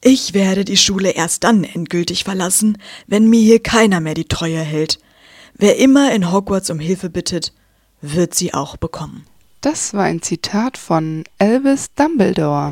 Ich werde die Schule erst dann endgültig verlassen, wenn mir hier keiner mehr die Treue hält. Wer immer in Hogwarts um Hilfe bittet, wird sie auch bekommen. Das war ein Zitat von Albus Dumbledore.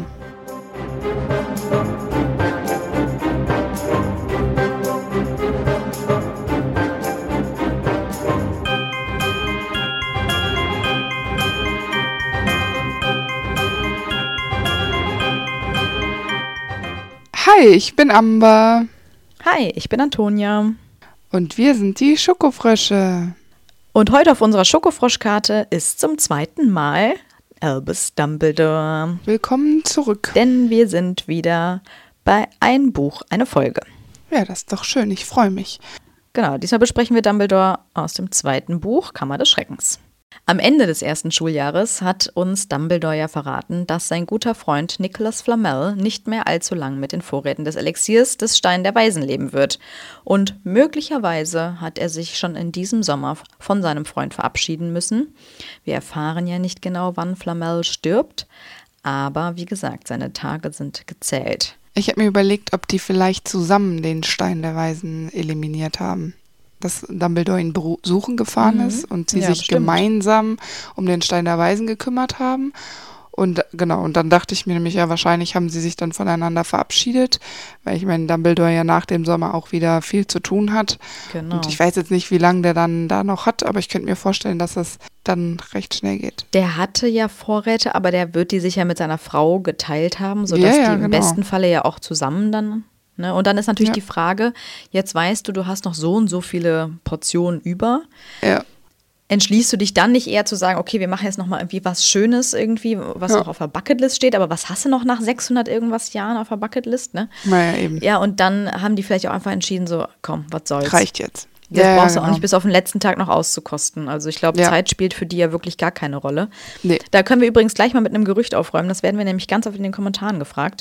Hi, ich bin Amber. Hi, ich bin Antonia. Und wir sind die Schokofrösche. Und heute auf unserer Schokofroschkarte ist zum 2. Mal Albus Dumbledore. Willkommen zurück. Denn wir sind wieder bei Ein Buch, eine Folge. Ja, das ist doch schön, ich freue mich. Genau, diesmal besprechen wir Dumbledore aus dem 2. Buch, Kammer des Schreckens. Am Ende des 1. Schuljahres hat uns Dumbledore ja verraten, dass sein guter Freund Nicholas Flamel nicht mehr allzu lang mit den Vorräten des Elixiers des Stein der Weisen leben wird. Und möglicherweise hat er sich schon in diesem Sommer von seinem Freund verabschieden müssen. Wir erfahren ja nicht genau, wann Flamel stirbt, aber wie gesagt, seine Tage sind gezählt. Ich habe mir überlegt, ob die vielleicht zusammen den Stein der Weisen eliminiert haben. Dass Dumbledore ihn besuchen gefahren ist und sie sich gemeinsam um den Stein der Weisen gekümmert haben. Und genau, und dann dachte ich mir nämlich, ja, wahrscheinlich haben sie sich dann voneinander verabschiedet, weil ich meine, Dumbledore ja nach dem Sommer auch wieder viel zu tun hat. Genau. Und ich weiß jetzt nicht, wie lange der dann da noch hat, aber ich könnte mir vorstellen, dass das dann recht schnell geht. Der hatte ja Vorräte, aber der wird die sicher mit seiner Frau geteilt haben, sodass die im besten Falle ja auch zusammen dann. Ne? Und dann ist natürlich die Frage, jetzt weißt du hast noch so und so viele Portionen über. Ja. Entschließt du dich dann nicht eher zu sagen, okay, wir machen jetzt nochmal irgendwie was Schönes irgendwie, was auch auf der Bucketlist steht, aber was hast du noch nach 600 irgendwas Jahren auf der Bucketlist, ne? Naja, eben. Ja, und dann haben die vielleicht auch einfach entschieden, so, komm, was soll's. Reicht jetzt. Das brauchst du auch nicht bis auf den letzten Tag noch auszukosten. Also ich glaube, Zeit spielt für die ja wirklich gar keine Rolle. Nee. Da können wir übrigens gleich mal mit einem Gerücht aufräumen, das werden wir nämlich ganz oft in den Kommentaren gefragt.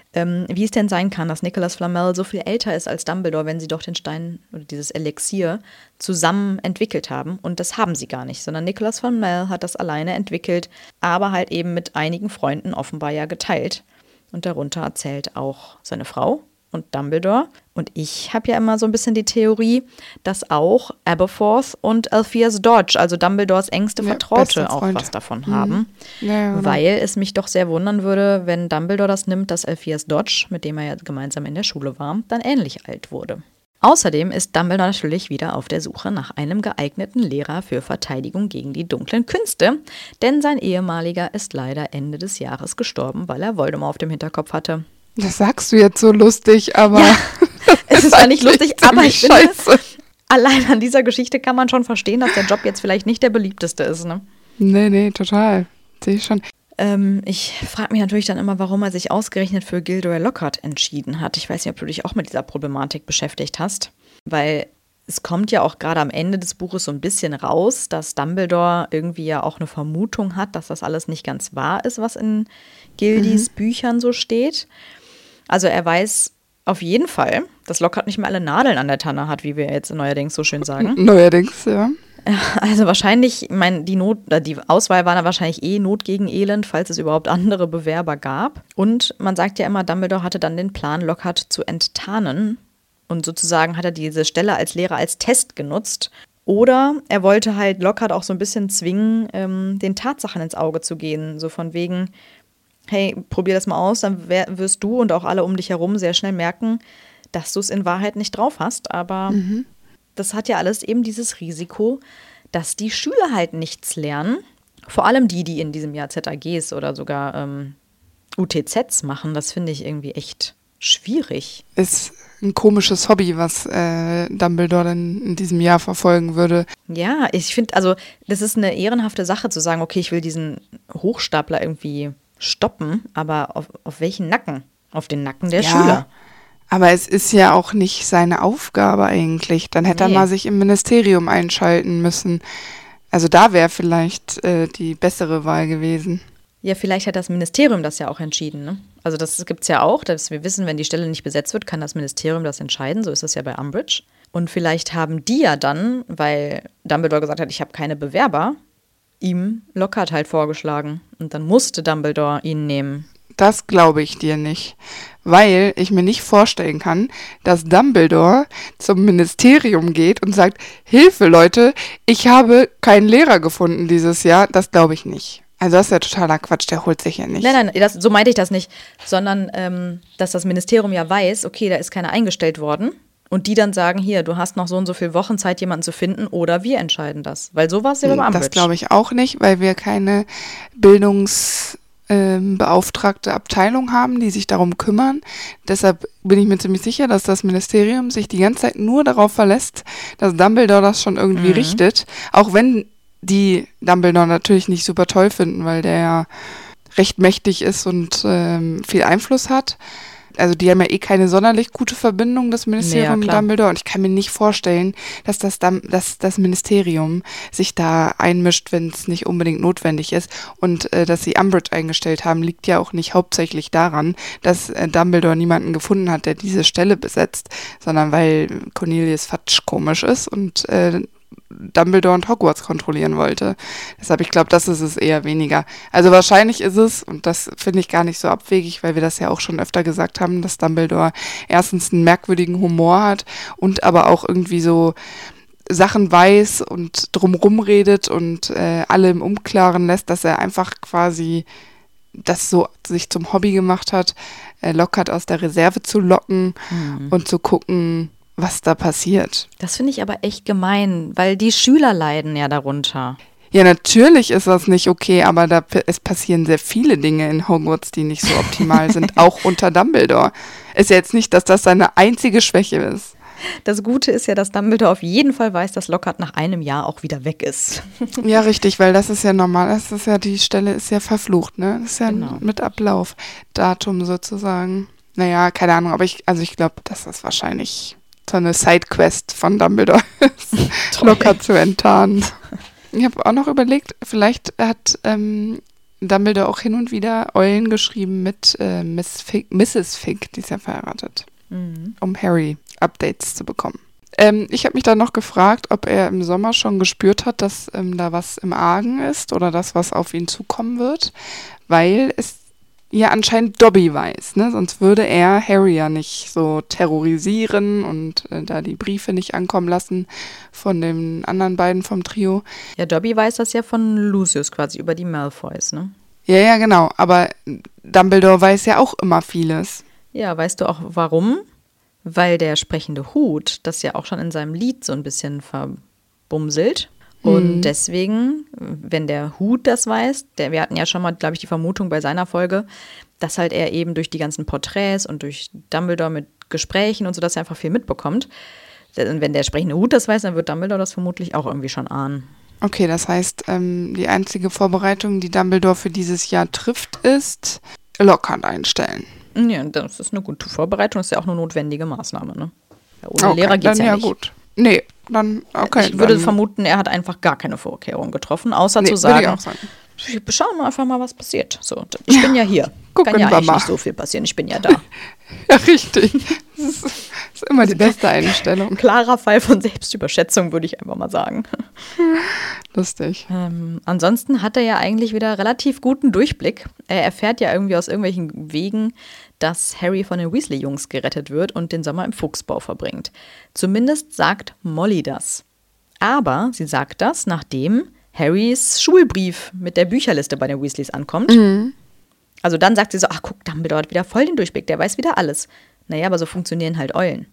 Wie es denn sein kann, dass Nicholas Flamel so viel älter ist als Dumbledore, wenn sie doch den Stein oder dieses Elixier zusammen entwickelt haben. Und das haben sie gar nicht, sondern Nicholas Flamel hat das alleine entwickelt, aber halt eben mit einigen Freunden offenbar ja geteilt. Und darunter zählt auch seine Frau und Dumbledore. Und ich habe ja immer so ein bisschen die Theorie, dass auch Aberforth und Alpheus Dodge, also Dumbledores engste Vertraute, auch was davon haben. Ja, genau. Weil es mich doch sehr wundern würde, wenn Dumbledore das nimmt, dass Alpheus Dodge, mit dem er ja gemeinsam in der Schule war, dann ähnlich alt wurde. Außerdem ist Dumbledore natürlich wieder auf der Suche nach einem geeigneten Lehrer für Verteidigung gegen die dunklen Künste, denn sein ehemaliger ist leider Ende des Jahres gestorben, weil er Voldemort auf dem Hinterkopf hatte. Das sagst du jetzt so lustig, aber ja, es ist zwar nicht lustig, aber ich finde, allein an dieser Geschichte kann man schon verstehen, dass der Job jetzt vielleicht nicht der beliebteste ist, ne? Nee, total. Sehe ich schon. Ich frage mich natürlich dann immer, warum er sich ausgerechnet für Gilderoy Lockhart entschieden hat. Ich weiß nicht, ob du dich auch mit dieser Problematik beschäftigt hast, weil es kommt ja auch gerade am Ende des Buches so ein bisschen raus, dass Dumbledore irgendwie ja auch eine Vermutung hat, dass das alles nicht ganz wahr ist, was in Gildys Büchern so steht. Also er weiß auf jeden Fall, dass Lockhart nicht mehr alle Nadeln an der Tanne hat, wie wir jetzt neuerdings so schön sagen. Neuerdings, ja. Also wahrscheinlich, ich meine, die Auswahl war dann wahrscheinlich Not gegen Elend, falls es überhaupt andere Bewerber gab. Und man sagt ja immer, Dumbledore hatte dann den Plan, Lockhart zu enttarnen. Und sozusagen hat er diese Stelle als Lehrer als Test genutzt. Oder er wollte halt Lockhart auch so ein bisschen zwingen, den Tatsachen ins Auge zu gehen. So von wegen, hey, probier das mal aus, dann wirst du und auch alle um dich herum sehr schnell merken, dass du es in Wahrheit nicht drauf hast. Aber das hat ja alles eben dieses Risiko, dass die Schüler halt nichts lernen. Vor allem die in diesem Jahr ZAGs oder sogar UTZs machen. Das finde ich irgendwie echt schwierig. Ist ein komisches Hobby, was Dumbledore dann in diesem Jahr verfolgen würde. Ja, ich finde, also das ist eine ehrenhafte Sache zu sagen, okay, ich will diesen Hochstapler irgendwie stoppen, aber auf welchen Nacken? Auf den Nacken der Schüler. Aber es ist ja auch nicht seine Aufgabe eigentlich. Dann hätte er mal sich im Ministerium einschalten müssen. Also da wäre vielleicht die bessere Wahl gewesen. Ja, vielleicht hat das Ministerium das ja auch entschieden, ne? Also das gibt es ja auch, dass wir wissen, wenn die Stelle nicht besetzt wird, kann das Ministerium das entscheiden. So ist das ja bei Umbridge. Und vielleicht haben die ja dann, weil Dumbledore gesagt hat, ich habe keine Bewerber, ihm Lockhart halt vorgeschlagen. Und dann musste Dumbledore ihn nehmen. Das glaube ich dir nicht, weil ich mir nicht vorstellen kann, dass Dumbledore zum Ministerium geht und sagt, Hilfe Leute, ich habe keinen Lehrer gefunden dieses Jahr. Das glaube ich nicht. Also das ist ja totaler Quatsch, der holt sich ja nicht. Nein, so meinte ich das nicht, sondern dass das Ministerium ja weiß, okay, da ist keiner eingestellt worden und die dann sagen, hier, du hast noch so und so viele Wochen Zeit, jemanden zu finden oder wir entscheiden das. Weil so war es ja beim Umbridge. Das glaube ich auch nicht, weil wir keine beauftragte Abteilung haben, die sich darum kümmern. Deshalb bin ich mir ziemlich sicher, dass das Ministerium sich die ganze Zeit nur darauf verlässt, dass Dumbledore das schon irgendwie richtet. Auch wenn die Dumbledore natürlich nicht super toll finden, weil der ja recht mächtig ist und viel Einfluss hat. Also die haben ja keine sonderlich gute Verbindung, das Ministerium mit Dumbledore. Und ich kann mir nicht vorstellen, dass das Ministerium sich da einmischt, wenn es nicht unbedingt notwendig ist. Und dass sie Umbridge eingestellt haben, liegt ja auch nicht hauptsächlich daran, dass Dumbledore niemanden gefunden hat, der diese Stelle besetzt, sondern weil Cornelius Fudge komisch ist und Dumbledore und Hogwarts kontrollieren wollte. Deshalb, ich glaube, das ist es eher weniger. Also wahrscheinlich ist es, und das finde ich gar nicht so abwegig, weil wir das ja auch schon öfter gesagt haben, dass Dumbledore erstens einen merkwürdigen Humor hat und aber auch irgendwie so Sachen weiß und drumrum redet und alle im Unklaren lässt, dass er einfach quasi das so sich zum Hobby gemacht hat, Lockhart aus der Reserve zu locken und zu gucken, was da passiert. Das finde ich aber echt gemein, weil die Schüler leiden ja darunter. Ja, natürlich ist das nicht okay, aber es passieren sehr viele Dinge in Hogwarts, die nicht so optimal sind, auch unter Dumbledore. Ist ja jetzt nicht, dass das seine einzige Schwäche ist. Das Gute ist ja, dass Dumbledore auf jeden Fall weiß, dass Lockhart nach einem Jahr auch wieder weg ist. Ja, richtig, weil das ist ja normal. Das ist ja, die Stelle ist ja verflucht, ne? Das ist ja mit Ablaufdatum sozusagen. Naja, keine Ahnung, aber ich glaube, dass das wahrscheinlich so eine Sidequest von Dumbledore ist, Lockhart zu enttarnen. Ich habe auch noch überlegt, vielleicht hat Dumbledore auch hin und wieder Eulen geschrieben mit Mrs. Fig, die ist ja verheiratet, um Harry Updates zu bekommen. Ich habe mich dann noch gefragt, ob er im Sommer schon gespürt hat, dass da was im Argen ist oder das, was auf ihn zukommen wird, weil es ja anscheinend Dobby weiß, ne? Sonst würde er Harry ja nicht so terrorisieren und da die Briefe nicht ankommen lassen von den anderen beiden vom Trio. Ja, Dobby weiß das ja von Lucius quasi über die Malfoys, ne? Ja, genau. Aber Dumbledore weiß ja auch immer vieles. Ja, weißt du auch warum? Weil der sprechende Hut das ja auch schon in seinem Lied so ein bisschen verbumselt. Und deswegen, wenn der Hut das weiß, wir hatten ja schon mal, glaube ich, die Vermutung bei seiner Folge, dass halt er eben durch die ganzen Porträts und durch Dumbledore mit Gesprächen und so, dass er einfach viel mitbekommt. Und wenn der sprechende Hut das weiß, dann wird Dumbledore das vermutlich auch irgendwie schon ahnen. Okay, das heißt, die einzige Vorbereitung, die Dumbledore für dieses Jahr trifft, ist Lockhart einstellen. Ja, das ist eine gute Vorbereitung, das ist ja auch eine notwendige Maßnahme, ne? Ja, ohne Lehrer geht's ja nicht. Gut. Nee, dann, okay. Ich würde vermuten, er hat einfach gar keine Vorkehrungen getroffen, außer zu sagen, würde ich auch sagen. Schauen wir einfach mal, was passiert. So, ich bin ja hier. Gucken Kann ja wir eigentlich mal. nicht so viel passieren, ich bin ja da. Ja, richtig. Das ist immer die beste Einstellung. Klarer Fall von Selbstüberschätzung, würde ich einfach mal sagen. Lustig. Ansonsten hat er ja eigentlich wieder relativ guten Durchblick. Er erfährt ja irgendwie aus irgendwelchen Wegen, dass Harry von den Weasley-Jungs gerettet wird und den Sommer im Fuchsbau verbringt. Zumindest sagt Molly das. Aber sie sagt das, nachdem Harrys Schulbrief mit der Bücherliste bei den Weasleys ankommt. Also dann sagt sie so, ach guck, Dumbledore hat wieder voll den Durchblick, der weiß wieder alles. Naja, aber so funktionieren halt Eulen.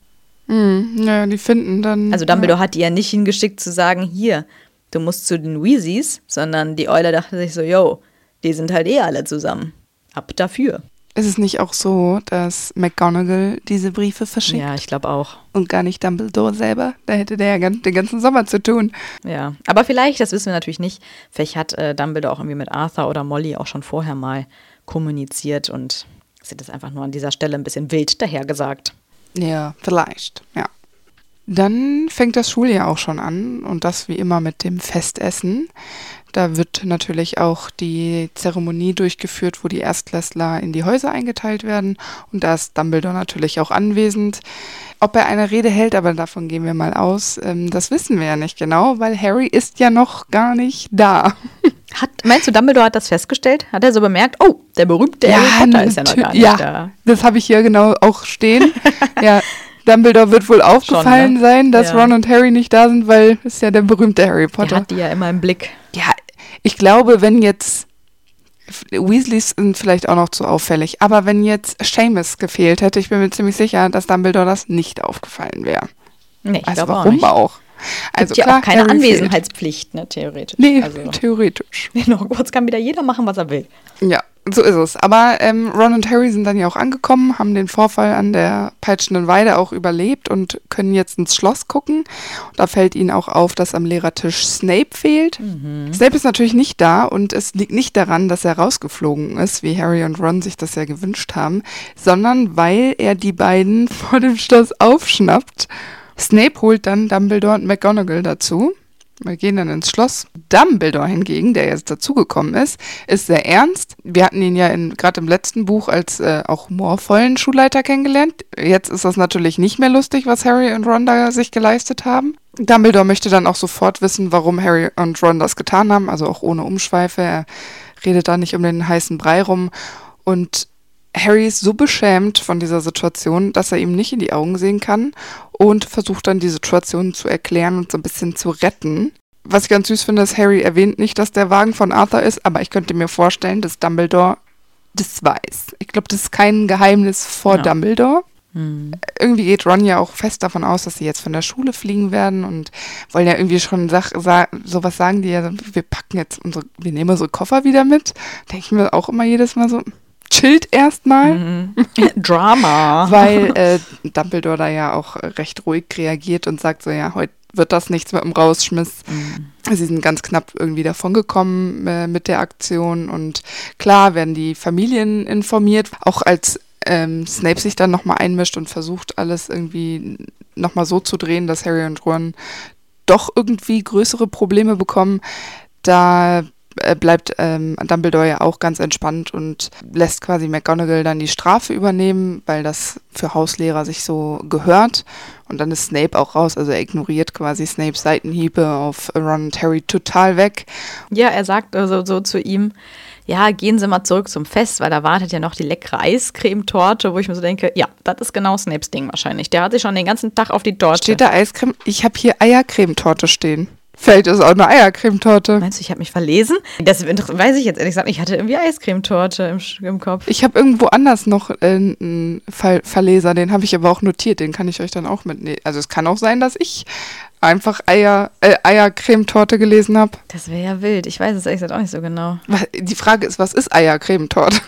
Ja, die finden dann... Also Dumbledore hat die ja nicht hingeschickt zu sagen, hier, du musst zu den Weasleys, sondern die Eule dachte sich so, yo, die sind halt eh alle zusammen. Ab dafür. Ist es nicht auch so, dass McGonagall diese Briefe verschickt? Ja, ich glaube auch. Und gar nicht Dumbledore selber? Da hätte der ja den ganzen Sommer zu tun. Ja, aber vielleicht, das wissen wir natürlich nicht, vielleicht hat Dumbledore auch irgendwie mit Arthur oder Molly auch schon vorher mal kommuniziert und sie das einfach nur an dieser Stelle ein bisschen wild dahergesagt. Ja, vielleicht, ja. Dann fängt das Schuljahr auch schon an und das wie immer mit dem Festessen. Da wird natürlich auch die Zeremonie durchgeführt, wo die Erstklässler in die Häuser eingeteilt werden und da ist Dumbledore natürlich auch anwesend. Ob er eine Rede hält, aber davon gehen wir mal aus, das wissen wir ja nicht genau, weil Harry ist ja noch gar nicht da. Meinst du, Dumbledore hat das festgestellt? Hat er so bemerkt, oh, der berühmte Harry Potter ist ja noch gar nicht da? Das habe ich hier genau auch stehen. Ja, Dumbledore wird wohl aufgefallen sein, dass Ron und Harry nicht da sind, weil es ja der berühmte Harry Potter. Der hat die ja immer im Blick. Ja, ich glaube, wenn jetzt Weasleys sind vielleicht auch noch zu auffällig, aber wenn jetzt Seamus gefehlt hätte, ich bin mir ziemlich sicher, dass Dumbledore das nicht aufgefallen wäre. Nee, ich glaube warum auch? Also gibt ja auch keine Harry Anwesenheitspflicht, ne, theoretisch. Nee, theoretisch. In Hogwarts kann wieder jeder machen, was er will. Ja, so ist es. Aber Ron und Harry sind dann ja auch angekommen, haben den Vorfall an der peitschenden Weide auch überlebt und können jetzt ins Schloss gucken. Und da fällt ihnen auch auf, dass am Lehrertisch Snape fehlt. Snape ist natürlich nicht da und es liegt nicht daran, dass er rausgeflogen ist, wie Harry und Ron sich das ja gewünscht haben, sondern weil er die beiden vor dem Schloss aufschnappt. Snape holt dann Dumbledore und McGonagall dazu. Wir gehen dann ins Schloss. Dumbledore hingegen, der jetzt dazugekommen ist sehr ernst. Wir hatten ihn ja gerade im letzten Buch als auch humorvollen Schulleiter kennengelernt. Jetzt ist das natürlich nicht mehr lustig, was Harry und Ron da sich geleistet haben. Dumbledore möchte dann auch sofort wissen, warum Harry und Ron das getan haben, also auch ohne Umschweife. Er redet da nicht um den heißen Brei rum. Und Harry ist so beschämt von dieser Situation, dass er ihm nicht in die Augen sehen kann und versucht dann die Situation zu erklären und so ein bisschen zu retten. Was ich ganz süß finde, ist, Harry erwähnt nicht, dass der Wagen von Arthur ist, aber ich könnte mir vorstellen, dass Dumbledore das weiß. Ich glaube, das ist kein Geheimnis vor Dumbledore. Irgendwie geht Ron ja auch fest davon aus, dass sie jetzt von der Schule fliegen werden und wollen ja irgendwie schon sowas sagen, die ja, wir nehmen unsere Koffer wieder mit. Denke ich mir auch immer jedes Mal so, chillt erstmal. Drama. Weil Dumbledore da ja auch recht ruhig reagiert und sagt so, ja, heute wird das nichts mit dem Rausschmiss. Sie sind ganz knapp irgendwie davongekommen mit der Aktion und klar werden die Familien informiert, auch als Snape sich dann nochmal einmischt und versucht, alles irgendwie nochmal so zu drehen, dass Harry und Ron doch irgendwie größere Probleme bekommen. Da bleibt Dumbledore ja auch ganz entspannt und lässt quasi McGonagall dann die Strafe übernehmen, weil das für Hauslehrer sich so gehört. Und dann ist Snape auch raus, also er ignoriert quasi Snapes Seitenhiebe auf Ron und Harry total weg. Ja, er sagt also so zu ihm, ja, gehen Sie mal zurück zum Fest, weil da wartet ja noch die leckere Eiscremetorte, wo ich mir so denke, ja, das ist genau Snapes Ding wahrscheinlich. Der hat sich schon den ganzen Tag auf die Torte. Steht da Eiscreme? Ich habe hier Eiercremetorte stehen. Vielleicht ist auch eine Eiercremetorte. Meinst du, ich habe mich verlesen? Das weiß ich jetzt ehrlich gesagt. Ich hatte irgendwie Eiscremetorte im Kopf. Ich habe irgendwo anders noch einen Verleser, den habe ich aber auch notiert. Den kann ich euch dann auch mitnehmen. Also es kann auch sein, dass ich einfach Eiercremetorte gelesen habe. Das wäre ja wild. Ich weiß es ehrlich gesagt auch nicht so genau. Die Frage ist, was ist Eiercremetorte?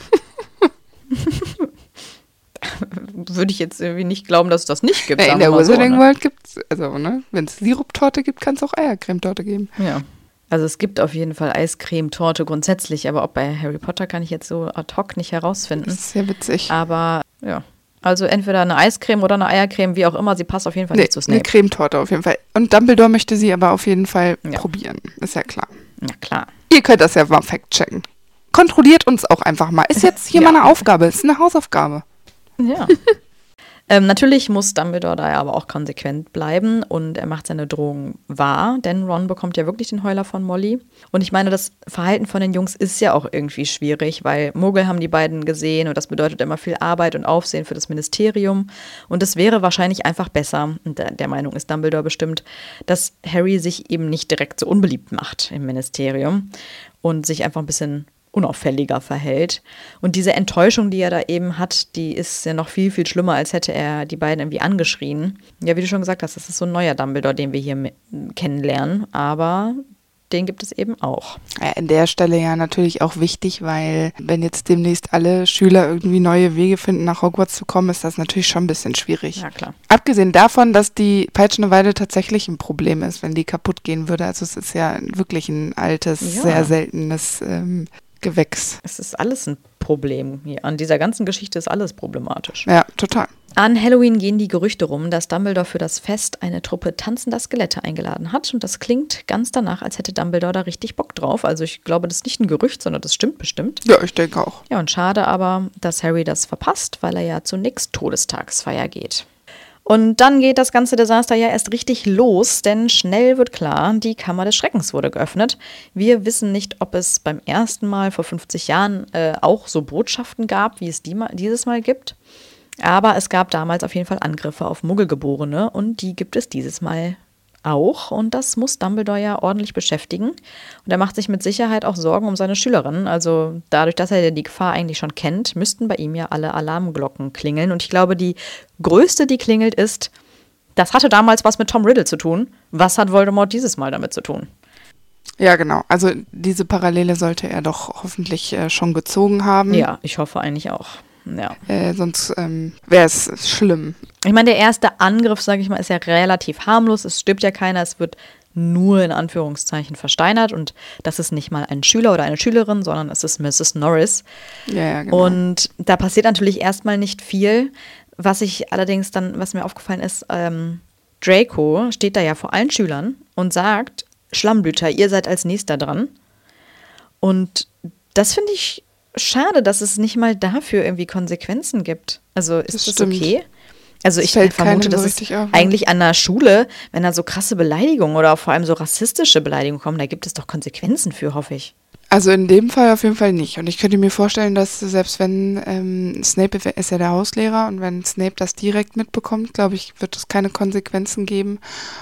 Würde ich jetzt irgendwie nicht glauben, dass es das nicht gibt. In der Wizarding World gibt es, also wenn es Siruptorte gibt, kann es auch Eiercremetorte geben. Ja, also es gibt auf jeden Fall Eiscremetorte grundsätzlich, aber ob bei Harry Potter kann ich jetzt so ad hoc nicht herausfinden. Das ist ja witzig. Aber ja, also entweder eine Eiscreme oder eine Eiercreme, wie auch immer, sie passt auf jeden Fall nicht zu Snape. Eine Cremetorte auf jeden Fall. Und Dumbledore möchte sie aber auf jeden Fall probieren, ist ja klar. Ja, klar. Ihr könnt das ja mal fact-checken. Kontrolliert uns auch einfach mal. Ist jetzt hier mal eine Aufgabe, ist eine Hausaufgabe. Ja. Natürlich muss Dumbledore da aber auch konsequent bleiben und er macht seine Drohung wahr, denn Ron bekommt ja wirklich den Heuler von Molly. Und ich meine, das Verhalten von den Jungs ist ja auch irgendwie schwierig, weil Muggel haben die beiden gesehen und das bedeutet immer viel Arbeit und Aufsehen für das Ministerium. Und es wäre wahrscheinlich einfach besser, und der Meinung ist Dumbledore bestimmt, dass Harry sich eben nicht direkt so unbeliebt macht im Ministerium und sich einfach ein bisschen unauffälliger verhält. Und diese Enttäuschung, die er da eben hat, die ist ja noch viel, viel schlimmer, als hätte er die beiden irgendwie angeschrien. Ja, wie du schon gesagt hast, das ist so ein neuer Dumbledore, den wir hier kennenlernen, aber den gibt es eben auch. Ja, an der Stelle ja natürlich auch wichtig, weil wenn jetzt demnächst alle Schüler irgendwie neue Wege finden, nach Hogwarts zu kommen, ist das natürlich schon ein bisschen schwierig. Ja, klar. Abgesehen davon, dass die peitschende Weide tatsächlich ein Problem ist, wenn die kaputt gehen würde. Also es ist ja wirklich ein altes, sehr seltenes Gewächs. Es ist alles ein Problem hier. An dieser ganzen Geschichte ist alles problematisch. Ja, total. An Halloween gehen die Gerüchte rum, dass Dumbledore für das Fest eine Truppe tanzender Skelette eingeladen hat. Und das klingt ganz danach, als hätte Dumbledore da richtig Bock drauf. Also ich glaube, das ist nicht ein Gerücht, sondern das stimmt bestimmt. Ja, ich denke auch. Ja, und schade aber, dass Harry das verpasst, weil er ja zur Nix Todestagsfeier geht. Und dann geht das ganze Desaster ja erst richtig los, denn schnell wird klar, die Kammer des Schreckens wurde geöffnet. Wir wissen nicht, ob es beim ersten Mal vor 50 Jahren auch so Botschaften gab, wie es dieses Mal gibt. Aber es gab damals auf jeden Fall Angriffe auf Muggelgeborene und die gibt es dieses Mal auch. Und das muss Dumbledore ja ordentlich beschäftigen. Und er macht sich mit Sicherheit auch Sorgen um seine Schülerinnen. Also dadurch, dass er die Gefahr eigentlich schon kennt, müssten bei ihm ja alle Alarmglocken klingeln. Und ich glaube, die größte, die klingelt, ist, das hatte damals was mit Tom Riddle zu tun. Was hat Voldemort dieses Mal damit zu tun? Ja, genau. Also diese Parallele sollte er doch hoffentlich schon gezogen haben. Ja, ich hoffe eigentlich auch. Ja. Sonst wäre es schlimm. Ich meine, der erste Angriff, sage ich mal, ist ja relativ harmlos. Es stirbt ja keiner, es wird nur in Anführungszeichen versteinert. Und das ist nicht mal ein Schüler oder eine Schülerin, sondern es ist Mrs. Norris. Ja, genau. Und da passiert natürlich erstmal nicht viel. Was mir aufgefallen ist, Draco steht da ja vor allen Schülern und sagt, Schlammblüter, ihr seid als nächster dran. Und das finde ich schade, dass es nicht mal dafür irgendwie Konsequenzen gibt. Also ist das okay? Also ich vermute, dass es eigentlich an der Schule, wenn da so krasse Beleidigungen oder vor allem so rassistische Beleidigungen kommen, da gibt es doch Konsequenzen für, hoffe ich. Also in dem Fall auf jeden Fall nicht. Und ich könnte mir vorstellen, dass selbst wenn Snape ist ja der Hauslehrer und wenn Snape das direkt mitbekommt, glaube ich, wird es keine Konsequenzen geben.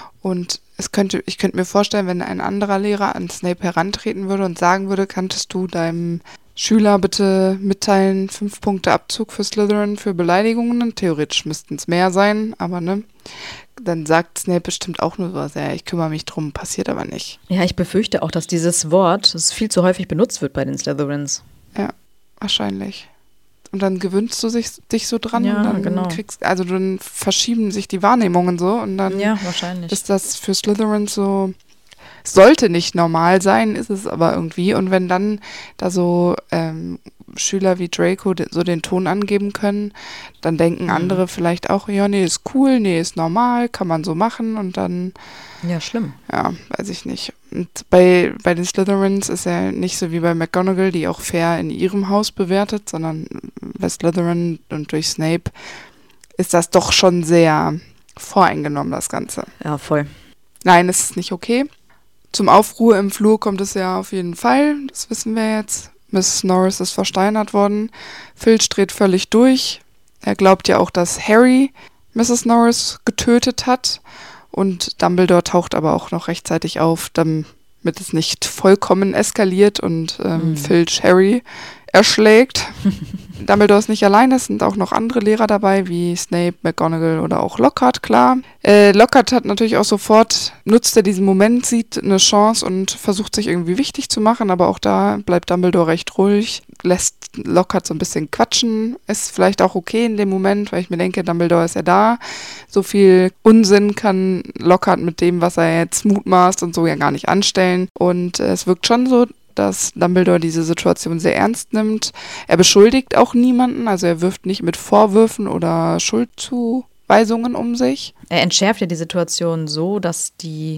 Und ich könnte mir vorstellen, wenn ein anderer Lehrer an Snape herantreten würde und sagen würde, kanntest du deinem Schüler bitte mitteilen, 5 Punkte Abzug für Slytherin für Beleidigungen. Theoretisch müssten es mehr sein, aber ne, dann sagt Snape bestimmt auch nur so, ja, ich kümmere mich drum, passiert aber nicht. Ja, ich befürchte auch, dass dieses Wort viel zu häufig benutzt wird bei den Slytherins. Ja, wahrscheinlich. Und dann gewöhnst du dich so dran ja, und dann genau. dann verschieben sich die Wahrnehmungen so und dann wahrscheinlich. Ist das für Slytherin so. Sollte nicht normal sein, ist es aber irgendwie. Und wenn dann da so Schüler wie Draco so den Ton angeben können, dann denken andere vielleicht auch, ja, nee, ist cool, nee, ist normal, kann man so machen und dann... Ja, schlimm. Ja, weiß ich nicht. Und bei den Slytherins ist ja nicht so wie bei McGonagall, die auch fair in ihrem Haus bewertet, sondern bei Slytherin und durch Snape ist das doch schon sehr voreingenommen, das Ganze. Ja, voll. Nein, es ist nicht okay. Zum Aufruhr im Flur kommt es ja auf jeden Fall, das wissen wir jetzt. Mrs. Norris ist versteinert worden. Filch dreht völlig durch. Er glaubt ja auch, dass Harry Mrs. Norris getötet hat. Und Dumbledore taucht aber auch noch rechtzeitig auf, damit es nicht vollkommen eskaliert und Filch Harry erschlägt. Dumbledore ist nicht allein, es sind auch noch andere Lehrer dabei, wie Snape, McGonagall oder auch Lockhart, klar. Lockhart hat natürlich auch nutzt er diesen Moment, sieht eine Chance und versucht sich irgendwie wichtig zu machen, aber auch da bleibt Dumbledore recht ruhig, lässt Lockhart so ein bisschen quatschen, ist vielleicht auch okay in dem Moment, weil ich mir denke, Dumbledore ist ja da. So viel Unsinn kann Lockhart mit dem, was er jetzt mutmaßt und so ja gar nicht anstellen. Und es wirkt schon so, dass Dumbledore diese Situation sehr ernst nimmt. Er beschuldigt auch niemanden, also er wirft nicht mit Vorwürfen oder Schuldzuweisungen um sich. Er entschärft ja die Situation so, dass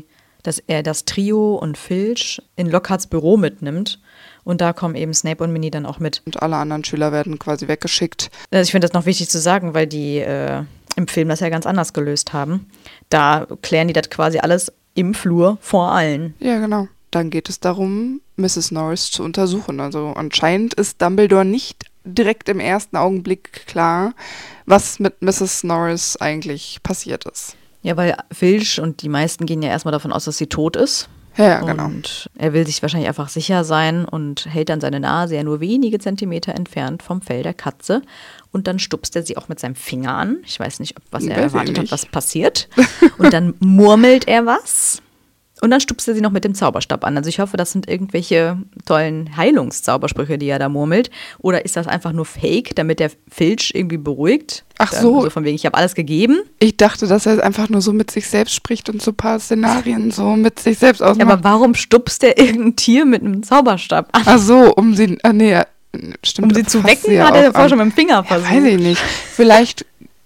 er das Trio und Filch in Lockharts Büro mitnimmt. Und da kommen eben Snape und Minnie dann auch mit. Und alle anderen Schüler werden quasi weggeschickt. Also ich finde das noch wichtig zu sagen, weil die im Film das ja ganz anders gelöst haben. Da klären die das quasi alles im Flur vor allen. Ja, genau. Dann geht es darum, Mrs. Norris zu untersuchen. Also anscheinend ist Dumbledore nicht direkt im ersten Augenblick klar, was mit Mrs. Norris eigentlich passiert ist. Ja, weil Filch und die meisten gehen ja erstmal davon aus, dass sie tot ist. Ja, genau. Und er will sich wahrscheinlich einfach sicher sein und hält dann seine Nase ja nur wenige Zentimeter entfernt vom Fell der Katze. Und dann stupst er sie auch mit seinem Finger an. Ich weiß nicht, was er erwartet hat, was passiert. Und dann murmelt er was. Und dann stupst er sie noch mit dem Zauberstab an. Also ich hoffe, das sind irgendwelche tollen Heilungszaubersprüche, die er da murmelt. Oder ist das einfach nur Fake, damit der Filch irgendwie beruhigt? Ach so. So von wegen, ich habe alles gegeben. Ich dachte, dass er einfach nur so mit sich selbst spricht und so ein paar Szenarien so mit sich selbst ausmacht. Ja, aber warum stupst er irgendein Tier mit einem Zauberstab an? Ach so, um sie, stimmt. Um sie zu wecken, hat er vorher schon mit dem Finger versucht. Ja, weiß ich nicht. Vielleicht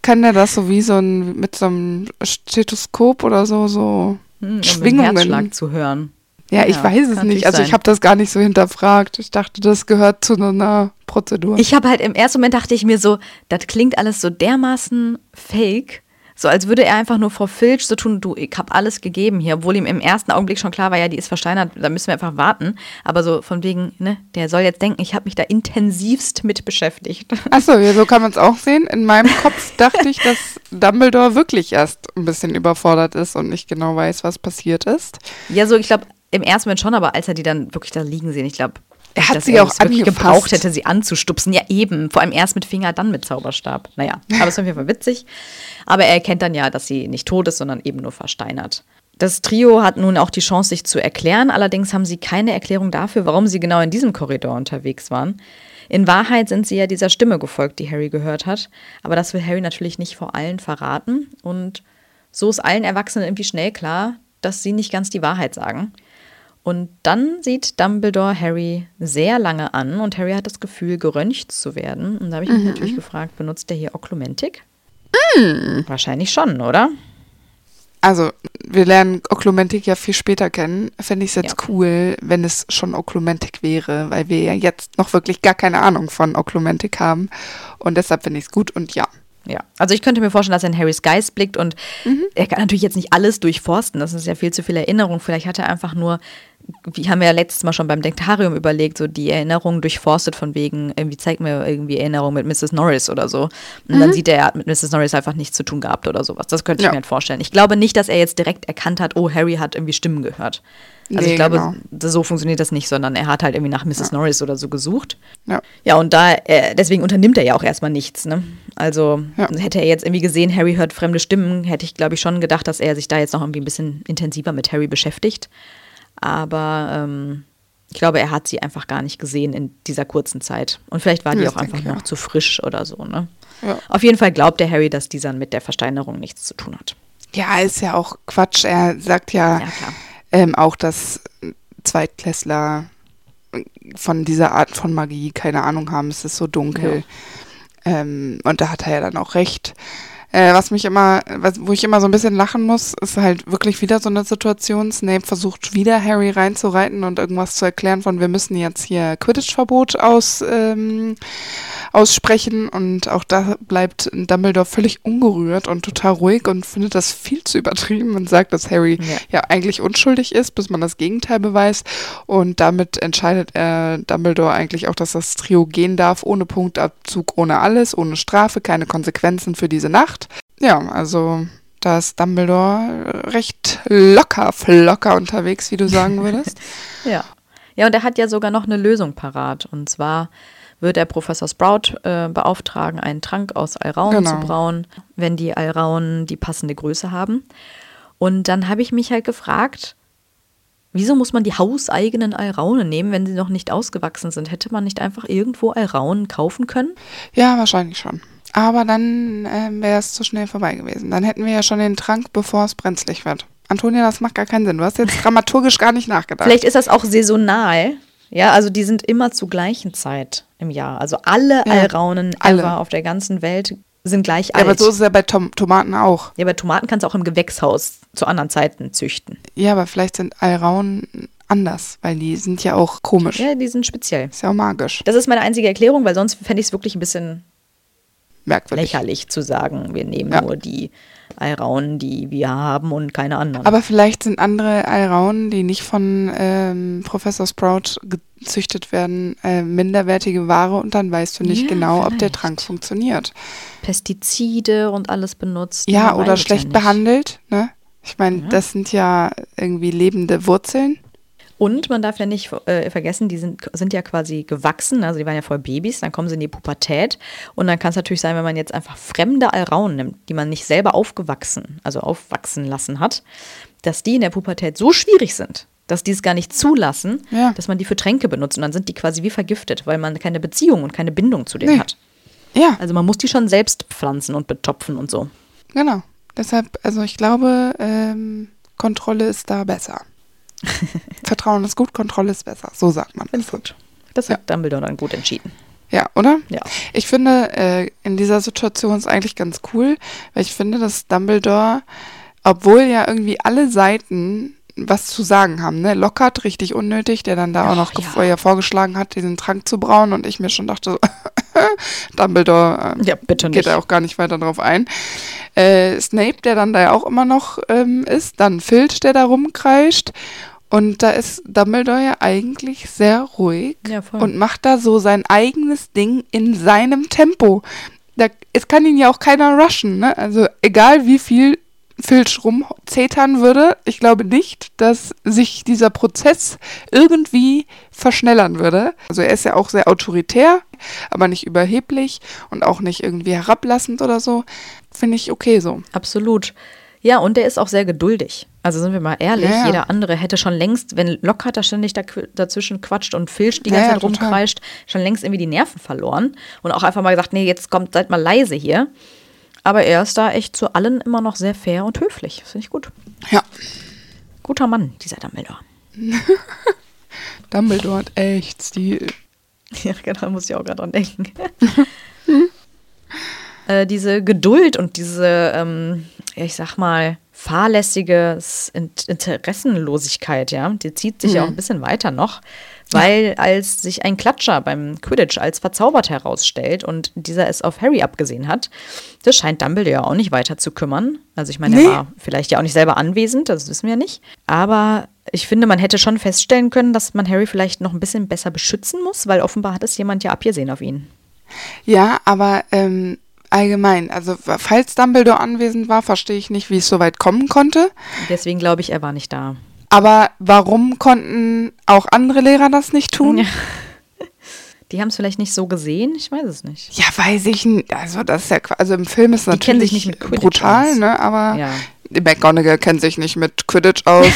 kann der das so wie mit so einem Stethoskop oder so Schwingungen. Um den Herzschlag zu hören. Ja, ich weiß es nicht. Also ich habe das gar nicht so hinterfragt. Ich dachte, das gehört zu einer Prozedur. Ich habe halt im ersten Moment dachte ich mir so, das klingt alles so dermaßen fake. So als würde er einfach nur Frau Filch so tun, du, ich habe alles gegeben hier. Obwohl ihm im ersten Augenblick schon klar war, ja, die ist versteinert, da müssen wir einfach warten. Aber so von wegen, ne, der soll jetzt denken, ich habe mich da intensivst mit beschäftigt. Achso, ja, so kann man es auch sehen. In meinem Kopf dachte ich, dass Dumbledore wirklich erst ein bisschen überfordert ist und nicht genau weiß, was passiert ist. Ja, so ich glaube, im ersten Moment schon, aber als er die dann wirklich da liegen sehen, ich glaube, er hat sie auch wirklich gebraucht hätte, sie anzustupsen. Ja, eben. Vor allem erst mit Finger, dann mit Zauberstab. Naja, aber es ist auf jeden Fall witzig. Aber er erkennt dann ja, dass sie nicht tot ist, sondern eben nur versteinert. Das Trio hat nun auch die Chance, sich zu erklären. Allerdings haben sie keine Erklärung dafür, warum sie genau in diesem Korridor unterwegs waren. In Wahrheit sind sie ja dieser Stimme gefolgt, die Harry gehört hat. Aber das will Harry natürlich nicht vor allen verraten. Und so ist allen Erwachsenen irgendwie schnell klar, dass sie nicht ganz die Wahrheit sagen. Und dann sieht Dumbledore Harry sehr lange an und Harry hat das Gefühl, geröntgt zu werden. Und da habe ich mich natürlich gefragt, benutzt der hier Oklumentik? Wahrscheinlich schon, oder? Also, wir lernen Oklumentik ja viel später kennen. Fände ich es jetzt cool, wenn es schon Oklumentik wäre, weil wir ja jetzt noch wirklich gar keine Ahnung von Oklumentik haben. Und deshalb finde ich es gut und ja. Ja, also ich könnte mir vorstellen, dass er in Harrys Geist blickt und er kann natürlich jetzt nicht alles durchforsten, das ist ja viel zu viel Erinnerung. Vielleicht hat er einfach nur, wie haben wir ja letztes Mal schon beim Dektarium überlegt, so die Erinnerung durchforstet von wegen, irgendwie zeigt mir irgendwie Erinnerung mit Mrs. Norris oder so. Und dann sieht er hat mit Mrs. Norris einfach nichts zu tun gehabt oder sowas. Das könnte ich mir halt vorstellen. Ich glaube nicht, dass er jetzt direkt erkannt hat, oh, Harry hat irgendwie Stimmen gehört. Also ich glaube, so funktioniert das nicht, sondern er hat halt irgendwie nach Mrs. Norris oder so gesucht. Ja, und deswegen unternimmt er ja auch erstmal nichts, ne? Also hätte er jetzt irgendwie gesehen, Harry hört fremde Stimmen, hätte ich, glaube ich, schon gedacht, dass er sich da jetzt noch irgendwie ein bisschen intensiver mit Harry beschäftigt. Aber ich glaube, er hat sie einfach gar nicht gesehen in dieser kurzen Zeit. Und vielleicht war die auch einfach noch zu frisch oder so, ne? Ja. Auf jeden Fall glaubt der Harry, dass dieser mit der Versteinerung nichts zu tun hat. Ja, ist ja auch Quatsch. Er sagt ja auch, dass Zweitklässler von dieser Art von Magie keine Ahnung haben. Es ist so dunkel. Ja. Und da hat er ja dann auch recht. Wo ich immer so ein bisschen lachen muss, ist halt wirklich wieder so eine Situation. Snape versucht wieder Harry reinzureiten und irgendwas zu erklären von, wir müssen jetzt hier Quidditch-Verbot aussprechen und auch da bleibt Dumbledore völlig ungerührt und total ruhig und findet das viel zu übertrieben und sagt, dass Harry ja eigentlich unschuldig ist, bis man das Gegenteil beweist und damit entscheidet Dumbledore eigentlich auch, dass das Trio gehen darf, ohne Punktabzug, ohne alles, ohne Strafe, keine Konsequenzen für diese Nacht. Ja, also da ist Dumbledore recht flocker unterwegs, wie du sagen würdest. Ja, und er hat ja sogar noch eine Lösung parat. Und zwar wird er Professor Sprout beauftragen, einen Trank aus Alraun zu brauen, wenn die Alraunen die passende Größe haben. Und dann habe ich mich halt gefragt, wieso muss man die hauseigenen Alraunen nehmen, wenn sie noch nicht ausgewachsen sind? Hätte man nicht einfach irgendwo Alraunen kaufen können? Ja, wahrscheinlich schon. Aber dann wäre es zu schnell vorbei gewesen. Dann hätten wir ja schon den Trank, bevor es brenzlig wird. Antonia, das macht gar keinen Sinn. Du hast jetzt dramaturgisch gar nicht nachgedacht. Vielleicht ist das auch saisonal. Ja, also die sind immer zur gleichen Zeit im Jahr. Also alle Alraunen ever auf der ganzen Welt sind gleich alt. Ja, aber so ist es ja bei Tomaten auch. Ja, bei Tomaten kannst du auch im Gewächshaus zu anderen Zeiten züchten. Ja, aber vielleicht sind Alraunen anders, weil die sind ja auch komisch. Ja, die sind speziell. Ist ja auch magisch. Das ist meine einzige Erklärung, weil sonst fände ich es wirklich ein bisschen merkwürdig. Lächerlich zu sagen, wir nehmen nur die Alraunen, die wir haben und keine anderen. Aber vielleicht sind andere Alraunen, die nicht von Professor Sprout gezüchtet werden, minderwertige Ware und dann weißt du nicht genau, ob der Trank funktioniert. Pestizide und alles benutzt. Ja, oder schlecht behandelt, ne? Ich meine, das sind ja irgendwie lebende Wurzeln. Und man darf ja nicht vergessen, die sind ja quasi gewachsen, also die waren ja voll Babys, dann kommen sie in die Pubertät und dann kann es natürlich sein, wenn man jetzt einfach fremde Alraunen nimmt, die man nicht selber aufwachsen lassen hat, dass die in der Pubertät so schwierig sind, dass die es gar nicht zulassen, dass man die für Tränke benutzt und dann sind die quasi wie vergiftet, weil man keine Beziehung und keine Bindung zu denen hat. Ja. Also man muss die schon selbst pflanzen und betopfen und so. Genau, deshalb, also ich glaube, Kontrolle ist da besser. Vertrauen ist gut, Kontrolle ist besser. So sagt man. Finde ich gut. Das hat Dumbledore dann gut entschieden. Ja, oder? Ja. Ich finde, in dieser Situation ist eigentlich ganz cool, weil ich finde, dass Dumbledore, obwohl ja irgendwie alle Seiten was zu sagen haben, ne? Lockhart, richtig unnötig, der dann da auch noch vorgeschlagen hat, diesen Trank zu brauen und ich mir schon dachte, so, Dumbledore bitte geht da auch gar nicht weiter drauf ein. Snape, der dann da ja auch immer noch ist, dann Filch, der da rumkreischt. Und da ist Dumbledore ja eigentlich sehr ruhig und macht da so sein eigenes Ding in seinem Tempo. Es kann ihn ja auch keiner rushen, ne? Also egal wie viel Filch rumzetern würde, ich glaube nicht, dass sich dieser Prozess irgendwie verschnellern würde. Also er ist ja auch sehr autoritär, aber nicht überheblich und auch nicht irgendwie herablassend oder so. Finde ich okay so. Absolut. Ja, und der ist auch sehr geduldig. Also sind wir mal ehrlich, jeder andere hätte schon längst, wenn Lockhart da ständig dazwischen quatscht und Filch die ganze Zeit rumkreischt, schon längst irgendwie die Nerven verloren und auch einfach mal gesagt, nee, jetzt seid mal leise hier. Aber er ist da echt zu allen immer noch sehr fair und höflich. Das finde ich gut. Ja. Guter Mann, dieser Dumbledore. Dumbledore hat echt Stil. Ja, genau, muss ich auch gerade dran denken. Diese Geduld und diese, ich sag mal, fahrlässige Interessenlosigkeit, ja, die zieht sich ja auch ein bisschen weiter noch, weil als sich ein Klatscher beim Quidditch als verzaubert herausstellt und dieser es auf Harry abgesehen hat, das scheint Dumbledore auch nicht weiter zu kümmern. Also ich meine, er war vielleicht ja auch nicht selber anwesend, das wissen wir nicht, aber ich finde, man hätte schon feststellen können, dass man Harry vielleicht noch ein bisschen besser beschützen muss, weil offenbar hat es jemand ja abgesehen auf ihn. Ja, aber allgemein, also falls Dumbledore anwesend war, verstehe ich nicht, wie es so weit kommen konnte. Deswegen glaube ich, er war nicht da. Aber warum konnten auch andere Lehrer das nicht tun? Ja. Die haben es vielleicht nicht so gesehen, ich weiß es nicht. Ja, weiß ich nicht. Also das ist ja, also im Film ist natürlich kennen sich nicht mit Quidditch brutal, aus. Ne? Aber die McGonagall kennt sich nicht mit Quidditch aus.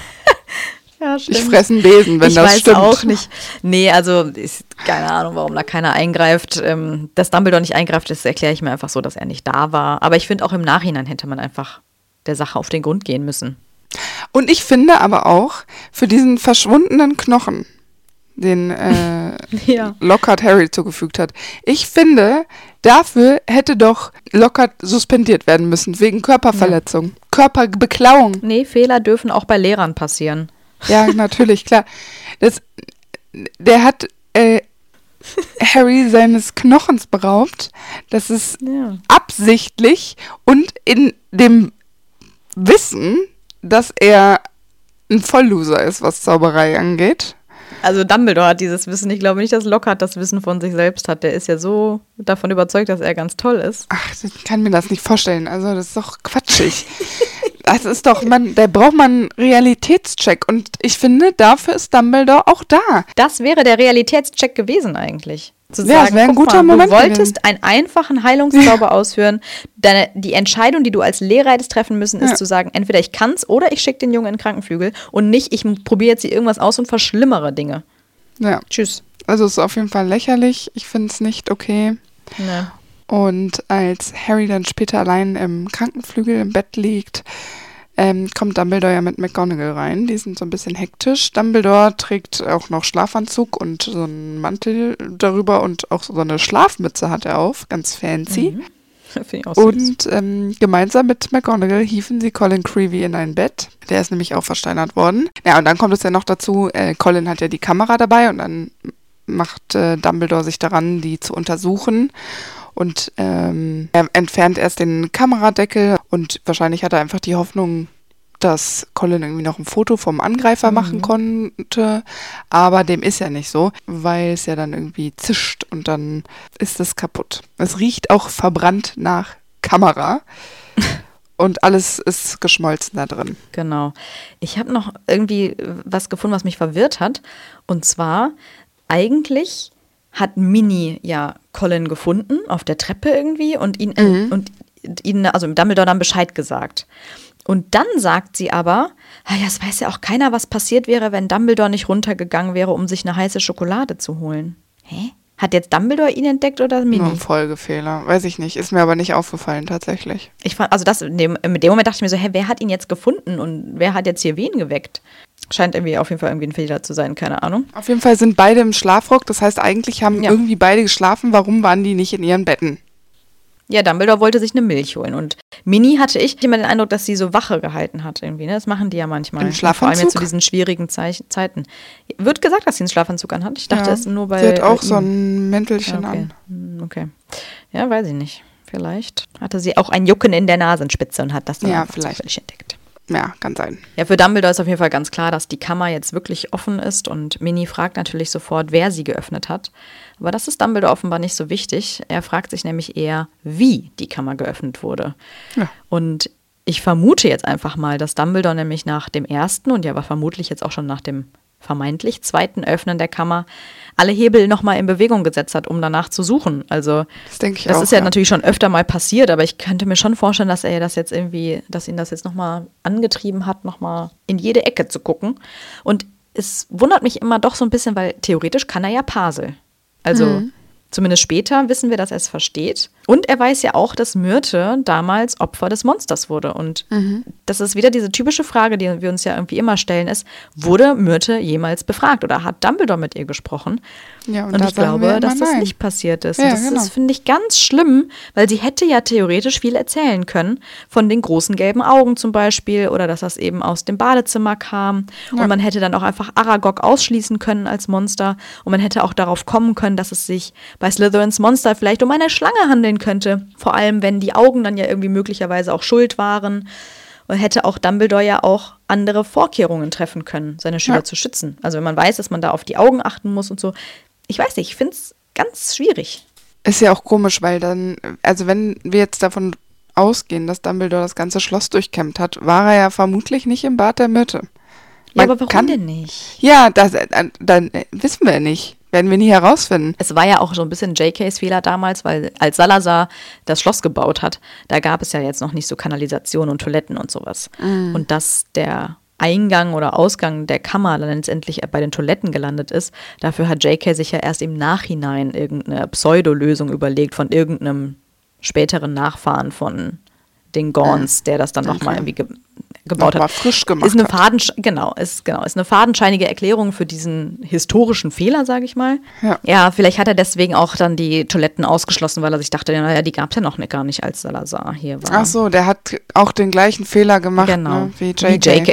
Ja, ich fresse einen Besen, wenn das stimmt. Ich weiß auch nicht. Nee, also keine Ahnung, warum da keiner eingreift. Dass Dumbledore nicht eingreift, das erkläre ich mir einfach so, dass er nicht da war. Aber ich finde, auch im Nachhinein hätte man einfach der Sache auf den Grund gehen müssen. Und ich finde aber auch, für diesen verschwundenen Knochen, den Lockhart Harry zugefügt hat, ich finde, dafür hätte doch Lockhart suspendiert werden müssen, wegen Körperverletzung, Körperbeklauung. Nee, Fehler dürfen auch bei Lehrern passieren. Ja, natürlich, klar. Der hat Harry seines Knochens beraubt. Das ist absichtlich und in dem Wissen, dass er ein Vollloser ist, was Zauberei angeht. Also Dumbledore hat dieses Wissen. Ich glaube nicht, dass Lockhart das Wissen von sich selbst hat. Der ist ja so davon überzeugt, dass er ganz toll ist. Ach, ich kann mir das nicht vorstellen. Also das ist doch quatschig. Das ist doch, da braucht man einen Realitätscheck. Und ich finde, dafür ist Dumbledore auch da. Das wäre der Realitätscheck gewesen eigentlich. Zu ja, sagen, wäre ein guter Moment. Du wolltest einen einfachen Heilungszauber ausführen. Die Entscheidung, die du als Lehrer hättest treffen müssen, ist zu sagen, entweder ich kann's oder ich schicke den Jungen in den Krankenflügel und nicht, ich probiere jetzt hier irgendwas aus und verschlimmere Dinge. Ja. Tschüss. Also es ist auf jeden Fall lächerlich. Ich finde es nicht okay. Nee. Und als Harry dann später allein im Krankenflügel im Bett liegt, kommt Dumbledore ja mit McGonagall rein. Die sind so ein bisschen hektisch. Dumbledore trägt auch noch Schlafanzug und so einen Mantel darüber und auch so eine Schlafmütze hat er auf. Ganz fancy. Mhm. Finde ich auch süß. Und gemeinsam mit McGonagall hieven sie Colin Creevey in ein Bett. Der ist nämlich auch versteinert worden. Ja, und dann kommt es ja noch dazu, Colin hat ja die Kamera dabei und dann macht Dumbledore sich daran, die zu untersuchen. Und er entfernt erst den Kameradeckel und wahrscheinlich hat er einfach die Hoffnung, dass Colin irgendwie noch ein Foto vom Angreifer machen konnte. Aber dem ist ja nicht so, weil es ja dann irgendwie zischt und dann ist es kaputt. Es riecht auch verbrannt nach Kamera. Und alles ist geschmolzen da drin. Genau. Ich habe noch irgendwie was gefunden, was mich verwirrt hat. Und zwar, eigentlich hat Minnie ja Colin gefunden auf der Treppe irgendwie und ihn also Dumbledore dann Bescheid gesagt. Und dann sagt sie aber, ja, es weiß ja auch keiner, was passiert wäre, wenn Dumbledore nicht runtergegangen wäre, um sich eine heiße Schokolade zu holen. Hä? Hat jetzt Dumbledore ihn entdeckt oder Mini? Nur ein Folgefehler, weiß ich nicht. Ist mir aber nicht aufgefallen, tatsächlich. Ich fand, also in dem Moment dachte ich mir so, wer hat ihn jetzt gefunden und wer hat jetzt hier wen geweckt? Scheint irgendwie auf jeden Fall irgendwie ein Fehler zu sein, keine Ahnung. Auf jeden Fall sind beide im Schlafrock, das heißt, eigentlich haben irgendwie beide geschlafen. Warum waren die nicht in ihren Betten? Ja, Dumbledore wollte sich eine Milch holen und Mini hatte ich immer den Eindruck, dass sie so Wache gehalten hat irgendwie, ne? Das machen die ja manchmal. Im Schlafanzug? Vor allem jetzt zu diesen schwierigen Zeiten. Wird gesagt, dass sie einen Schlafanzug anhat? Ich dachte, es nur bei sie hat auch so ein Mäntelchen an. Okay. Ja, weiß ich nicht. Vielleicht hatte sie auch ein Jucken in der Nasenspitze und hat das dann vielleicht entdeckt. Ja, kann sein. Ja, für Dumbledore ist auf jeden Fall ganz klar, dass die Kammer jetzt wirklich offen ist und Mini fragt natürlich sofort, wer sie geöffnet hat. Aber das ist Dumbledore offenbar nicht so wichtig. Er fragt sich nämlich eher, wie die Kammer geöffnet wurde. Ja. Und ich vermute jetzt einfach mal, dass Dumbledore nämlich nach dem ersten und ja aber vermutlich jetzt auch schon nach dem vermeintlich zweiten Öffnen der Kammer alle Hebel nochmal in Bewegung gesetzt hat, um danach zu suchen. Also das denke ich das auch, ist ja natürlich schon öfter mal passiert, aber ich könnte mir schon vorstellen, dass er das jetzt irgendwie, dass ihn das jetzt nochmal angetrieben hat, nochmal in jede Ecke zu gucken. Und es wundert mich immer doch so ein bisschen, weil theoretisch kann er ja Parsel. Also zumindest später wissen wir, dass er es versteht. Und er weiß ja auch, dass Myrte damals Opfer des Monsters wurde. Und das ist wieder diese typische Frage, die wir uns ja irgendwie immer stellen, ist, wurde Myrte jemals befragt oder hat Dumbledore mit ihr gesprochen? Ja, und ich glaube, dass das nicht passiert ist. Ja, und das ist, finde ich, ganz schlimm, weil sie hätte ja theoretisch viel erzählen können. Von den großen gelben Augen zum Beispiel oder dass das eben aus dem Badezimmer kam. Ja. Und man hätte dann auch einfach Aragog ausschließen können als Monster. Und man hätte auch darauf kommen können, dass es sich bei Slytherins Monster vielleicht um eine Schlange handeln könnte. Vor allem, wenn die Augen dann ja irgendwie möglicherweise auch schuld waren. Und hätte auch Dumbledore ja auch andere Vorkehrungen treffen können, seine Schüler zu schützen. Also wenn man weiß, dass man da auf die Augen achten muss und so. Ich weiß nicht, ich finde es ganz schwierig. Ist ja auch komisch, weil dann, also wenn wir jetzt davon ausgehen, dass Dumbledore das ganze Schloss durchkämmt hat, war er ja vermutlich nicht im Bad der Myrte. Ja, aber warum denn nicht? Ja, dann wissen wir nicht. Werden wir nie herausfinden. Es war ja auch so ein bisschen JKs Fehler damals, weil als Salazar das Schloss gebaut hat, da gab es ja jetzt noch nicht so Kanalisation und Toiletten und sowas. Und dass der Eingang oder Ausgang der Kammer dann letztendlich bei den Toiletten gelandet ist, dafür hat JK sich ja erst im Nachhinein irgendeine Pseudolösung überlegt von irgendeinem späteren Nachfahren von den Gorns, der das dann nochmal irgendwie gebaut hat. Frisch gemacht ist eine ist eine fadenscheinige Erklärung für diesen historischen Fehler, sage ich mal. Ja, vielleicht hat er deswegen auch dann die Toiletten ausgeschlossen, weil er sich dachte, naja, die gab es ja noch gar nicht, als Salazar hier war. Ach so, der hat auch den gleichen Fehler gemacht, ne, wie JK.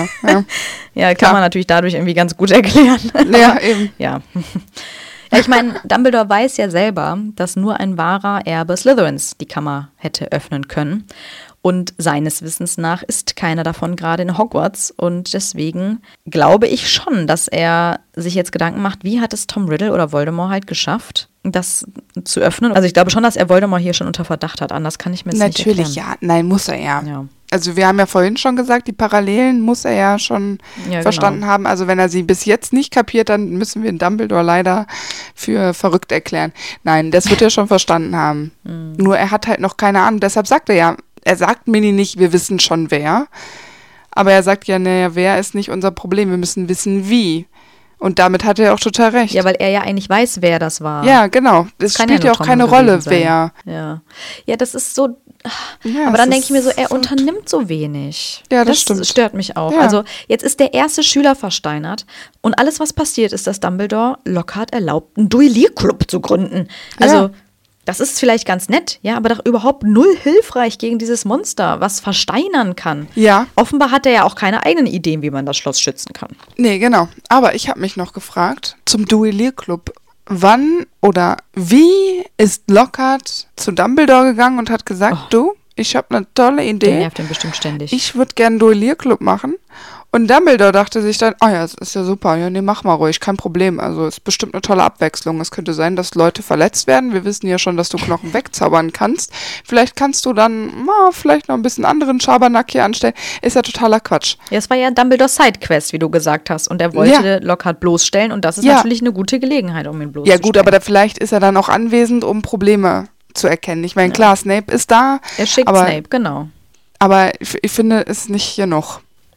Ja, kann man natürlich dadurch irgendwie ganz gut erklären. Ja, eben. Ja. Ja, ich meine, Dumbledore weiß ja selber, dass nur ein wahrer Erbe Slytherins die Kammer hätte öffnen können. Und seines Wissens nach ist keiner davon gerade in Hogwarts. Und deswegen glaube ich schon, dass er sich jetzt Gedanken macht, wie hat es Tom Riddle oder Voldemort halt geschafft, das zu öffnen. Also ich glaube schon, dass er Voldemort hier schon unter Verdacht hat. Anders kann ich mir das nicht erklären. Natürlich, ja. Nein, muss er ja. Also wir haben ja vorhin schon gesagt, die Parallelen muss er ja schon verstanden haben. Also wenn er sie bis jetzt nicht kapiert, dann müssen wir Dumbledore leider für verrückt erklären. Nein, das wird er schon verstanden haben. Nur er hat halt noch keine Ahnung. Deshalb sagt er sagt Mini nicht, wir wissen schon wer. Aber er sagt ja, naja, wer ist nicht unser Problem. Wir müssen wissen, wie. Und damit hat er auch total recht. Ja, weil er ja eigentlich weiß, wer das war. Ja, genau. Es spielt ja auch keine Rolle, wer. Ja, das ist so. Ja, aber dann denke ich mir so, er unternimmt so wenig. Ja, das stimmt. Das stört mich auch. Ja. Also jetzt ist der erste Schüler versteinert und alles, was passiert, ist, dass Dumbledore Lockhart erlaubt, einen Duellierclub zu gründen. Also das ist vielleicht ganz nett, ja, aber doch überhaupt null hilfreich gegen dieses Monster, was versteinern kann. Ja. Offenbar hat er ja auch keine eigenen Ideen, wie man das Schloss schützen kann. Nee, genau. Aber ich habe mich noch gefragt, zum Duellierclub, wann oder wie ist Lockhart zu Dumbledore gegangen und hat gesagt, du, ich habe eine tolle Idee. Der nervt ihn bestimmt ständig. Ich würde gerne einen Duellierclub machen. Und Dumbledore dachte sich dann, ja, das ist ja super, ja, nee, mach mal ruhig, kein Problem. Also ist bestimmt eine tolle Abwechslung. Es könnte sein, dass Leute verletzt werden. Wir wissen ja schon, dass du Knochen wegzaubern kannst. Vielleicht kannst du dann vielleicht noch ein bisschen anderen Schabernack hier anstellen. Ist ja totaler Quatsch. Ja, es war ja Dumbledores Sidequest, wie du gesagt hast. Und er wollte Lockhart bloßstellen und das ist natürlich eine gute Gelegenheit, um ihn bloßzustellen. Ja gut, aber vielleicht ist er dann auch anwesend, um Probleme zu erkennen. Ich meine, klar, Snape ist da. Er schickt Snape, genau. Aber ich finde es nicht genug.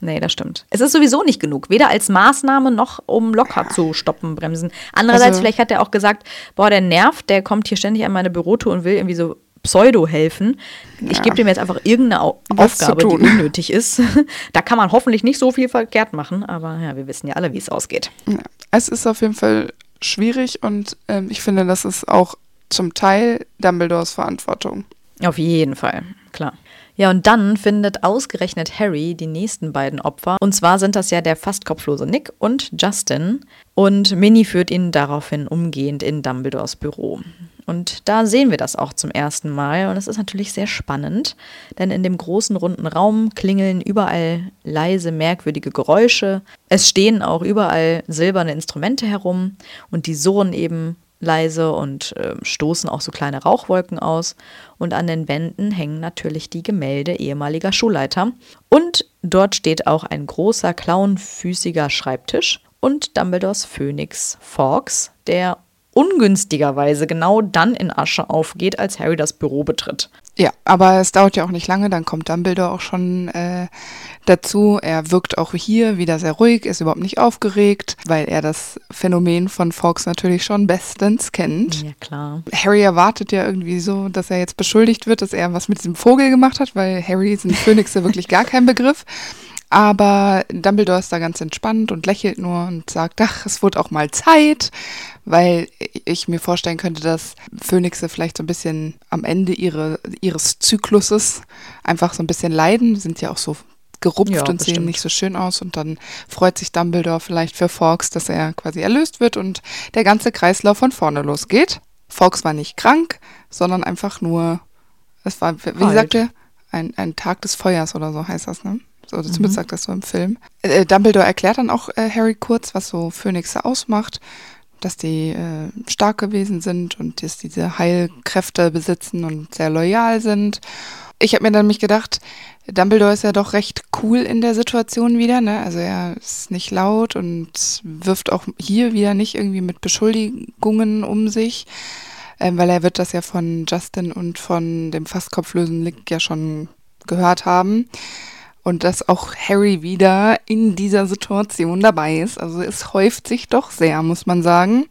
Nee, das stimmt. Es ist sowieso nicht genug. Weder als Maßnahme noch um locker zu stoppen, bremsen. Andererseits, vielleicht hat er auch gesagt, boah, der nervt, der kommt hier ständig an meine Bürotour und will irgendwie so Pseudo helfen. Ich gebe dem jetzt einfach irgendeine Aufgabe, die unnötig ist. Da kann man hoffentlich nicht so viel verkehrt machen, aber ja, wir wissen ja alle, wie es ausgeht. Ja, es ist auf jeden Fall schwierig und ich finde, das ist auch zum Teil Dumbledores Verantwortung. Auf jeden Fall, klar. Ja, und dann findet ausgerechnet Harry die nächsten beiden Opfer. Und zwar sind das ja der fast kopflose Nick und Justin. Und Minnie führt ihn daraufhin umgehend in Dumbledores Büro. Und da sehen wir das auch zum ersten Mal. Und es ist natürlich sehr spannend, denn in dem großen runden Raum klingeln überall leise, merkwürdige Geräusche. Es stehen auch überall silberne Instrumente herum und die surren eben leise und stoßen auch so kleine Rauchwolken aus. Und an den Wänden hängen natürlich die Gemälde ehemaliger Schulleiter. Und dort steht auch ein großer, clownfüßiger Schreibtisch und Dumbledores Phönix Fawkes, der ungünstigerweise genau dann in Asche aufgeht, als Harry das Büro betritt. Ja, aber es dauert ja auch nicht lange, dann kommt Dumbledore auch schon dazu. Er wirkt auch hier wieder sehr ruhig, ist überhaupt nicht aufgeregt, weil er das Phänomen von Fawkes natürlich schon bestens kennt. Ja, klar. Harry erwartet ja irgendwie so, dass er jetzt beschuldigt wird, dass er was mit diesem Vogel gemacht hat, weil Harry sind Phönixe wirklich gar kein Begriff. Aber Dumbledore ist da ganz entspannt und lächelt nur und sagt, ach, es wurde auch mal Zeit, weil ich mir vorstellen könnte, dass Phönixe vielleicht so ein bisschen am Ende ihres Zykluses einfach so ein bisschen leiden, sind ja auch so gerupft und sehen nicht so schön aus und dann freut sich Dumbledore vielleicht für Fawkes, dass er quasi erlöst wird und der ganze Kreislauf von vorne losgeht. Fawkes war nicht krank, sondern einfach nur, es war, wie sagt er, ein Tag des Feuers oder so heißt das, ne? So, zumindest sagt das so im Film. Dumbledore erklärt dann auch Harry kurz, was so Phönixe ausmacht, dass die stark gewesen sind und dass diese Heilkräfte besitzen und sehr loyal sind. Ich habe mir dann nämlich gedacht, Dumbledore ist ja doch recht cool in der Situation wieder, ne? Also er ist nicht laut und wirft auch hier wieder nicht irgendwie mit Beschuldigungen um sich, weil er wird das ja von Justin und von dem fast kopflosen Nick ja schon gehört haben. Und dass auch Harry wieder in dieser Situation dabei ist. Also es häuft sich doch sehr, muss man sagen.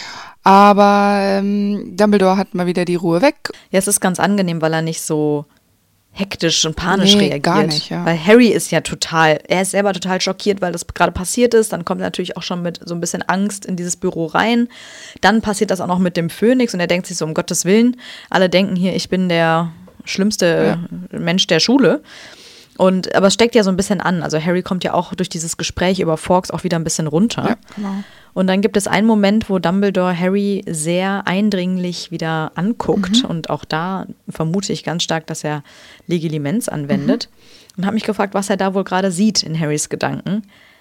Aber Dumbledore hat mal wieder die Ruhe weg. Ja, es ist ganz angenehm, weil er nicht so hektisch und panisch reagiert. Gar nicht, ja. Weil Harry ist ja er ist selber total schockiert, weil das gerade passiert ist. Dann kommt er natürlich auch schon mit so ein bisschen Angst in dieses Büro rein. Dann passiert das auch noch mit dem Phönix und er denkt sich so, um Gottes Willen, alle denken hier, ich bin der schlimmste Mensch der Schule. Aber es steckt ja so ein bisschen an. Also Harry kommt ja auch durch dieses Gespräch über Fawkes auch wieder ein bisschen runter. Ja, genau. Und dann gibt es einen Moment, wo Dumbledore Harry sehr eindringlich wieder anguckt. Und auch da vermute ich ganz stark, dass er Legilimens anwendet. Und habe mich gefragt, was er da wohl gerade sieht in Harrys Gedanken.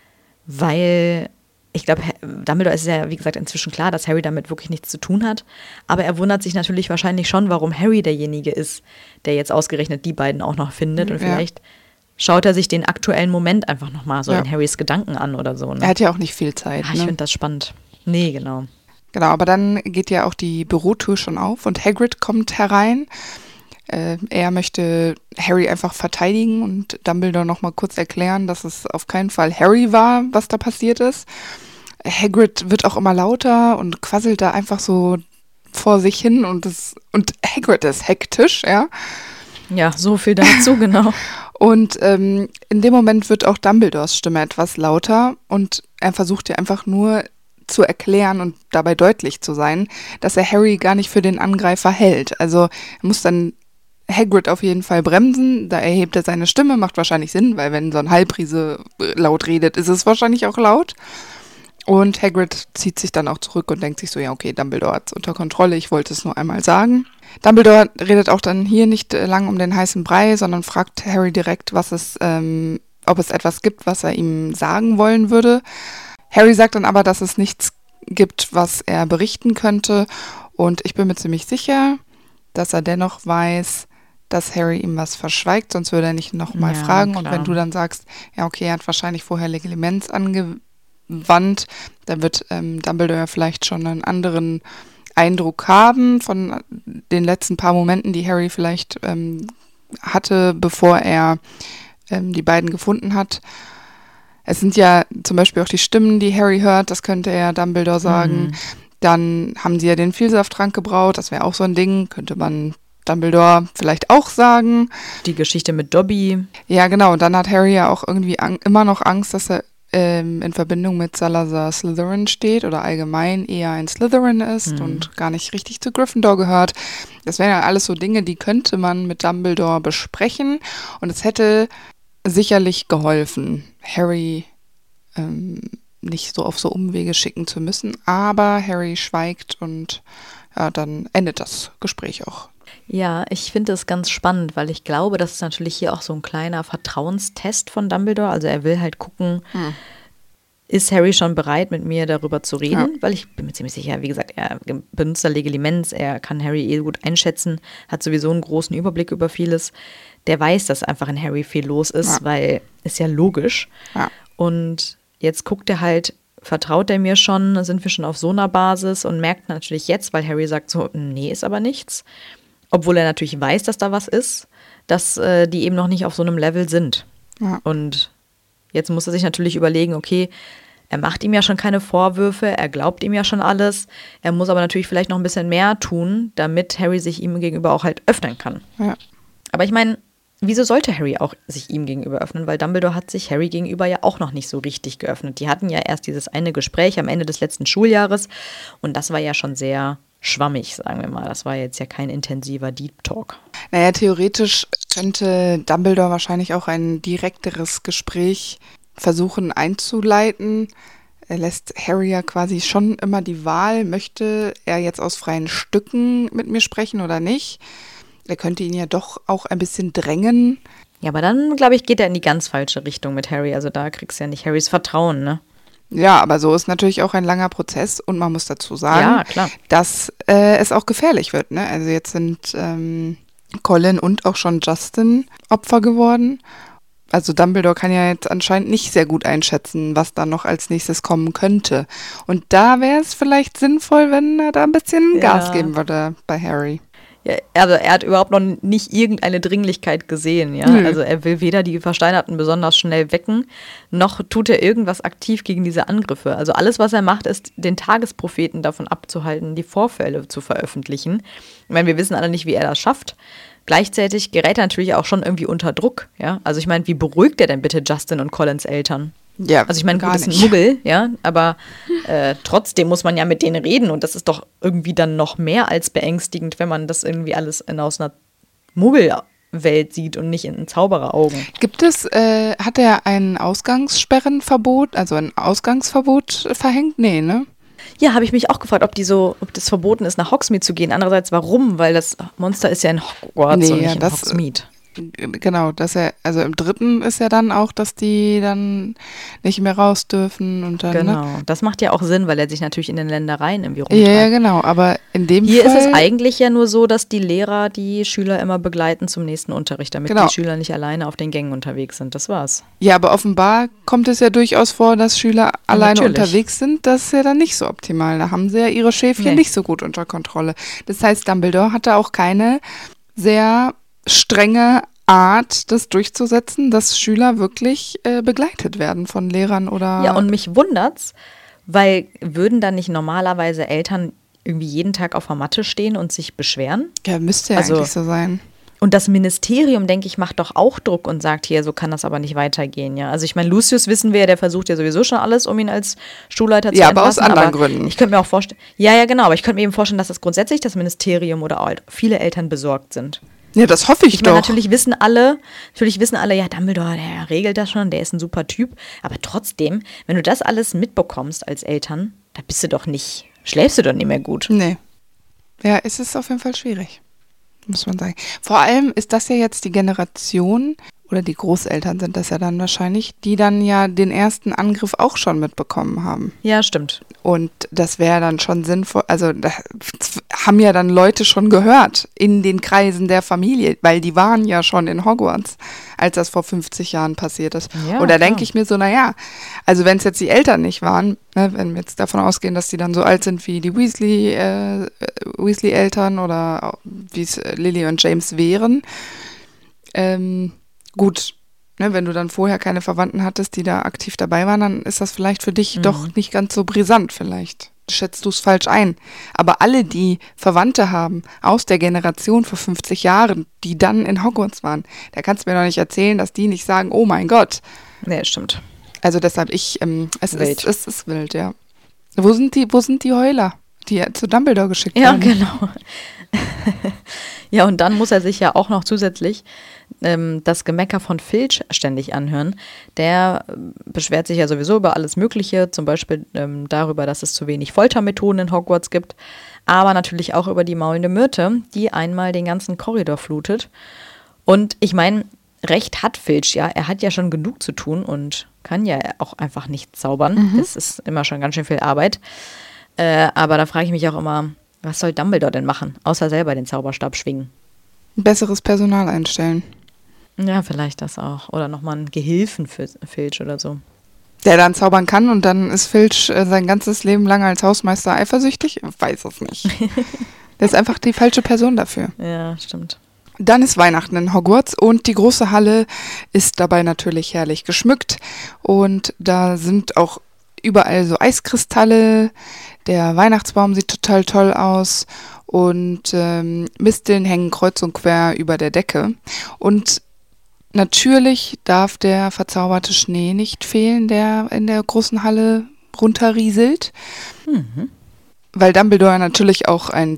Weil ich glaube, Dumbledore ist ja, wie gesagt, inzwischen klar, dass Harry damit wirklich nichts zu tun hat. Aber er wundert sich natürlich wahrscheinlich schon, warum Harry derjenige ist, der jetzt ausgerechnet die beiden auch noch findet. Und vielleicht schaut er sich den aktuellen Moment einfach nochmal so in Harrys Gedanken an oder so. Ne? Er hat ja auch nicht viel Zeit. Ja, ich finde das spannend. Nee, genau. Genau, aber dann geht ja auch die Bürotür schon auf und Hagrid kommt herein. Er möchte Harry einfach verteidigen und Dumbledore nochmal kurz erklären, dass es auf keinen Fall Harry war, was da passiert ist. Hagrid wird auch immer lauter und quasselt da einfach so vor sich hin und Hagrid ist hektisch, ja. Ja, so viel dazu, genau. Und in dem Moment wird auch Dumbledores Stimme etwas lauter und er versucht ja einfach nur zu erklären und dabei deutlich zu sein, dass er Harry gar nicht für den Angreifer hält. Also er muss dann Hagrid auf jeden Fall bremsen, da erhebt er seine Stimme, macht wahrscheinlich Sinn, weil wenn so ein Halbriese laut redet, ist es wahrscheinlich auch laut. Und Hagrid zieht sich dann auch zurück und denkt sich so, ja okay, Dumbledore hat es unter Kontrolle, ich wollte es nur einmal sagen. Dumbledore redet auch dann hier nicht lang um den heißen Brei, sondern fragt Harry direkt, ob es etwas gibt, was er ihm sagen wollen würde. Harry sagt dann aber, dass es nichts gibt, was er berichten könnte. Und ich bin mir ziemlich sicher, dass er dennoch weiß, dass Harry ihm was verschweigt, sonst würde er nicht nochmal fragen. Klar. Und wenn du dann sagst, ja okay, er hat wahrscheinlich vorher Legilimens angewandt, dann wird Dumbledore vielleicht schon einen anderen Eindruck haben von den letzten paar Momenten, die Harry vielleicht hatte, bevor er die beiden gefunden hat. Es sind ja zum Beispiel auch die Stimmen, die Harry hört, das könnte er Dumbledore sagen. Dann haben sie ja den Vielsafttrank gebraut, das wäre auch so ein Ding, könnte man Dumbledore vielleicht auch sagen. Die Geschichte mit Dobby. Ja, genau. Und dann hat Harry ja auch irgendwie immer noch Angst, dass er in Verbindung mit Salazar Slytherin steht oder allgemein eher ein Slytherin ist und gar nicht richtig zu Gryffindor gehört. Das wären ja alles so Dinge, die könnte man mit Dumbledore besprechen. Und es hätte sicherlich geholfen, Harry nicht so auf so Umwege schicken zu müssen. Aber Harry schweigt und ja, dann endet das Gespräch auch. Ja, ich finde es ganz spannend, weil ich glaube, das ist natürlich hier auch so ein kleiner Vertrauenstest von Dumbledore. Also er will halt gucken, ist Harry schon bereit, mit mir darüber zu reden? Ja. Weil ich bin mir ziemlich sicher, wie gesagt, er benutzt da Legilimens, er kann Harry gut einschätzen, hat sowieso einen großen Überblick über vieles. Der weiß, dass einfach in Harry viel los ist, weil ist ja logisch. Ja. Und jetzt guckt er halt, vertraut er mir schon, sind wir schon auf so einer Basis und merkt natürlich jetzt, weil Harry sagt so, nee, ist aber nichts. Obwohl er natürlich weiß, dass da was ist, dass die eben noch nicht auf so einem Level sind. Ja. Und jetzt muss er sich natürlich überlegen, okay, er macht ihm ja schon keine Vorwürfe, er glaubt ihm ja schon alles. Er muss aber natürlich vielleicht noch ein bisschen mehr tun, damit Harry sich ihm gegenüber auch halt öffnen kann. Ja. Aber ich meine, wieso sollte Harry auch sich ihm gegenüber öffnen? Weil Dumbledore hat sich Harry gegenüber ja auch noch nicht so richtig geöffnet. Die hatten ja erst dieses eine Gespräch am Ende des letzten Schuljahres und das war ja schon sehr schwammig, sagen wir mal. Das war jetzt ja kein intensiver Deep Talk. Naja, theoretisch könnte Dumbledore wahrscheinlich auch ein direkteres Gespräch versuchen einzuleiten. Er lässt Harry ja quasi schon immer die Wahl, möchte er jetzt aus freien Stücken mit mir sprechen oder nicht. Er könnte ihn ja doch auch ein bisschen drängen. Ja, aber dann, glaube ich, geht er in die ganz falsche Richtung mit Harry. Also da kriegst du ja nicht Harrys Vertrauen, ne? Ja, aber so ist natürlich auch ein langer Prozess und man muss dazu sagen, dass es auch gefährlich wird, ne? Also jetzt sind Colin und auch schon Justin Opfer geworden. Also Dumbledore kann ja jetzt anscheinend nicht sehr gut einschätzen, was da noch als nächstes kommen könnte. Und da wäre es vielleicht sinnvoll, wenn er da ein bisschen Gas geben würde bei Harry. Ja, also er hat überhaupt noch nicht irgendeine Dringlichkeit gesehen, ja. Also er will weder die Versteinerten besonders schnell wecken, noch tut er irgendwas aktiv gegen diese Angriffe. Also alles, was er macht, ist, den Tagespropheten davon abzuhalten, die Vorfälle zu veröffentlichen. Ich meine, wir wissen alle nicht, wie er das schafft. Gleichzeitig gerät er natürlich auch schon irgendwie unter Druck, ja. Also ich meine, wie beruhigt er denn bitte Justin und Collins Eltern? Ja, also ich meine, gut, das sind Muggel, ja, aber trotzdem muss man ja mit denen reden und das ist doch irgendwie dann noch mehr als beängstigend, wenn man das irgendwie alles aus einer Muggelwelt sieht und nicht in Zaubereraugen. Hat er ein Ausgangssperrenverbot, also ein Ausgangsverbot verhängt? Nee, ne? Ja, habe ich mich auch gefragt, ob das verboten ist, nach Hogsmeade zu gehen. Andererseits, warum? Weil das Monster ist ja in Hogwarts und nicht in Hogsmeade. Genau, also im 3. ist ja dann auch, dass die dann nicht mehr raus dürfen und dann. Genau, das macht ja auch Sinn, weil er sich natürlich in den Ländereien irgendwie rumtreibt. Ja, genau, aber in dem Fall. Hier ist es eigentlich ja nur so, dass die Lehrer die Schüler immer begleiten zum nächsten Unterricht, damit die Schüler nicht alleine auf den Gängen unterwegs sind. Das war's. Ja, aber offenbar kommt es ja durchaus vor, dass Schüler alleine unterwegs sind. Das ist ja dann nicht so optimal. Da haben sie ja ihre Schäfchen nicht so gut unter Kontrolle. Das heißt, Dumbledore hatte auch keine sehr strenge Art, das durchzusetzen, dass Schüler wirklich begleitet werden von Lehrern oder. Ja, und mich wundert's, weil würden dann nicht normalerweise Eltern irgendwie jeden Tag auf der Matte stehen und sich beschweren? Ja, müsste ja eigentlich so sein. Und das Ministerium, denke ich, macht doch auch Druck und sagt, hier, so kann das aber nicht weitergehen, ja. Also ich meine, Lucius wissen wir, der versucht ja sowieso schon alles, um ihn als Schulleiter zu entlassen. Ja, aber aus anderen Gründen. Ich könnte mir auch vorstellen, ja, genau, aber ich könnte mir eben vorstellen, dass das grundsätzlich das Ministerium oder auch viele Eltern besorgt sind. Ja, das hoffe ich doch. Meine, natürlich wissen alle, ja, Dumbledore, der regelt das schon, der ist ein super Typ. Aber trotzdem, wenn du das alles mitbekommst als Eltern, da schläfst du doch nicht mehr gut. Nee. Ja, es ist auf jeden Fall schwierig, muss man sagen. Vor allem ist das ja jetzt die Generation, oder die Großeltern sind das ja dann wahrscheinlich, die dann ja den ersten Angriff auch schon mitbekommen haben. Ja, stimmt. Und das wäre dann schon sinnvoll, also da haben ja dann Leute schon gehört in den Kreisen der Familie, weil die waren ja schon in Hogwarts, als das vor 50 Jahren passiert ist. Ja, und da denke ich mir so, also wenn es jetzt die Eltern nicht waren, ne, wenn wir jetzt davon ausgehen, dass die dann so alt sind wie die Weasley-Eltern oder wie es Lily und James wären, gut, Ne, wenn du dann vorher keine Verwandten hattest, die da aktiv dabei waren, dann ist das vielleicht für dich doch nicht ganz so brisant vielleicht. Schätzt du es falsch ein. Aber alle, die Verwandte haben aus der Generation vor 50 Jahren, die dann in Hogwarts waren, da kannst du mir doch nicht erzählen, dass die nicht sagen, oh mein Gott. Nee, stimmt. Also deshalb, es ist wild, ja. Wo sind die Heuler, die zu Dumbledore geschickt werden? Ja, genau. Ja, und dann muss er sich ja auch noch zusätzlich das Gemecker von Filch ständig anhören. Der beschwert sich ja sowieso über alles Mögliche, zum Beispiel darüber, dass es zu wenig Foltermethoden in Hogwarts gibt, aber natürlich auch über die maulende Myrte, die einmal den ganzen Korridor flutet. Und ich meine, recht hat Filch ja, er hat ja schon genug zu tun und kann ja auch einfach nicht zaubern. Das ist immer schon ganz schön viel Arbeit. Aber da frage ich mich auch immer, was soll Dumbledore denn machen, außer selber den Zauberstab schwingen? Besseres Personal einstellen. Ja, vielleicht das auch. Oder nochmal einen Gehilfen für Filch oder so. Der dann zaubern kann und dann ist Filch sein ganzes Leben lang als Hausmeister eifersüchtig? Ich weiß es nicht. Der ist einfach die falsche Person dafür. Ja, stimmt. Dann ist Weihnachten in Hogwarts und die große Halle ist dabei natürlich herrlich geschmückt. Und da sind auch überall so Eiskristalle. Der Weihnachtsbaum sieht total toll aus. Und Misteln hängen kreuz und quer über der Decke. Und natürlich darf der verzauberte Schnee nicht fehlen, der in der großen Halle runterrieselt. Weil Dumbledore natürlich auch ein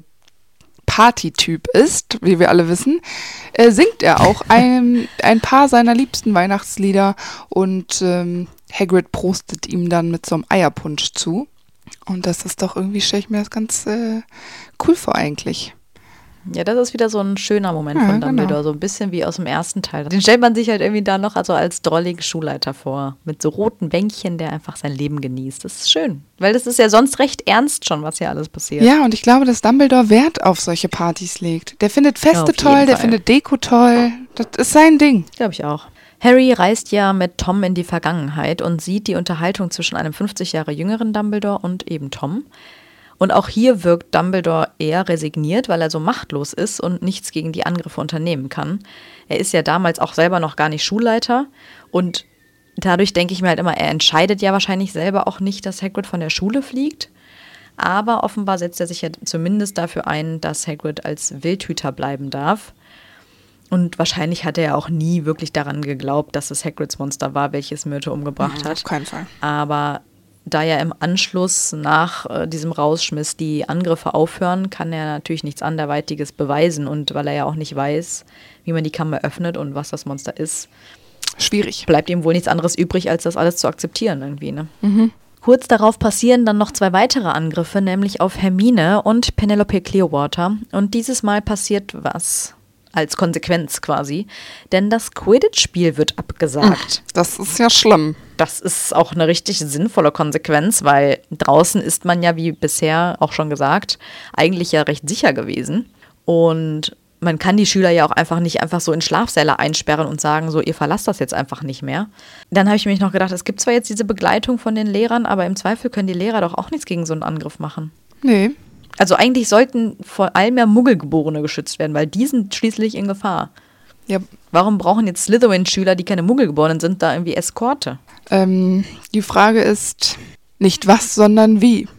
Partytyp ist, wie wir alle wissen, singt er auch ein paar seiner liebsten Weihnachtslieder und Hagrid prostet ihm dann mit so einem Eierpunsch zu. Und das ist doch irgendwie, stelle ich mir das ganz cool vor eigentlich. Ja, das ist wieder so ein schöner Moment von Dumbledore, genau. So ein bisschen wie aus dem ersten Teil. Den stellt man sich halt irgendwie da noch also als drolligen Schulleiter vor, mit so roten Bänkchen, der einfach sein Leben genießt. Das ist schön, weil das ist ja sonst recht ernst schon, was hier alles passiert. Ja, und ich glaube, dass Dumbledore Wert auf solche Partys legt. Der findet Feste toll, der findet Deko toll. Das ist sein Ding. Glaube ich auch. Harry reist ja mit Tom in die Vergangenheit und sieht die Unterhaltung zwischen einem 50 Jahre jüngeren Dumbledore und eben Tom. Und auch hier wirkt Dumbledore eher resigniert, weil er so machtlos ist und nichts gegen die Angriffe unternehmen kann. Er ist ja damals auch selber noch gar nicht Schulleiter und dadurch denke ich mir halt immer, er entscheidet ja wahrscheinlich selber auch nicht, dass Hagrid von der Schule fliegt. Aber offenbar setzt er sich ja zumindest dafür ein, dass Hagrid als Wildhüter bleiben darf. Und wahrscheinlich hat er ja auch nie wirklich daran geglaubt, dass es Hagrids Monster war, welches Myrte umgebracht hat. Auf keinen Fall. Aber da ja im Anschluss nach diesem Rausschmiss die Angriffe aufhören, kann er natürlich nichts anderweitiges beweisen. Und weil er ja auch nicht weiß, wie man die Kammer öffnet und was das Monster ist, schwierig. Bleibt ihm wohl nichts anderes übrig, als das alles zu akzeptieren irgendwie, ne? Kurz darauf passieren dann noch 2 weitere Angriffe, nämlich auf Hermine und Penelope Clearwater. Und dieses Mal passiert was als Konsequenz quasi, denn das Quidditch-Spiel wird abgesagt. Das ist ja schlimm. Das ist auch eine richtig sinnvolle Konsequenz, weil draußen ist man ja, wie bisher auch schon gesagt, eigentlich ja recht sicher gewesen. Und man kann die Schüler ja auch nicht einfach so in Schlafsäle einsperren und sagen, so, ihr verlasst das jetzt einfach nicht mehr. Dann habe ich mich noch gedacht, es gibt zwar jetzt diese Begleitung von den Lehrern, aber im Zweifel können die Lehrer doch auch nichts gegen so einen Angriff machen. Nee. Also eigentlich sollten vor allem ja Muggelgeborene geschützt werden, weil die sind schließlich in Gefahr. Ja. Warum brauchen jetzt Slytherin-Schüler, die keine Muggelgeborenen sind, da irgendwie Eskorte? Die Frage ist nicht was, sondern wie.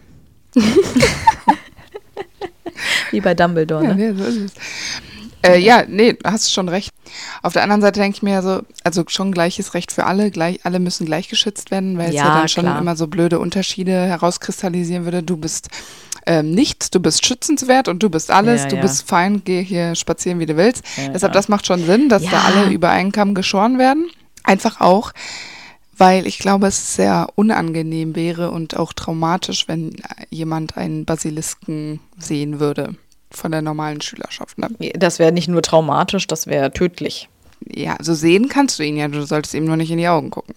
Wie bei Dumbledore, ne? Ja, so ist es. Hast schon recht. Auf der anderen Seite denke ich mir ja so, also schon gleiches Recht für alle, alle müssen gleich geschützt werden, weil es ja dann schon immer so blöde Unterschiede herauskristallisieren würde. Du bist nichts, du bist schützenswert und du bist alles, du bist fein, geh hier spazieren, wie du willst. Deshalb, das macht schon Sinn, dass da alle über einen Kamm geschoren werden. Einfach auch, weil ich glaube, es sehr unangenehm wäre und auch traumatisch, wenn jemand einen Basilisken sehen würde von der normalen Schülerschaft. Ne? Das wäre nicht nur traumatisch, das wäre tödlich. Ja, so sehen kannst du ihn ja, du solltest ihm nur nicht in die Augen gucken.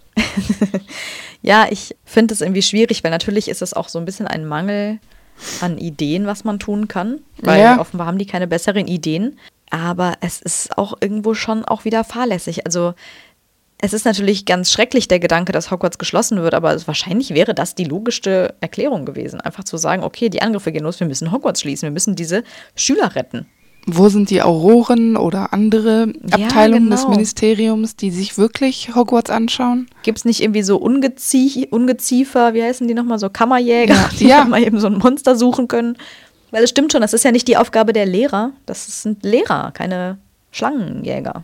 Ja, ich finde es irgendwie schwierig, weil natürlich ist es auch so ein bisschen ein Mangel an Ideen, was man tun kann, weil offenbar haben die keine besseren Ideen, aber es ist auch irgendwo schon auch wieder fahrlässig. Also es ist natürlich ganz schrecklich, der Gedanke, dass Hogwarts geschlossen wird, aber wahrscheinlich wäre das die logischste Erklärung gewesen, einfach zu sagen, okay, die Angriffe gehen los, wir müssen Hogwarts schließen, wir müssen diese Schüler retten. Wo sind die Auroren oder andere Abteilungen des Ministeriums, die sich wirklich Hogwarts anschauen? Gibt es nicht irgendwie so Ungeziefer, wie heißen die nochmal, so Kammerjäger, die mal eben so ein Monster suchen können? Weil es stimmt schon, das ist ja nicht die Aufgabe der Lehrer. Das sind Lehrer, keine Schlangenjäger.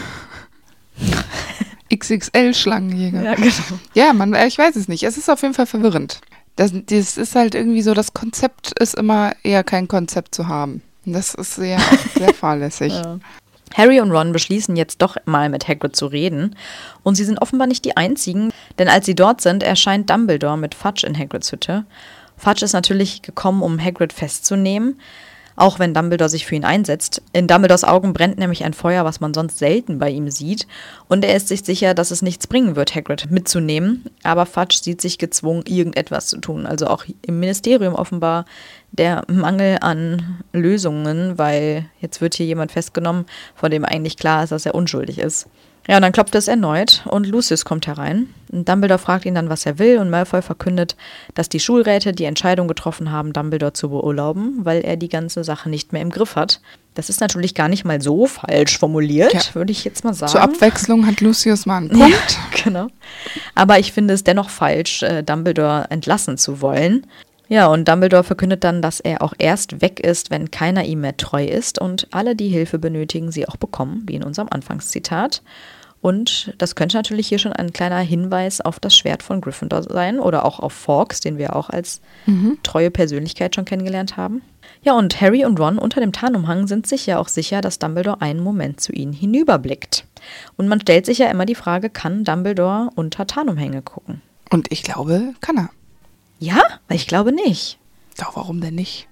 XXL-Schlangenjäger. Ja, genau. Ja, ich weiß es nicht. Es ist auf jeden Fall verwirrend. Das ist halt irgendwie so, das Konzept ist immer eher kein Konzept zu haben. Das ist sehr fahrlässig. Ja. Harry und Ron beschließen jetzt doch mal mit Hagrid zu reden. Und sie sind offenbar nicht die Einzigen, denn als sie dort sind, erscheint Dumbledore mit Fudge in Hagrids Hütte. Fudge ist natürlich gekommen, um Hagrid festzunehmen, auch wenn Dumbledore sich für ihn einsetzt. In Dumbledores Augen brennt nämlich ein Feuer, was man sonst selten bei ihm sieht. Und er ist sich sicher, dass es nichts bringen wird, Hagrid mitzunehmen. Aber Fudge sieht sich gezwungen, irgendetwas zu tun. Also auch im Ministerium offenbar der Mangel an Lösungen, weil jetzt wird hier jemand festgenommen, von dem eigentlich klar ist, dass er unschuldig ist. Ja, und dann klopft es erneut und Lucius kommt herein. Und Dumbledore fragt ihn dann, was er will, und Malfoy verkündet, dass die Schulräte die Entscheidung getroffen haben, Dumbledore zu beurlauben, weil er die ganze Sache nicht mehr im Griff hat. Das ist natürlich gar nicht mal so falsch formuliert, würde ich jetzt mal sagen. Zur Abwechslung hat Lucius mal einen Punkt. Ja, genau. Aber ich finde es dennoch falsch, Dumbledore entlassen zu wollen. Ja, und Dumbledore verkündet dann, dass er auch erst weg ist, wenn keiner ihm mehr treu ist und alle, die Hilfe benötigen, sie auch bekommen, wie in unserem Anfangszitat. Und das könnte natürlich hier schon ein kleiner Hinweis auf das Schwert von Gryffindor sein oder auch auf Fawkes, den wir auch als treue Persönlichkeit schon kennengelernt haben. Ja, und Harry und Ron unter dem Tarnumhang sind sich ja auch sicher, dass Dumbledore einen Moment zu ihnen hinüberblickt. Und man stellt sich ja immer die Frage, kann Dumbledore unter Tarnumhänge gucken? Und ich glaube, kann er. Ja? Ich glaube nicht. Doch, warum denn nicht?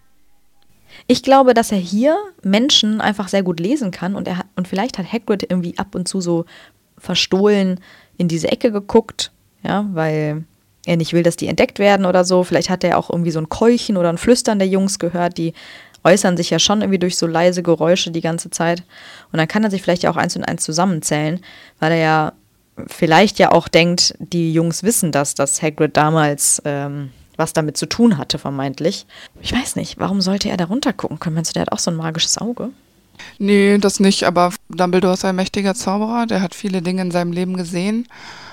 Ich glaube, dass er hier Menschen einfach sehr gut lesen kann und vielleicht hat Hagrid irgendwie ab und zu so verstohlen in diese Ecke geguckt, ja, weil er nicht will, dass die entdeckt werden oder so. Vielleicht hat er auch irgendwie so ein Keuchen oder ein Flüstern der Jungs gehört, die äußern sich ja schon irgendwie durch so leise Geräusche die ganze Zeit. Und dann kann er sich vielleicht ja auch 1 und 1 zusammenzählen, weil er ja vielleicht ja auch denkt, die Jungs wissen das, dass Hagrid damals was damit zu tun hatte, vermeintlich. Ich weiß nicht, warum sollte er da runter gucken können? Meinst du, der hat auch so ein magisches Auge? Nee, das nicht, aber Dumbledore ist ein mächtiger Zauberer, der hat viele Dinge in seinem Leben gesehen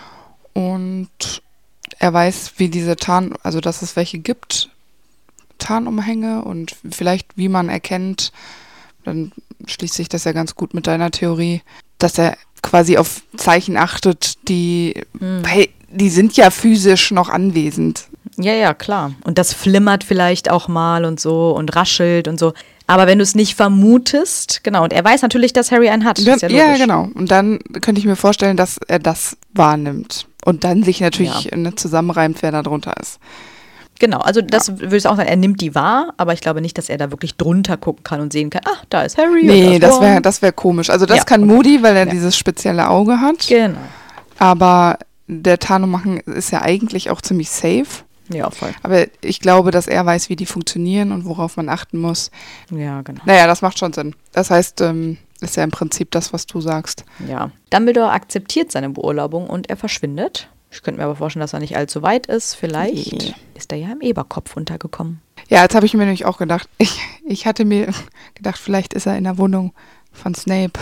und er weiß, wie diese also dass es welche gibt, Tarnumhänge und vielleicht, wie man erkennt, dann schließt sich das ja ganz gut mit deiner Theorie, dass er quasi auf Zeichen achtet, weil die sind ja physisch noch anwesend. Ja, klar. Und das flimmert vielleicht auch mal und so und raschelt und so. Aber wenn du es nicht vermutest, genau, und er weiß natürlich, dass Harry einen hat. Ist ja genau. Und dann könnte ich mir vorstellen, dass er das wahrnimmt. Und dann sich natürlich zusammenreimt, wer da drunter ist. Genau, also das würde ich auch sagen, er nimmt die wahr, aber ich glaube nicht, dass er da wirklich drunter gucken kann und sehen kann, da ist Harry. Nee, das wäre komisch. Also das kann Moody, weil er dieses spezielle Auge hat. Genau. Aber der Tarnumhang ist ja eigentlich auch ziemlich safe. Ja, voll. Aber ich glaube, dass er weiß, wie die funktionieren und worauf man achten muss. Ja, genau. Naja, das macht schon Sinn. Das heißt, ist ja im Prinzip das, was du sagst. Ja. Dumbledore akzeptiert seine Beurlaubung und er verschwindet. Ich könnte mir aber vorstellen, dass er nicht allzu weit ist. Vielleicht ist er ja im Eberkopf untergekommen. Ja, jetzt habe ich mir nämlich auch gedacht. Ich hatte mir gedacht, vielleicht ist er in der Wohnung von Snape.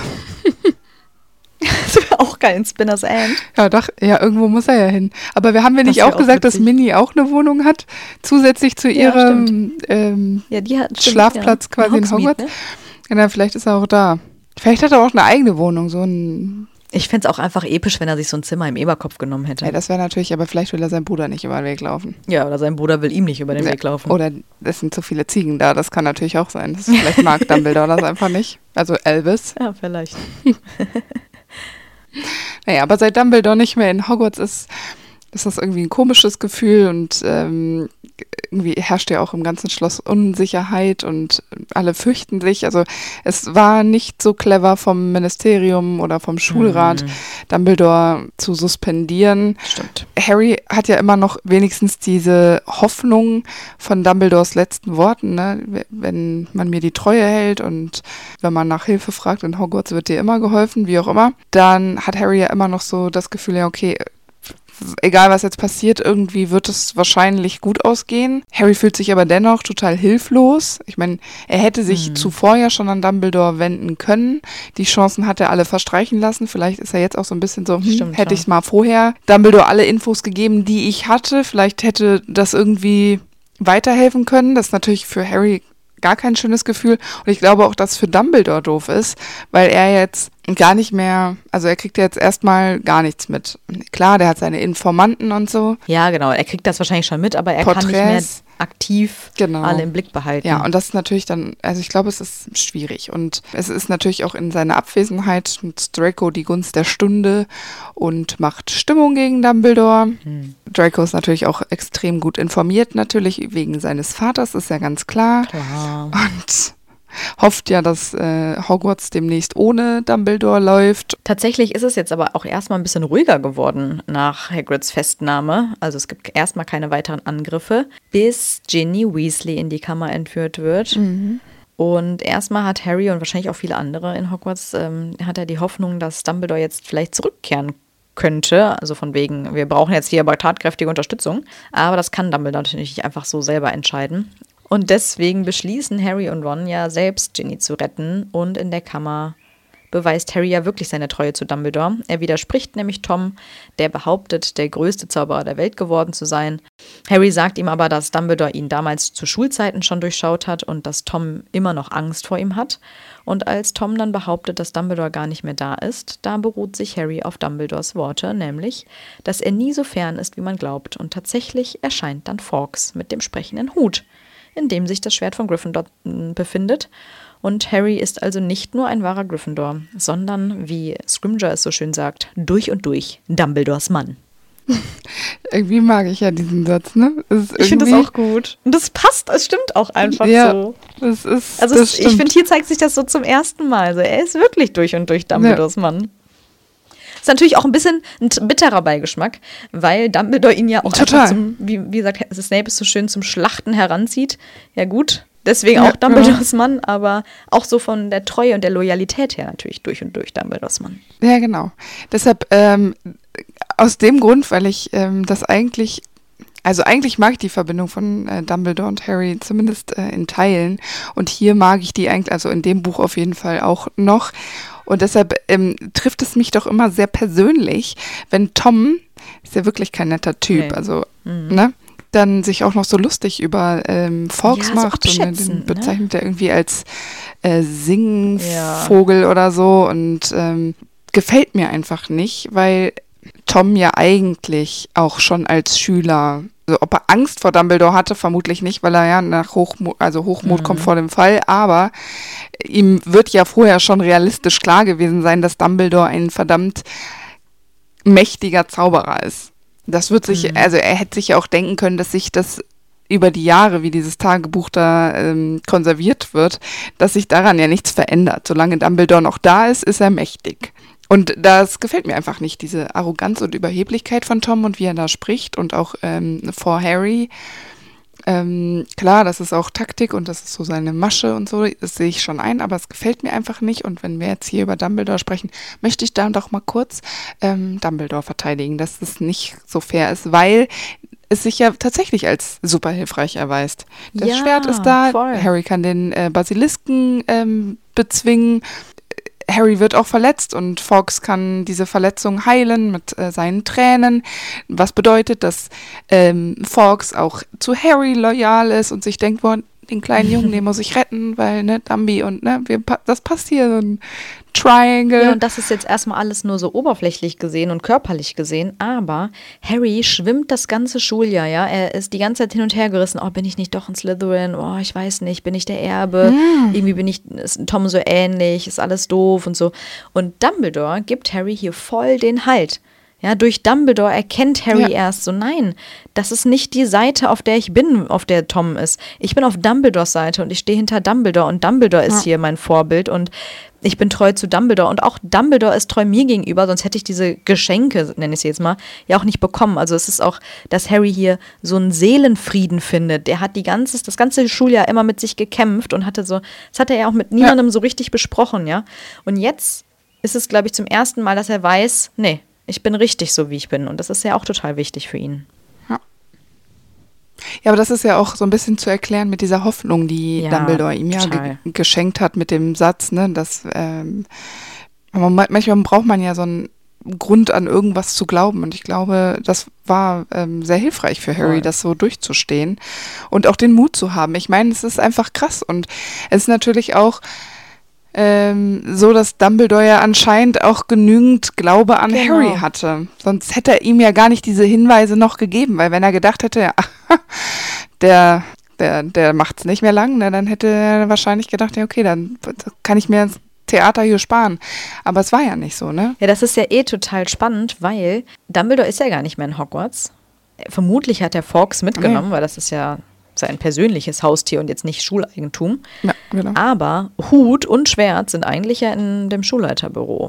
Das wäre auch geil, in Spinner's End. Ja, doch, ja, irgendwo muss er ja hin. Aber wir haben wir nicht auch gesagt, dass Minnie auch eine Wohnung hat, zusätzlich zu ihrem Schlafplatz quasi in Hogwarts? Ne? Ja, vielleicht ist er auch da. Vielleicht hat er auch eine eigene Wohnung, so ein... Ich fände es auch einfach episch, wenn er sich so ein Zimmer im Eberkopf genommen hätte. Ja, das wäre natürlich, aber vielleicht will er seinen Bruder nicht über den Weg laufen. Ja, oder sein Bruder will ihm nicht über den Weg laufen. Oder es sind zu viele Ziegen da, das kann natürlich auch sein. Vielleicht mag Dumbledore das einfach nicht. Also Elvis. Ja, vielleicht. Naja, aber seit Dumbledore nicht mehr in Hogwarts ist das irgendwie ein komisches Gefühl und irgendwie herrscht ja auch im ganzen Schloss Unsicherheit und alle fürchten sich. Also es war nicht so clever vom Ministerium oder vom Schulrat, Dumbledore zu suspendieren. Stimmt. Harry hat ja immer noch wenigstens diese Hoffnung von Dumbledores letzten Worten, ne? Wenn man mir die Treue hält und wenn man nach Hilfe fragt in Hogwarts, wird dir immer geholfen, wie auch immer. Dann hat Harry ja immer noch so das Gefühl, ja okay, egal was jetzt passiert, irgendwie wird es wahrscheinlich gut ausgehen. Harry fühlt sich aber dennoch total hilflos. Ich meine, er hätte sich zuvor ja schon an Dumbledore wenden können. Die Chancen hat er alle verstreichen lassen. Vielleicht ist er jetzt auch so ein bisschen so, hätte ich mal vorher Dumbledore alle Infos gegeben, die ich hatte. Vielleicht hätte das irgendwie weiterhelfen können. Das ist natürlich für Harry gar kein schönes Gefühl. Und ich glaube auch, dass es für Dumbledore doof ist, weil er jetzt gar nicht mehr, also er kriegt jetzt erstmal gar nichts mit. Klar, der hat seine Informanten und so. Ja, genau, er kriegt das wahrscheinlich schon mit, aber er kann nicht mehr aktiv alle im Blick behalten. Ja, und das ist natürlich dann, also ich glaube, es ist schwierig. Und es ist natürlich auch in seiner Abwesenheit mit Draco die Gunst der Stunde und macht Stimmung gegen Dumbledore. Draco ist natürlich auch extrem gut informiert, natürlich wegen seines Vaters, ist ja ganz klar. Und hofft ja, dass Hogwarts demnächst ohne Dumbledore läuft. Tatsächlich ist es jetzt aber auch erstmal ein bisschen ruhiger geworden nach Hagrids Festnahme. Also es gibt erstmal keine weiteren Angriffe, bis Ginny Weasley in die Kammer entführt wird. Und erstmal hat Harry und wahrscheinlich auch viele andere in Hogwarts, hat er die Hoffnung, dass Dumbledore jetzt vielleicht zurückkehren könnte. Also von wegen, wir brauchen jetzt hier aber tatkräftige Unterstützung. Aber das kann Dumbledore natürlich nicht einfach so selber entscheiden. Und deswegen beschließen Harry und Ron ja selbst, Ginny zu retten. Und in der Kammer beweist Harry ja wirklich seine Treue zu Dumbledore. Er widerspricht nämlich Tom, der behauptet, der größte Zauberer der Welt geworden zu sein. Harry sagt ihm aber, dass Dumbledore ihn damals zu Schulzeiten schon durchschaut hat und dass Tom immer noch Angst vor ihm hat. Und als Tom dann behauptet, dass Dumbledore gar nicht mehr da ist, da beruht sich Harry auf Dumbledores Worte, nämlich, dass er nie so fern ist, wie man glaubt. Und tatsächlich erscheint dann Fawkes mit dem sprechenden Hut, in dem sich das Schwert von Gryffindor befindet. Und Harry ist also nicht nur ein wahrer Gryffindor, sondern, wie Scrimgeour es so schön sagt, durch und durch Dumbledores Mann. Irgendwie mag ich ja diesen Satz, ne? Ich finde das auch gut. Und das passt, es stimmt auch einfach so. Ich finde, hier zeigt sich das so zum ersten Mal. Also er ist wirklich durch und durch Dumbledores Mann. Ist natürlich auch ein bisschen ein bitterer Beigeschmack, weil Dumbledore ihn ja auch einfach wie sagt Snape es so schön, zum Schlachten heranzieht. Ja gut, deswegen auch Dumbledores Mann, aber auch so von der Treue und der Loyalität her natürlich durch und durch Dumbledores Mann. Ja, genau. Deshalb, aus dem Grund, weil ich das eigentlich mag ich die Verbindung von Dumbledore und Harry zumindest in Teilen. Und hier mag ich die eigentlich, also in dem Buch auf jeden Fall auch noch. Und deshalb trifft es mich doch immer sehr persönlich, wenn Tom, ist ja wirklich kein netter Typ, dann sich auch noch so lustig über Fawkes macht und den bezeichnet er irgendwie als Singvogel oder so und gefällt mir einfach nicht, weil Tom ja eigentlich auch schon als Schüler, also ob er Angst vor Dumbledore hatte, vermutlich nicht, weil er ja nach Hochmut kommt vor dem Fall, aber ihm wird ja vorher schon realistisch klar gewesen sein, dass Dumbledore ein verdammt mächtiger Zauberer ist. Das wird sich, also er hätte sich ja auch denken können, dass sich das über die Jahre, wie dieses Tagebuch da konserviert wird, dass sich daran ja nichts verändert. Solange Dumbledore noch da ist, ist er mächtig. Und das gefällt mir einfach nicht, diese Arroganz und Überheblichkeit von Tom und wie er da spricht und auch vor Harry. Klar, das ist auch Taktik und das ist so seine Masche und so, das sehe ich schon ein, aber es gefällt mir einfach nicht. Und wenn wir jetzt hier über Dumbledore sprechen, möchte ich dann doch mal kurz Dumbledore verteidigen, dass es nicht so fair ist, weil es sich ja tatsächlich als super hilfreich erweist. Das Schwert ist da, voll. Harry kann den Basilisken bezwingen. Harry wird auch verletzt und Fawkes kann diese Verletzung heilen mit seinen Tränen, was bedeutet, dass Fawkes auch zu Harry loyal ist und sich denkt, boah, den kleinen Jungen, den muss ich retten, weil, Dumby und, das passt hier, so ein Triangle. Ja, und das ist jetzt erstmal alles nur so oberflächlich gesehen und körperlich gesehen, aber Harry schwimmt das ganze Schuljahr, ja, er ist die ganze Zeit hin und her gerissen, bin ich nicht doch ein Slytherin, ich weiß nicht, bin ich der Erbe, irgendwie ist Tom so ähnlich, ist alles doof und so. Und Dumbledore gibt Harry hier voll den Halt. Ja, durch Dumbledore erkennt Harry erst so, nein, das ist nicht die Seite, auf der ich bin, auf der Tom ist. Ich bin auf Dumbledores Seite und ich stehe hinter Dumbledore und Dumbledore ist hier mein Vorbild und ich bin treu zu Dumbledore und auch Dumbledore ist treu mir gegenüber, sonst hätte ich diese Geschenke, nenne ich sie jetzt mal, ja auch nicht bekommen. Also es ist auch, dass Harry hier so einen Seelenfrieden findet. Der hat das ganze Schuljahr immer mit sich gekämpft und das hat er ja auch mit niemandem so richtig besprochen, ja. Und jetzt ist es, glaube ich, zum ersten Mal, dass er weiß, nee, ich bin richtig so, wie ich bin. Und das ist ja auch total wichtig für ihn. Ja, aber das ist ja auch so ein bisschen zu erklären mit dieser Hoffnung, die Dumbledore ihm geschenkt hat mit dem Satz, ne, dass manchmal braucht man ja so einen Grund an irgendwas zu glauben und ich glaube, das war sehr hilfreich für Harry, das so durchzustehen und auch den Mut zu haben. Ich meine, es ist einfach krass und es ist natürlich auch so, dass Dumbledore ja anscheinend auch genügend Glaube an Harry hatte. Sonst hätte er ihm ja gar nicht diese Hinweise noch gegeben, weil wenn er gedacht hätte, ja, der macht's nicht mehr lang, ne, dann hätte er wahrscheinlich gedacht, ja okay, dann kann ich mir das Theater hier sparen. Aber es war ja nicht so, ne? Ja, das ist ja total spannend, weil Dumbledore ist ja gar nicht mehr in Hogwarts. Vermutlich hat er Fawkes mitgenommen, weil das ist ja sein persönliches Haustier und jetzt nicht Schuleigentum. Ja, genau. Aber Hut und Schwert sind eigentlich ja in dem Schulleiterbüro.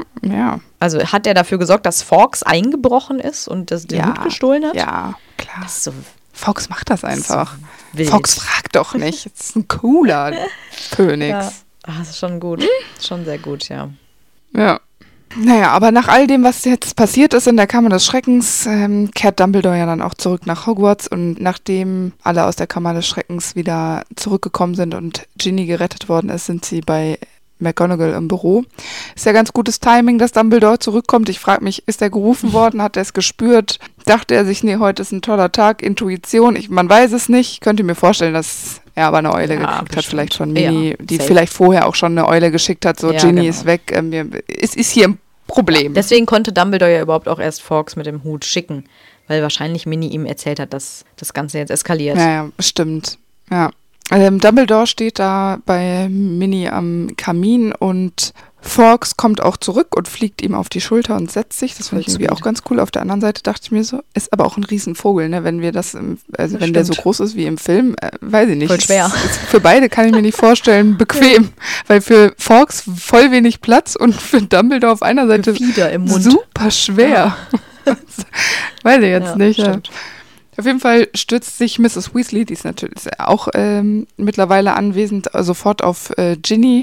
Ja. Also hat er dafür gesorgt, dass Fawkes eingebrochen ist und den Hut gestohlen hat? Ja, klar. Das ist so Fawkes macht das einfach. So Fawkes fragt doch nicht. Das ist ein cooler Phönix. Ja. Das ist schon gut. Schon sehr gut, ja. Ja. Naja, aber nach all dem, was jetzt passiert ist in der Kammer des Schreckens, kehrt Dumbledore ja dann auch zurück nach Hogwarts und nachdem alle aus der Kammer des Schreckens wieder zurückgekommen sind und Ginny gerettet worden ist, sind sie bei McGonagall im Büro. Ist ja ganz gutes Timing, dass Dumbledore zurückkommt. Ich frage mich, ist er gerufen worden? Hat er es gespürt? Dachte er sich, nee, heute ist ein toller Tag, Intuition? Man weiß es nicht. Ich könnte mir vorstellen, dass er aber eine Eule gekriegt hat, vielleicht von Minnie, die vielleicht vorher auch schon eine Eule geschickt hat, so Ginny ist weg, es ist hier ein Problem. Ja, deswegen konnte Dumbledore ja überhaupt auch erst Fawkes mit dem Hut schicken, weil wahrscheinlich Minnie ihm erzählt hat, dass das Ganze jetzt eskaliert. Ja, stimmt. Ja. Dumbledore steht da bei Minnie am Kamin und Fawkes kommt auch zurück und fliegt ihm auf die Schulter und setzt sich. Das finde ich irgendwie auch ganz cool. Auf der anderen Seite dachte ich mir so, ist aber auch ein Riesenvogel, ne? Wenn wir das, wenn der so groß ist wie im Film, weiß ich nicht. Voll schwer. Ist für beide kann ich mir nicht vorstellen, bequem. Weil für Fawkes voll wenig Platz und für Dumbledore auf einer Seite im Mund. Super schwer. Ja. Weiß ich jetzt nicht. Stimmt. Auf jeden Fall stürzt sich Mrs. Weasley, die ist natürlich auch mittlerweile anwesend, sofort auf Ginny.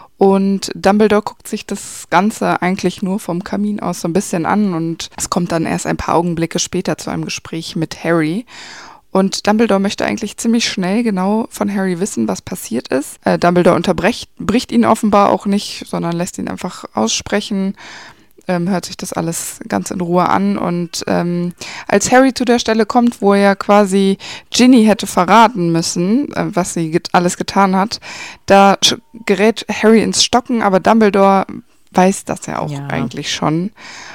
Und Dumbledore guckt sich das Ganze eigentlich nur vom Kamin aus so ein bisschen an und es kommt dann erst ein paar Augenblicke später zu einem Gespräch mit Harry. Und Dumbledore möchte eigentlich ziemlich schnell genau von Harry wissen, was passiert ist. Dumbledore bricht ihn offenbar auch nicht, sondern lässt ihn einfach aussprechen. Hört sich das alles ganz in Ruhe an und als Harry zu der Stelle kommt, wo er quasi Ginny hätte verraten müssen, was sie alles getan hat, da gerät Harry ins Stocken, aber Dumbledore weiß das ja auch eigentlich schon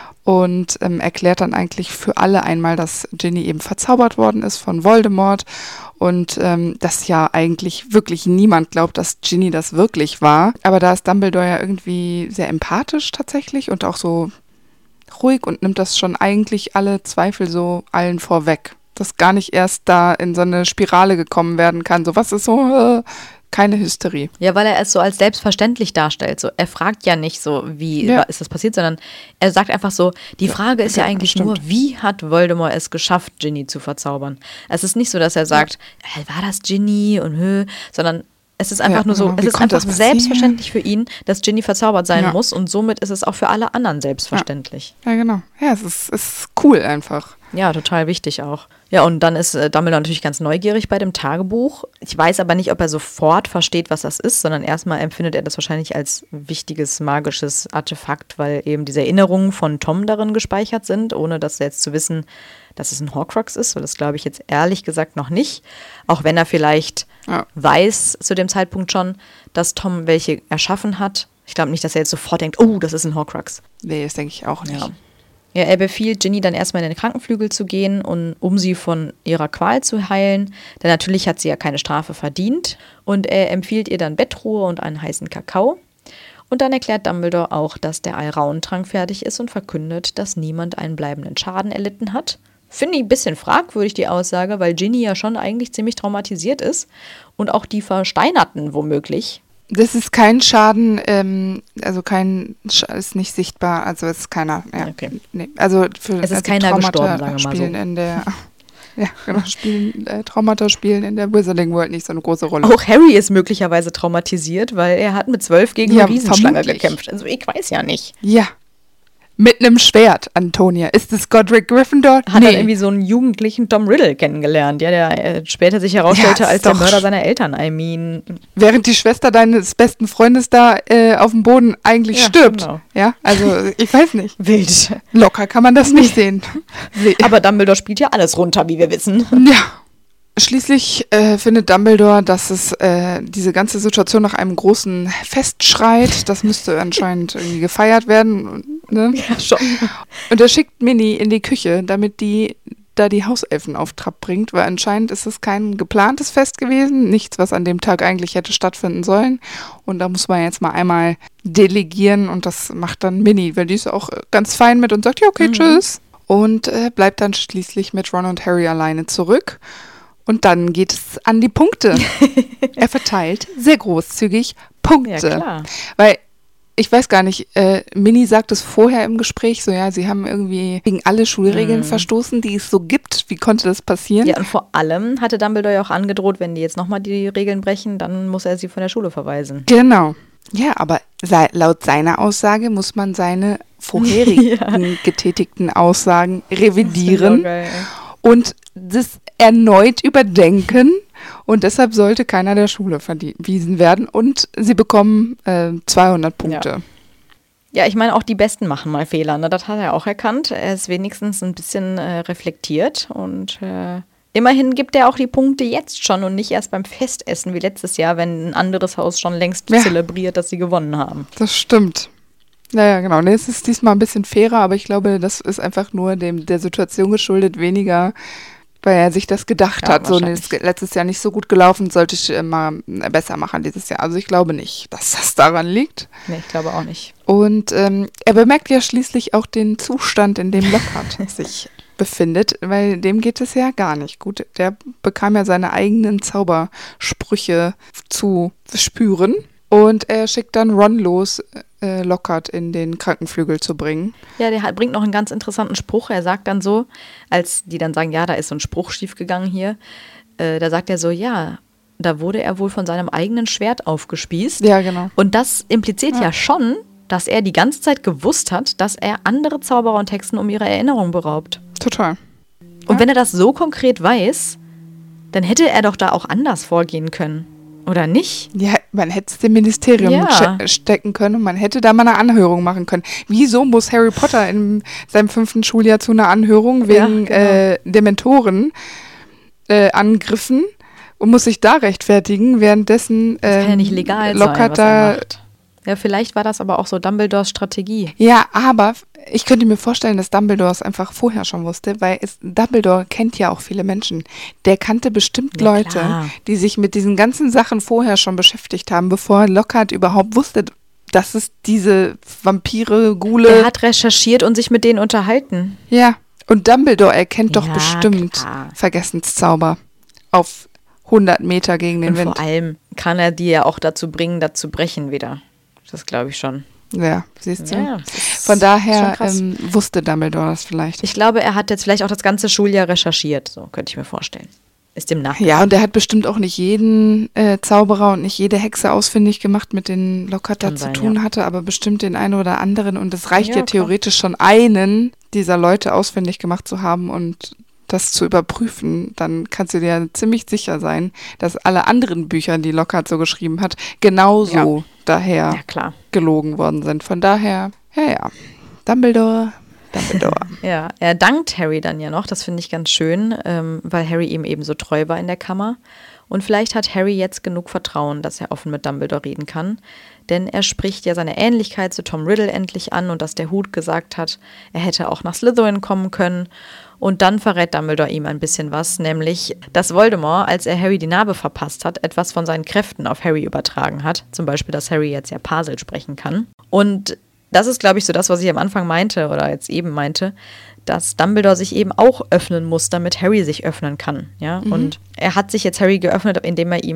und erklärt dann eigentlich für alle einmal, dass Ginny eben verzaubert worden ist von Voldemort und dass ja eigentlich wirklich niemand glaubt, dass Ginny das wirklich war. Aber da ist Dumbledore ja irgendwie sehr empathisch tatsächlich und auch so ruhig und nimmt das schon eigentlich alle Zweifel so allen vorweg. Dass gar nicht erst da in so eine Spirale gekommen werden kann. So, was ist so... keine Hysterie. Ja, weil er es so als selbstverständlich darstellt. So, er fragt ja nicht so, wie ist das passiert, sondern er sagt einfach so, die Frage ist ja eigentlich nur, wie hat Voldemort es geschafft, Ginny zu verzaubern? Es ist nicht so, dass er sagt, war das Ginny und sondern es ist einfach nur so, es ist einfach selbstverständlich für ihn, dass Ginny verzaubert sein muss und somit ist es auch für alle anderen selbstverständlich. Ja, genau. Ja, es ist cool einfach. Ja, total wichtig auch. Ja, und dann ist Dumbledore natürlich ganz neugierig bei dem Tagebuch. Ich weiß aber nicht, ob er sofort versteht, was das ist, sondern erstmal empfindet er das wahrscheinlich als wichtiges magisches Artefakt, weil eben diese Erinnerungen von Tom darin gespeichert sind, ohne das jetzt zu wissen, dass es ein Horcrux ist. Und das glaube ich jetzt ehrlich gesagt noch nicht. Auch wenn er vielleicht weiß zu dem Zeitpunkt schon, dass Tom welche erschaffen hat. Ich glaube nicht, dass er jetzt sofort denkt, oh, das ist ein Horcrux. Nee, das denke ich auch nicht. Ja, er befiehlt Ginny dann erstmal in den Krankenflügel zu gehen, um sie von ihrer Qual zu heilen. Denn natürlich hat sie ja keine Strafe verdient. Und er empfiehlt ihr dann Bettruhe und einen heißen Kakao. Und dann erklärt Dumbledore auch, dass der Alraunentrank fertig ist und verkündet, dass niemand einen bleibenden Schaden erlitten hat. Finde ich ein bisschen fragwürdig, die Aussage, weil Ginny ja schon eigentlich ziemlich traumatisiert ist. Und auch die Versteinerten womöglich. Das ist kein Schaden, ist nicht sichtbar, also es ist keiner. Ja, okay. Nee, also es ist keiner gestorben, sagen wir mal so. In der, Traumata spielen in der Wizarding World nicht so eine große Rolle. Auch Harry ist möglicherweise traumatisiert, weil er hat mit 12 gegen eine Riesenschlange gekämpft. Also ich weiß ja nicht. Ja, Mit einem Schwert, Antonia. Ist es Godric Gryffindor? Hat dann irgendwie so einen jugendlichen Tom Riddle kennengelernt, ja, der später sich herausstellte als der Mörder seiner Eltern, Während die Schwester deines besten Freundes da auf dem Boden eigentlich stirbt. Genau. Ja, also ich weiß nicht. Wild. Locker kann man das nicht sehen. Aber Dumbledore spielt ja alles runter, wie wir wissen. Ja. Schließlich findet Dumbledore, dass es diese ganze Situation nach einem großen Fest schreit. Das müsste anscheinend irgendwie gefeiert werden. Ne? Ja, schon. Und er schickt Minnie in die Küche, damit die da die Hauselfen auf Trab bringt, weil anscheinend ist es kein geplantes Fest gewesen. Nichts, was an dem Tag eigentlich hätte stattfinden sollen. Und da muss man jetzt mal einmal delegieren und das macht dann Minnie, weil die ist auch ganz fein mit und sagt, ja, okay, tschüss. Und bleibt dann schließlich mit Ron und Harry alleine zurück. Und dann geht es an die Punkte. Er verteilt sehr großzügig Punkte. Ja, klar. Weil, ich weiß gar nicht, Minnie sagt es vorher im Gespräch, so ja, sie haben irgendwie gegen alle Schulregeln verstoßen, die es so gibt. Wie konnte das passieren? Ja, und vor allem hatte Dumbledore ja auch angedroht, wenn die jetzt nochmal die Regeln brechen, dann muss er sie von der Schule verweisen. Genau. Ja, aber laut seiner Aussage muss man seine vorherigen getätigten Aussagen revidieren. Das und das erneut überdenken und deshalb sollte keiner der Schule verwiesen werden und sie bekommen 200 Punkte. Ja, ich meine, auch die Besten machen mal Fehler, ne? Das hat er auch erkannt. Er ist wenigstens ein bisschen reflektiert und immerhin gibt er auch die Punkte jetzt schon und nicht erst beim Festessen wie letztes Jahr, wenn ein anderes Haus schon längst zelebriert, dass sie gewonnen haben. Das stimmt. Naja, genau. Nee, es ist diesmal ein bisschen fairer, aber ich glaube, das ist einfach nur der Situation geschuldet, weniger, weil er sich das gedacht hat. So, nee, ist letztes Jahr nicht so gut gelaufen, sollte ich mal besser machen dieses Jahr. Also ich glaube nicht, dass das daran liegt. Nee, ich glaube auch nicht. Und er bemerkt ja schließlich auch den Zustand, in dem Lockhart sich befindet, weil dem geht es ja gar nicht gut. Der bekam ja seine eigenen Zaubersprüche zu spüren. Und er schickt dann Ron los, Lockhart in den Krankenflügel zu bringen. Ja, der bringt noch einen ganz interessanten Spruch. Er sagt dann so, als die dann sagen, ja, da ist so ein Spruch schiefgegangen hier, da sagt er so, ja, da wurde er wohl von seinem eigenen Schwert aufgespießt. Ja, genau. Und das impliziert ja schon, dass er die ganze Zeit gewusst hat, dass er andere Zauberer und Hexen um ihre Erinnerung beraubt. Total. Und wenn er das so konkret weiß, dann hätte er doch da auch anders vorgehen können. Oder nicht? Ja, man hätte es dem Ministerium stecken können und man hätte da mal eine Anhörung machen können. Wieso muss Harry Potter in seinem 5. Schuljahr zu einer Anhörung wegen Dementoren Angriffen und muss sich da rechtfertigen, währenddessen das kann ja nicht legal Lockhart sein, was er macht. Ja, vielleicht war das aber auch so Dumbledores Strategie. Ja, aber ich könnte mir vorstellen, dass Dumbledore es einfach vorher schon wusste, weil Dumbledore kennt ja auch viele Menschen. Der kannte bestimmt Leute, die sich mit diesen ganzen Sachen vorher schon beschäftigt haben, bevor Lockhart überhaupt wusste, dass es diese Vampire, Ghule... Er hat recherchiert und sich mit denen unterhalten. Ja, und Dumbledore erkennt doch bestimmt Vergessenszauber auf 100 Meter gegen den Wind. Vor allem kann er die ja auch dazu bringen, das zu brechen wieder. Das glaube ich schon. Ja, siehst du. Ja, von daher wusste Dumbledore das vielleicht. Ich glaube, er hat jetzt vielleicht auch das ganze Schuljahr recherchiert. So könnte ich mir vorstellen. Ist dem Nachhinein. Ja, und er hat bestimmt auch nicht jeden Zauberer und nicht jede Hexe ausfindig gemacht, mit denen Lockhart da zu tun hatte, aber bestimmt den einen oder anderen. Und es reicht ja theoretisch schon, einen dieser Leute ausfindig gemacht zu haben und das zu überprüfen, dann kannst du dir ziemlich sicher sein, dass alle anderen Bücher, die Lockhart so geschrieben hat, genauso daher gelogen worden sind. Von daher, Dumbledore. Ja, er dankt Harry dann ja noch, das finde ich ganz schön, weil Harry ihm eben so treu war in der Kammer. Und vielleicht hat Harry jetzt genug Vertrauen, dass er offen mit Dumbledore reden kann. Denn er spricht ja seine Ähnlichkeit zu Tom Riddle endlich an und dass der Hut gesagt hat, er hätte auch nach Slytherin kommen können. Und dann verrät Dumbledore ihm ein bisschen was, nämlich, dass Voldemort, als er Harry die Narbe verpasst hat, etwas von seinen Kräften auf Harry übertragen hat. Zum Beispiel, dass Harry jetzt ja Parsel sprechen kann. Und das ist, glaube ich, so das, was ich am Anfang meinte oder jetzt eben meinte, dass Dumbledore sich eben auch öffnen muss, damit Harry sich öffnen kann. Ja? Und er hat sich jetzt Harry geöffnet, indem er ihm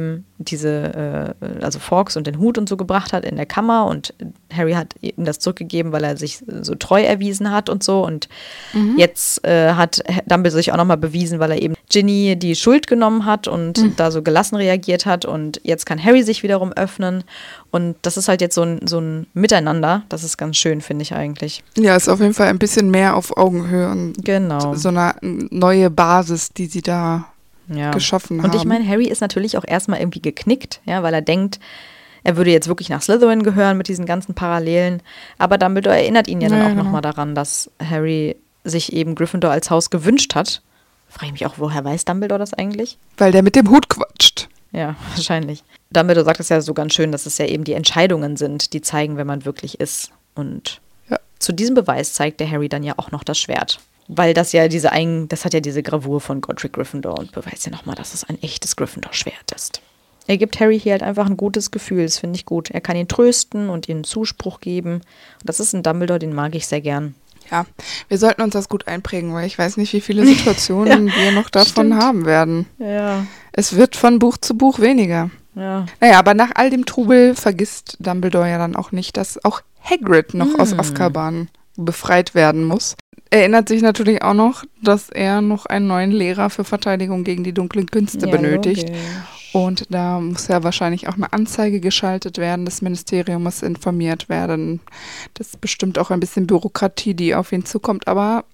also Fawkes und den Hut und so gebracht hat in der Kammer und Harry hat ihm das zurückgegeben, weil er sich so treu erwiesen hat und so und jetzt hat Dumbledore sich auch nochmal bewiesen, weil er eben Ginny die Schuld genommen hat und da so gelassen reagiert hat und jetzt kann Harry sich wiederum öffnen und das ist halt jetzt so ein Miteinander, das ist ganz schön, finde ich eigentlich. Ja, ist auf jeden Fall ein bisschen mehr auf Augenhöhe und so eine neue Basis, die sie da geschaffen haben. Und ich meine, Harry ist natürlich auch erstmal irgendwie geknickt, ja, weil er denkt, er würde jetzt wirklich nach Slytherin gehören mit diesen ganzen Parallelen. Aber Dumbledore erinnert ihn ja dann auch nochmal daran, dass Harry sich eben Gryffindor als Haus gewünscht hat. Frage ich mich auch, woher weiß Dumbledore das eigentlich? Weil der mit dem Hut quatscht. Ja, wahrscheinlich. Dumbledore sagt es ja so ganz schön, dass es ja eben die Entscheidungen sind, die zeigen, wer man wirklich ist. Und zu diesem Beweis zeigt der Harry dann ja auch noch das Schwert. Weil das ja das hat ja diese Gravur von Godric Gryffindor und beweist ja nochmal, dass es ein echtes Gryffindor-Schwert ist. Er gibt Harry hier halt einfach ein gutes Gefühl, das finde ich gut. Er kann ihn trösten und ihm Zuspruch geben. Und das ist ein Dumbledore, den mag ich sehr gern. Ja, wir sollten uns das gut einprägen, weil ich weiß nicht, wie viele Situationen wir noch davon haben werden. Ja. Es wird von Buch zu Buch weniger. Ja. Naja, aber nach all dem Trubel vergisst Dumbledore ja dann auch nicht, dass auch Hagrid noch aus Azkaban befreit werden muss. Erinnert sich natürlich auch noch, dass er noch einen neuen Lehrer für Verteidigung gegen die dunklen Künste benötigt. Logisch. Und da muss ja wahrscheinlich auch eine Anzeige geschaltet werden. Das Ministerium muss informiert werden. Das ist bestimmt auch ein bisschen Bürokratie, die auf ihn zukommt. Aber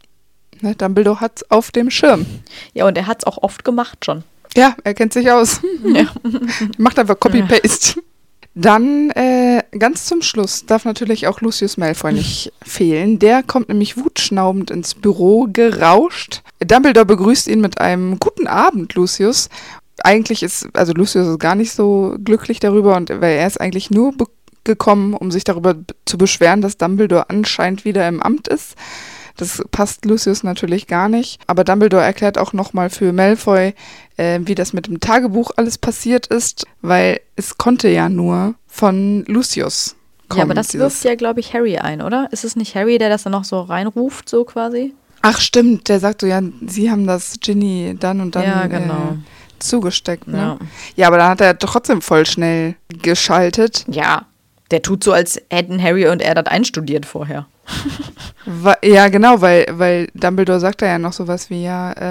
Dumbledore hat es auf dem Schirm. Ja, und er hat es auch oft gemacht schon. Ja, er kennt sich aus. Ja. Macht einfach Copy-Paste. Ja. Dann ganz zum Schluss darf natürlich auch Lucius Malfoy nicht fehlen. Der kommt nämlich wutschnaubend ins Büro gerauscht. Dumbledore begrüßt ihn mit einem guten Abend, Lucius. Eigentlich ist Lucius gar nicht so glücklich darüber, weil er ist eigentlich nur gekommen, um sich darüber zu beschweren, dass Dumbledore anscheinend wieder im Amt ist. Das passt Lucius natürlich gar nicht. Aber Dumbledore erklärt auch nochmal für Malfoy, wie das mit dem Tagebuch alles passiert ist, weil es konnte ja nur von Lucius kommen. Ja, aber das wirft ja, glaube ich, Harry ein, oder? Ist es nicht Harry, der das dann noch so reinruft, so quasi? Ach stimmt, der sagt so, ja, sie haben das Ginny dann und dann zugesteckt. Ne? Ja, aber dann hat er trotzdem voll schnell geschaltet. Ja, der tut so, als hätten Harry und er das einstudiert vorher. Ja, genau, weil Dumbledore sagt ja noch sowas wie,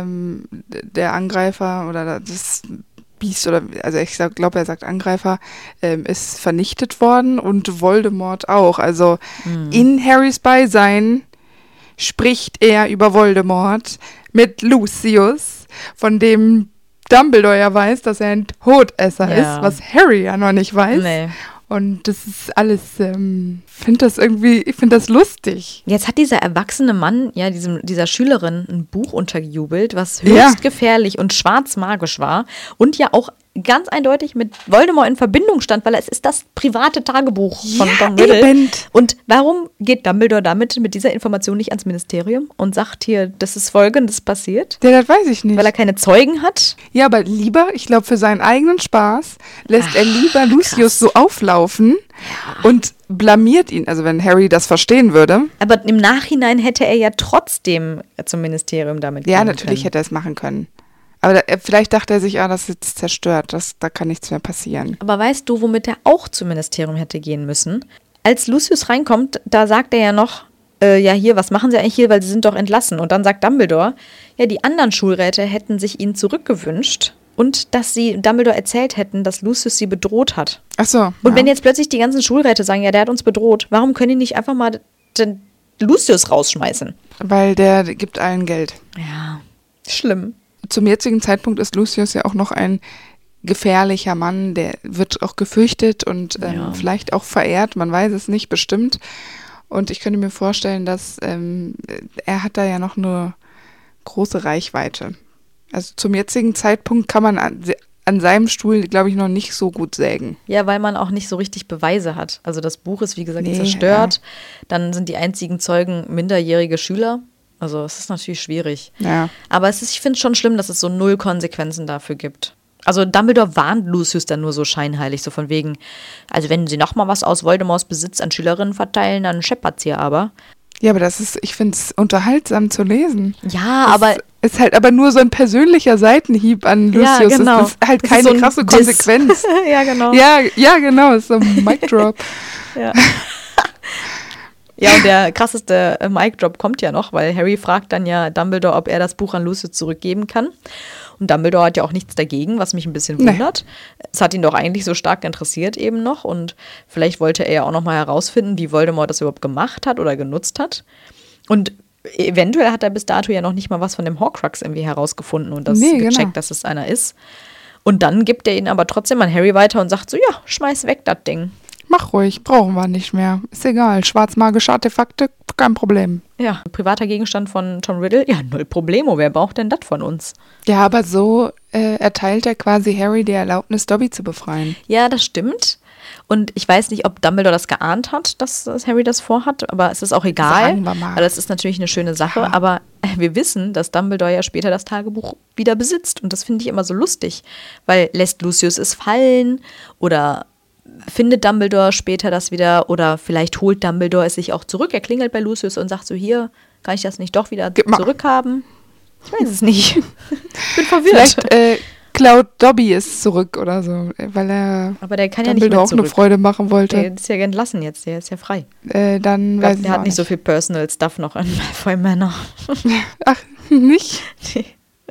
der Angreifer oder das Biest, ich glaube, er sagt Angreifer, ist vernichtet worden und Voldemort auch. Also in Harrys Beisein spricht er über Voldemort mit Lucius, von dem Dumbledore ja weiß, dass er ein Todesser ist, was Harry ja noch nicht weiß. Nee. Und das ist alles, ich finde das lustig. Jetzt hat dieser erwachsene Mann, ja, dieser Schülerin ein Buch untergejubelt, was höchst gefährlich und schwarzmagisch war und ja auch ganz eindeutig mit Voldemort in Verbindung stand, weil es ist das private Tagebuch von Tom Riddle. Und warum geht Dumbledore mit dieser Information nicht ans Ministerium und sagt hier, das ist Folgendes passiert? Ja, das weiß ich nicht. Weil er keine Zeugen hat? Ja, aber ich glaube, für seinen eigenen Spaß lässt er lieber Lucius so auflaufen und blamiert ihn, also wenn Harry das verstehen würde. Aber im Nachhinein hätte er ja trotzdem zum Ministerium damit gehen können. Ja, natürlich hätte er es machen können. Aber vielleicht dachte er sich, das ist jetzt zerstört, da kann nichts mehr passieren. Aber weißt du, womit er auch zum Ministerium hätte gehen müssen? Als Lucius reinkommt, da sagt er ja noch, hier, was machen Sie eigentlich hier, weil Sie sind doch entlassen. Und dann sagt Dumbledore, ja, die anderen Schulräte hätten sich ihn zurückgewünscht und dass sie Dumbledore erzählt hätten, dass Lucius sie bedroht hat. Ach so. Und wenn jetzt plötzlich die ganzen Schulräte sagen, ja, der hat uns bedroht, warum können die nicht einfach mal den Lucius rausschmeißen? Weil der gibt allen Geld. Ja, schlimm. Zum jetzigen Zeitpunkt ist Lucius ja auch noch ein gefährlicher Mann, der wird auch gefürchtet und vielleicht auch verehrt, man weiß es nicht, bestimmt. Und ich könnte mir vorstellen, dass er hat da ja noch eine große Reichweite. Also zum jetzigen Zeitpunkt kann man an seinem Stuhl, glaube ich, noch nicht so gut sägen. Ja, weil man auch nicht so richtig Beweise hat. Also das Buch ist, wie gesagt, zerstört. Ja. Dann sind die einzigen Zeugen minderjährige Schüler. Also es ist natürlich schwierig. Ja. Aber ich finde es schon schlimm, dass es so 0 Konsequenzen dafür gibt. Also Dumbledore warnt Lucius dann nur so scheinheilig, so von wegen, also wenn sie nochmal was aus Voldemorts Besitz an Schülerinnen verteilen, dann scheppert's hier aber. Ja, aber ich finde es unterhaltsam zu lesen. Ja, aber... Ist halt aber nur so ein persönlicher Seitenhieb an Lucius. Ja, genau. Es ist halt keine so krasse Konsequenz. Ja, genau. Ja, genau. Ist so ein Mic-Drop. Ja. Ja, und der krasseste Mic-Drop kommt ja noch, weil Harry fragt dann ja Dumbledore, ob er das Buch an Lucius zurückgeben kann. Und Dumbledore hat ja auch nichts dagegen, was mich ein bisschen wundert. Es hat ihn doch eigentlich so stark interessiert eben noch. Und vielleicht wollte er ja auch noch mal herausfinden, wie Voldemort das überhaupt gemacht hat oder genutzt hat. Und eventuell hat er bis dato ja noch nicht mal was von dem Horcrux irgendwie herausgefunden und gecheckt, dass es einer ist. Und dann gibt er ihn aber trotzdem an Harry weiter und sagt so, ja, schmeiß weg das Ding. Mach ruhig, brauchen wir nicht mehr. Ist egal, schwarzmagische Artefakte, kein Problem. Ja, privater Gegenstand von Tom Riddle, ja, null Problemo, wer braucht denn das von uns? Ja, aber so erteilt er quasi Harry die Erlaubnis, Dobby zu befreien. Ja, das stimmt. Und ich weiß nicht, ob Dumbledore das geahnt hat, dass Harry das vorhat, aber es ist auch egal. Sagen wir mal. Weil das ist natürlich eine schöne Sache, Ja. aber wir wissen, dass Dumbledore ja später das Tagebuch wieder besitzt. Und das finde ich immer so lustig, weil lässt Lucius es fallen oder findet Dumbledore später das wieder oder vielleicht holt Dumbledore es sich auch zurück. Er klingelt bei Lucius und sagt so, hier, kann ich das nicht doch wieder zurückhaben? Ich weiß es nicht. Ich bin verwirrt. Vielleicht klaut Dobby es zurück oder so, weil er aber der kann Dumbledore ja nicht mehr auch eine Freude machen wollte. Der ist ja entlassen jetzt, der ist ja frei. Dann weiß ich der hat nicht so viel Personal Stuff noch in Malfoy Manor. Ach, nicht? Nee.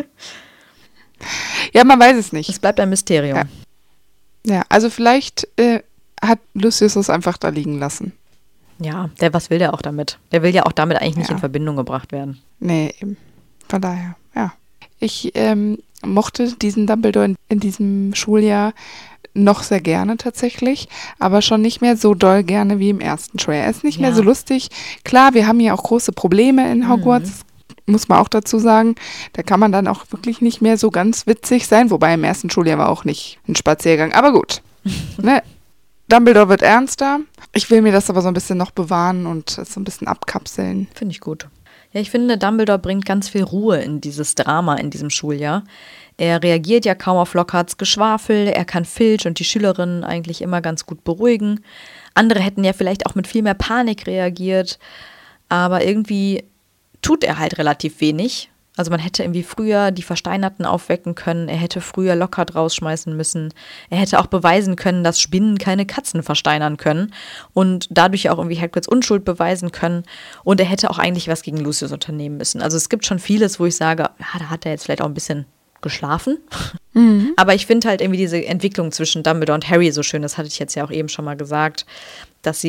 Ja, man weiß es nicht. Es bleibt ein Mysterium. Ja, also vielleicht hat Lucius es einfach da liegen lassen. Ja, was will der auch damit? Der will ja auch damit eigentlich nicht in Verbindung gebracht werden. Nee, eben. Von daher, ja. Ich mochte diesen Dumbledore in diesem Schuljahr noch sehr gerne tatsächlich, aber schon nicht mehr so doll gerne wie im ersten Schuljahr. Er ist nicht mehr so lustig. Klar, wir haben ja auch große Probleme in Hogwarts, muss man auch dazu sagen. Da kann man dann auch wirklich nicht mehr so ganz witzig sein, wobei im ersten Schuljahr war auch nicht ein Spaziergang. Aber gut, ne? Dumbledore wird ernster. Ich will mir das aber so ein bisschen noch bewahren und so ein bisschen abkapseln. Finde ich gut. Ja, ich finde, Dumbledore bringt ganz viel Ruhe in dieses Drama in diesem Schuljahr. Er reagiert ja kaum auf Lockharts Geschwafel, er kann Filch und die Schülerinnen eigentlich immer ganz gut beruhigen. Andere hätten ja vielleicht auch mit viel mehr Panik reagiert, aber irgendwie tut er halt relativ wenig. Also man hätte irgendwie früher die Versteinerten aufwecken können, er hätte früher Lockhart rausschmeißen müssen, er hätte auch beweisen können, dass Spinnen keine Katzen versteinern können und dadurch auch irgendwie Hagrids Unschuld beweisen können und er hätte auch eigentlich was gegen Lucius unternehmen müssen. Also es gibt schon vieles, wo ich sage, ja, da hat er jetzt vielleicht auch ein bisschen geschlafen. Mhm. Aber ich finde halt irgendwie diese Entwicklung zwischen Dumbledore und Harry so schön, das hatte ich jetzt ja auch eben schon mal gesagt, dass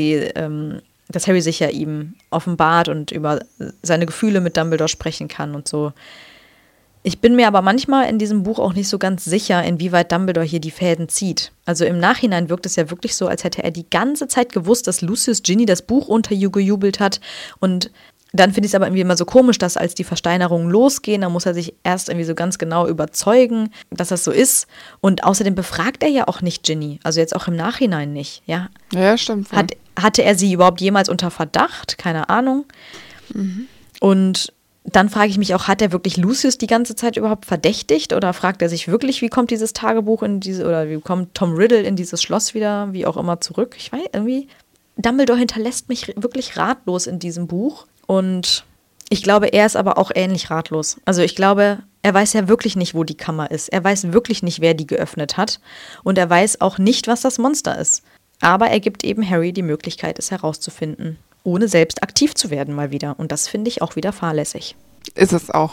Harry sich ja ihm offenbart und über seine Gefühle mit Dumbledore sprechen kann und so. Ich bin mir aber manchmal in diesem Buch auch nicht so ganz sicher, inwieweit Dumbledore hier die Fäden zieht. Also im Nachhinein wirkt es ja wirklich so, als hätte er die ganze Zeit gewusst, dass Lucius Ginny das Buch untergejubelt hat. Und dann finde ich es aber irgendwie immer so komisch, dass als die Versteinerungen losgehen, dann muss er sich erst irgendwie so ganz genau überzeugen, dass das so ist. Und außerdem befragt er ja auch nicht Ginny. Also jetzt auch im Nachhinein nicht, ja. Ja, stimmt. Hatte er sie überhaupt jemals unter Verdacht? Keine Ahnung. Mhm. Und dann frage ich mich auch, hat er wirklich Lucius die ganze Zeit überhaupt verdächtigt? Oder fragt er sich wirklich, wie kommt dieses Tagebuch oder wie kommt Tom Riddle in dieses Schloss wieder, wie auch immer, zurück? Ich weiß, irgendwie, Dumbledore hinterlässt mich wirklich ratlos in diesem Buch. Und ich glaube, er ist aber auch ähnlich ratlos. Also ich glaube, er weiß ja wirklich nicht, wo die Kammer ist. Er weiß wirklich nicht, wer die geöffnet hat. Und er weiß auch nicht, was das Monster ist. Aber er gibt eben Harry die Möglichkeit, es herauszufinden, ohne selbst aktiv zu werden mal wieder. Und das finde ich auch wieder fahrlässig. Ist es auch.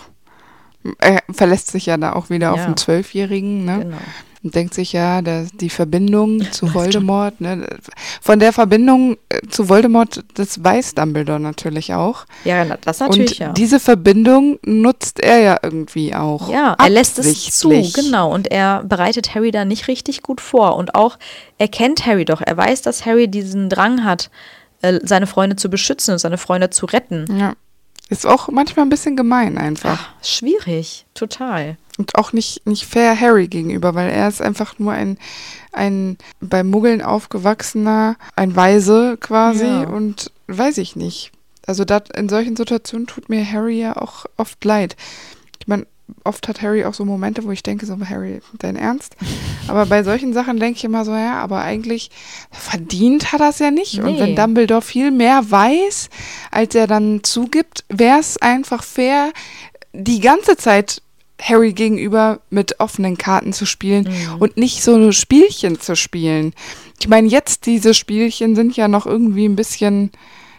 Er verlässt sich ja da auch wieder auf einen 12-Jährigen, ne? Genau. Und denkt sich ja, die Verbindung zu Voldemort, ne? Von der Verbindung zu Voldemort, das weiß Dumbledore natürlich auch. Ja, das natürlich, und diese Verbindung nutzt er ja irgendwie auch. Ja, er lässt es zu, genau. Und er bereitet Harry da nicht richtig gut vor. Und auch, er kennt Harry doch. Er weiß, dass Harry diesen Drang hat, seine Freunde zu beschützen und seine Freunde zu retten. Ja. Ist auch manchmal ein bisschen gemein einfach. Ach, schwierig, total. Und auch nicht fair Harry gegenüber, weil er ist einfach nur ein bei Muggeln aufgewachsener, ein Weise quasi und weiß ich nicht. Also in solchen Situationen tut mir Harry ja auch oft leid. Ich meine, oft hat Harry auch so Momente, wo ich denke, so, Harry, dein Ernst? Aber bei solchen Sachen denke ich immer so, ja, aber eigentlich verdient hat er es ja nicht. Nee. Und wenn Dumbledore viel mehr weiß, als er dann zugibt, wäre es einfach fair, die ganze Zeit Harry gegenüber mit offenen Karten zu spielen und nicht so Spielchen zu spielen. Ich meine, jetzt diese Spielchen sind ja noch irgendwie ein bisschen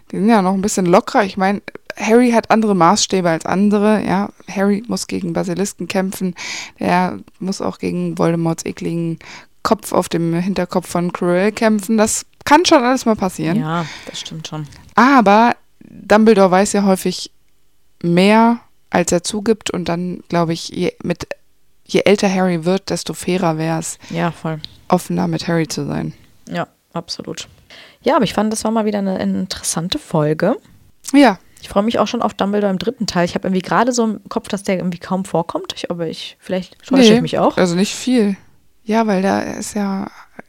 lockerer. Ich meine, Harry hat andere Maßstäbe als andere, ja. Harry muss gegen Basilisken kämpfen, der muss auch gegen Voldemorts ekligen Kopf auf dem Hinterkopf von Quirrell kämpfen. Das kann schon alles mal passieren. Ja, das stimmt schon. Aber Dumbledore weiß ja häufig mehr, als er zugibt, und dann, glaube ich, je älter Harry wird, desto fairer wäre es, offener mit Harry zu sein. Ja, absolut. Ja, aber ich fand, das war mal wieder eine interessante Folge. Ja. Ich freue mich auch schon auf Dumbledore im 3. Teil. Ich habe irgendwie gerade so im Kopf, dass der irgendwie kaum vorkommt. Vielleicht täusche ich mich auch. Also nicht viel. Ja, weil da ist ja...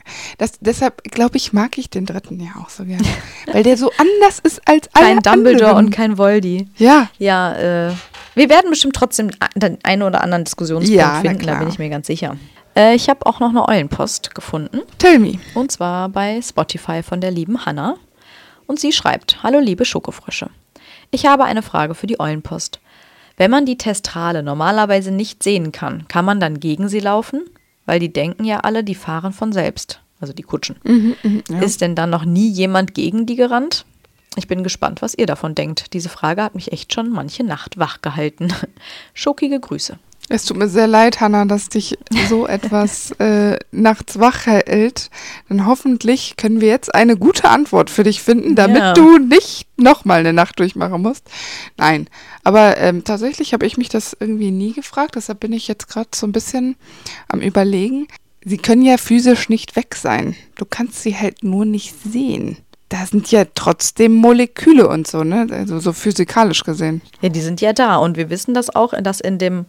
deshalb, glaube ich, mag ich den 3. ja auch so gerne. Weil der so anders ist als alle anderen. Kein Dumbledore und kein Voldy. Ja. Ja, wir werden bestimmt trotzdem den einen oder anderen Diskussionspunkt finden, da bin ich mir ganz sicher. Ich habe auch noch eine Eulenpost gefunden. Tell me. Und zwar bei Spotify von der lieben Hannah. Und sie schreibt: Hallo liebe Schokofrösche. Ich habe eine Frage für die Eulenpost. Wenn man die Testrale normalerweise nicht sehen kann, kann man dann gegen sie laufen? Weil die denken ja alle, die fahren von selbst. Also die Kutschen. Ja. Ist denn dann noch nie jemand gegen die gerannt? Ich bin gespannt, was ihr davon denkt. Diese Frage hat mich echt schon manche Nacht wach gehalten. Schokige Grüße. Es tut mir sehr leid, Hannah, dass dich so etwas nachts wach hält. Denn hoffentlich können wir jetzt eine gute Antwort für dich finden, damit du nicht nochmal eine Nacht durchmachen musst. Nein, aber tatsächlich habe ich mich das irgendwie nie gefragt. Deshalb bin ich jetzt gerade so ein bisschen am Überlegen. Sie können ja physisch nicht weg sein. Du kannst sie halt nur nicht sehen. Da sind ja trotzdem Moleküle und so, ne? Also so physikalisch gesehen. Ja, die sind ja da. Und wir wissen das auch, dass in dem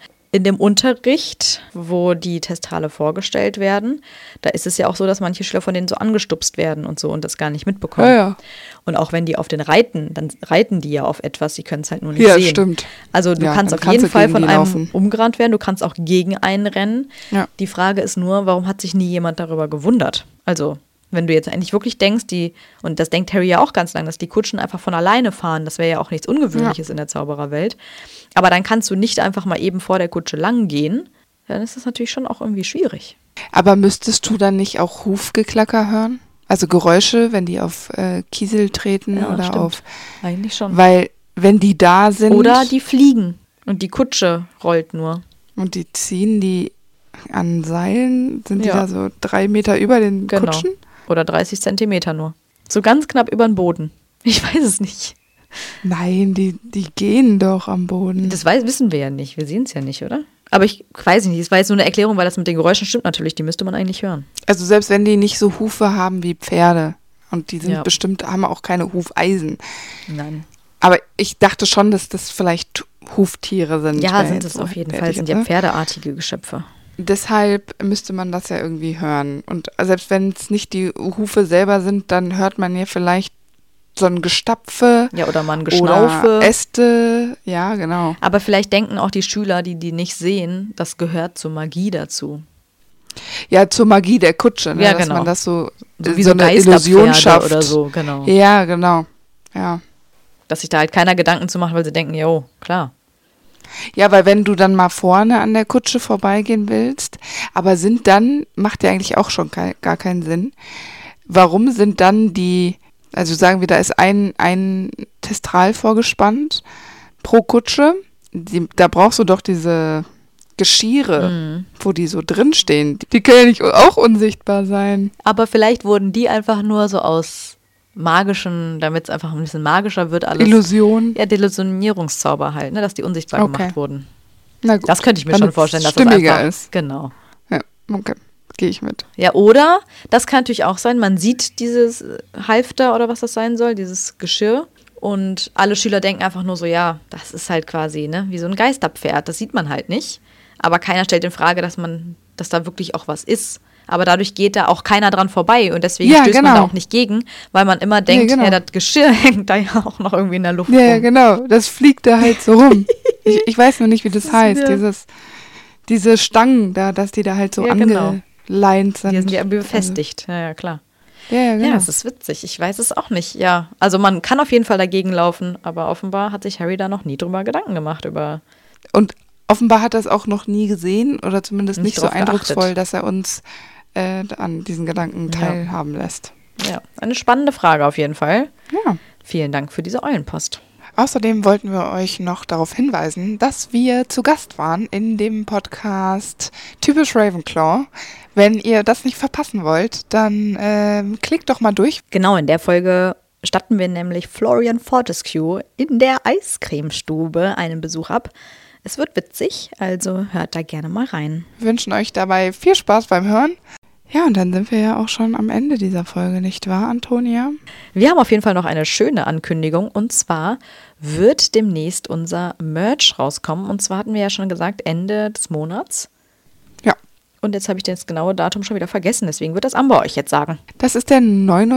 Unterricht, wo die Testrale vorgestellt werden, da ist es ja auch so, dass manche Schüler von denen so angestupst werden und so und das gar nicht mitbekommen. Ja. Und auch wenn die auf den reiten, dann reiten die ja auf etwas, sie können es halt nur nicht sehen. Ja, stimmt. Also du kannst auf jeden Fall von einem umgerannt werden, du kannst auch gegen einen rennen. Ja. Die Frage ist nur, warum hat sich nie jemand darüber gewundert? Also wenn du jetzt eigentlich wirklich denkst, und das denkt Harry ja auch ganz lang, dass die Kutschen einfach von alleine fahren, das wäre ja auch nichts Ungewöhnliches in der Zaubererwelt. Aber dann kannst du nicht einfach mal eben vor der Kutsche lang gehen, dann ist das natürlich schon auch irgendwie schwierig. Aber müsstest du dann nicht auch Hufgeklacker hören? Also Geräusche, wenn die auf Kiesel treten oder stimmt. auf... Eigentlich schon. Weil wenn die da sind... Oder die fliegen und die Kutsche rollt nur. Und die ziehen die an Seilen, sind die da so 3 Meter über den Kutschen? Oder 30 Zentimeter nur. So ganz knapp über den Boden. Ich weiß es nicht. Nein, die gehen doch am Boden. Das wissen wir ja nicht. Wir sehen es ja nicht, oder? Aber ich weiß nicht. Es war jetzt nur eine Erklärung, weil das mit den Geräuschen stimmt natürlich. Die müsste man eigentlich hören. Also selbst wenn die nicht so Hufe haben wie Pferde. Und die sind bestimmt, haben auch keine Hufeisen. Nein. Aber ich dachte schon, dass das vielleicht Huftiere sind. Ja, sind es auf jeden Fall. Sind ja pferdeartige Geschöpfe. Deshalb müsste man das ja irgendwie hören. Und selbst wenn es nicht die Hufe selber sind, dann hört man ja vielleicht so ein Gestapfe. Ja, oder mal ein Geschnaufe. Oder Äste. Ja, genau. Aber vielleicht denken auch die Schüler, die nicht sehen, das gehört zur Magie dazu. Ja, zur Magie der Kutsche. Ne? Ja, dass genau. man das so wie so eine Illusion schafft. Oder so, genau. Ja, genau. Ja. Dass sich da halt keiner Gedanken zu macht, weil sie denken, jo, klar. Ja, weil wenn du dann mal vorne an der Kutsche vorbeigehen willst, aber macht ja eigentlich auch schon gar keinen Sinn. Warum sind dann also sagen wir, da ist ein Testral vorgespannt pro Kutsche, da brauchst du doch diese Geschirre, wo die so drinstehen. Die können ja nicht auch unsichtbar sein. Aber vielleicht wurden die einfach nur so aus magischen, damit es einfach ein bisschen magischer wird alles. Illusion. Ja, Delusionierungszauber halt, ne, dass die unsichtbar gemacht wurden. Na gut. Das könnte ich mir schon vorstellen, dass stimmiger das einfach ist. Genau. Ja, okay. Gehe ich mit. Ja, oder, das kann natürlich auch sein, man sieht dieses Halfter oder was das sein soll, dieses Geschirr und alle Schüler denken einfach nur so, ja, das ist halt quasi, ne, wie so ein Geisterpferd, das sieht man halt nicht, aber keiner stellt in Frage, dass da wirklich auch was ist. aber dadurch geht da auch keiner dran vorbei und deswegen stößt man da auch nicht gegen, weil man immer denkt, das Geschirr hängt da ja auch noch irgendwie in der Luft rum. Ja, genau, das fliegt da halt so rum. Ich weiß noch nicht, wie das heißt, diese Stangen da, dass die da halt so angeleint sind. Die sind ja befestigt, ja, klar. Ja, genau. Ja, das ist witzig. Ich weiß es auch nicht. Ja, also man kann auf jeden Fall dagegen laufen, aber offenbar hat sich Harry da noch nie drüber Gedanken gemacht. Und offenbar hat er es auch noch nie gesehen oder zumindest nicht so eindrucksvoll, dass er uns an diesen Gedanken teilhaben lässt. Ja, eine spannende Frage auf jeden Fall. Ja. Vielen Dank für diese Eulenpost. Außerdem wollten wir euch noch darauf hinweisen, dass wir zu Gast waren in dem Podcast Typisch Ravenclaw. Wenn ihr das nicht verpassen wollt, dann klickt doch mal durch. Genau, in der Folge statten wir nämlich Florian Fortescue in der Eiscremestube einen Besuch ab. Es wird witzig, also hört da gerne mal rein. Wir wünschen euch dabei viel Spaß beim Hören. Ja, und dann sind wir ja auch schon am Ende dieser Folge, nicht wahr, Antonia? Wir haben auf jeden Fall noch eine schöne Ankündigung und zwar wird demnächst unser Merch rauskommen und zwar hatten wir ja schon gesagt Ende des Monats. Ja. Und jetzt habe ich das genaue Datum schon wieder vergessen, deswegen wird das Amber euch jetzt sagen. Das ist der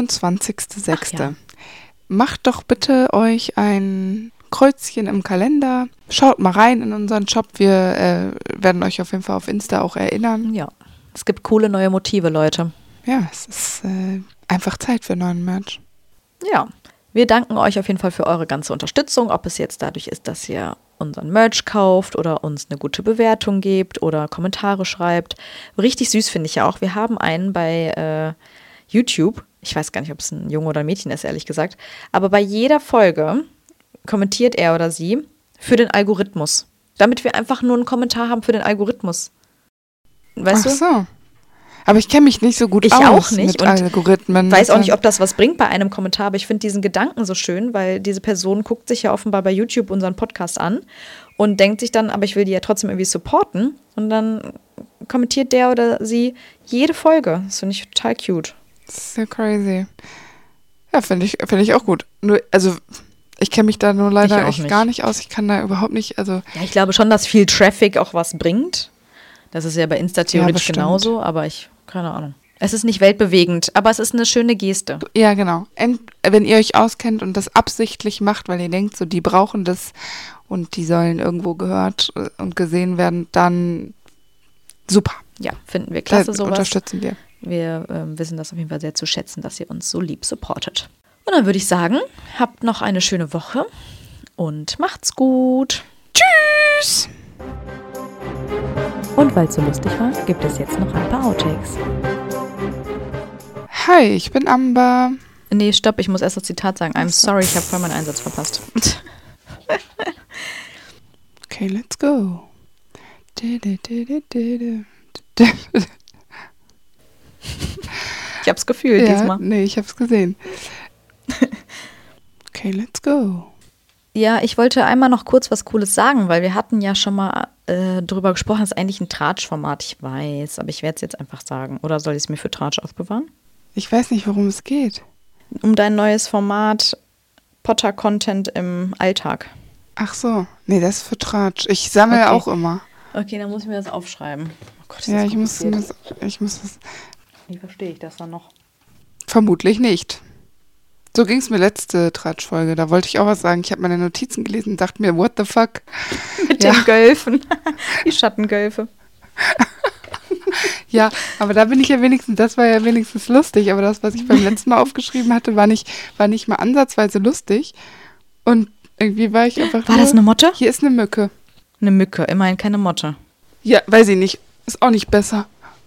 29.06. Ja. Macht doch bitte euch ein Kreuzchen im Kalender. Schaut mal rein in unseren Shop, wir werden euch auf jeden Fall auf Insta auch erinnern. Ja. Es gibt coole neue Motive, Leute. Ja, es ist einfach Zeit für neuen Merch. Ja, wir danken euch auf jeden Fall für eure ganze Unterstützung, ob es jetzt dadurch ist, dass ihr unseren Merch kauft oder uns eine gute Bewertung gebt oder Kommentare schreibt. Richtig süß finde ich ja auch. Wir haben einen bei YouTube, ich weiß gar nicht, ob es ein Junge oder ein Mädchen ist, ehrlich gesagt, aber bei jeder Folge kommentiert er oder sie für den Algorithmus, damit wir einfach nur einen Kommentar haben für den Algorithmus. Weißt du? Ach so. Aber ich kenne mich nicht so gut aus auch nicht. Mit Algorithmen. Ich weiß auch nicht, ob das was bringt bei einem Kommentar, aber ich finde diesen Gedanken so schön, weil diese Person guckt sich ja offenbar bei YouTube unseren Podcast an und denkt sich dann, aber ich will die ja trotzdem irgendwie supporten und dann kommentiert der oder sie jede Folge. Das finde ich total cute. Das ist ja crazy. Ja, finde ich auch gut. Nur, also ich kenne mich da nur leider echt gar nicht aus. Ich kann da überhaupt nicht, also. Ja, ich glaube schon, dass viel Traffic auch was bringt. Das ist ja bei Insta theoretisch genauso, aber keine Ahnung. Es ist nicht weltbewegend, aber es ist eine schöne Geste. Ja, genau. Wenn ihr euch auskennt und das absichtlich macht, weil ihr denkt, so die brauchen das und die sollen irgendwo gehört und gesehen werden, dann super. Ja, finden wir klasse sowas. Unterstützen wir. Wir wissen das auf jeden Fall sehr zu schätzen, dass ihr uns so lieb supportet. Und dann würde ich sagen, habt noch eine schöne Woche und macht's gut. Tschüss! Und weil es so lustig war, gibt es jetzt noch ein paar Outtakes. Hi, ich bin Amber. Nee, stopp, ich muss erst das Zitat sagen. I'm sorry, ich habe voll meinen Einsatz verpasst. Okay, let's go. Ich hab's gefühlt diesmal. Nee, ich hab's gesehen. Okay, let's go. Ja, ich wollte einmal noch kurz was Cooles sagen, weil wir hatten ja schon mal drüber gesprochen, das ist eigentlich ein Tratsch-Format, ich weiß, aber ich werde es jetzt einfach sagen. Oder soll ich es mir für Tratsch aufbewahren? Ich weiß nicht, worum es geht. Um dein neues Format Potter-Content im Alltag. Ach so, nee, das ist für Tratsch. Ich sammle auch immer. Okay, dann muss ich mir das aufschreiben. Oh Gott, ja, ich muss das. Wie verstehe ich das dann noch? Vermutlich nicht. So ging es mir letzte Tratsch-Folge. Da wollte ich auch was sagen. Ich habe meine Notizen gelesen und dachte mir, what the fuck? Mit den Gölfen. Die Schattengölfe. Ja, aber da bin ich ja wenigstens, das war ja wenigstens lustig. Aber das, was ich beim letzten Mal aufgeschrieben hatte, war nicht mal ansatzweise lustig. Und irgendwie war ich einfach War das eine Motte? Hier ist eine Mücke. Eine Mücke, immerhin keine Motte. Ja, weiß ich nicht. Ist auch nicht besser.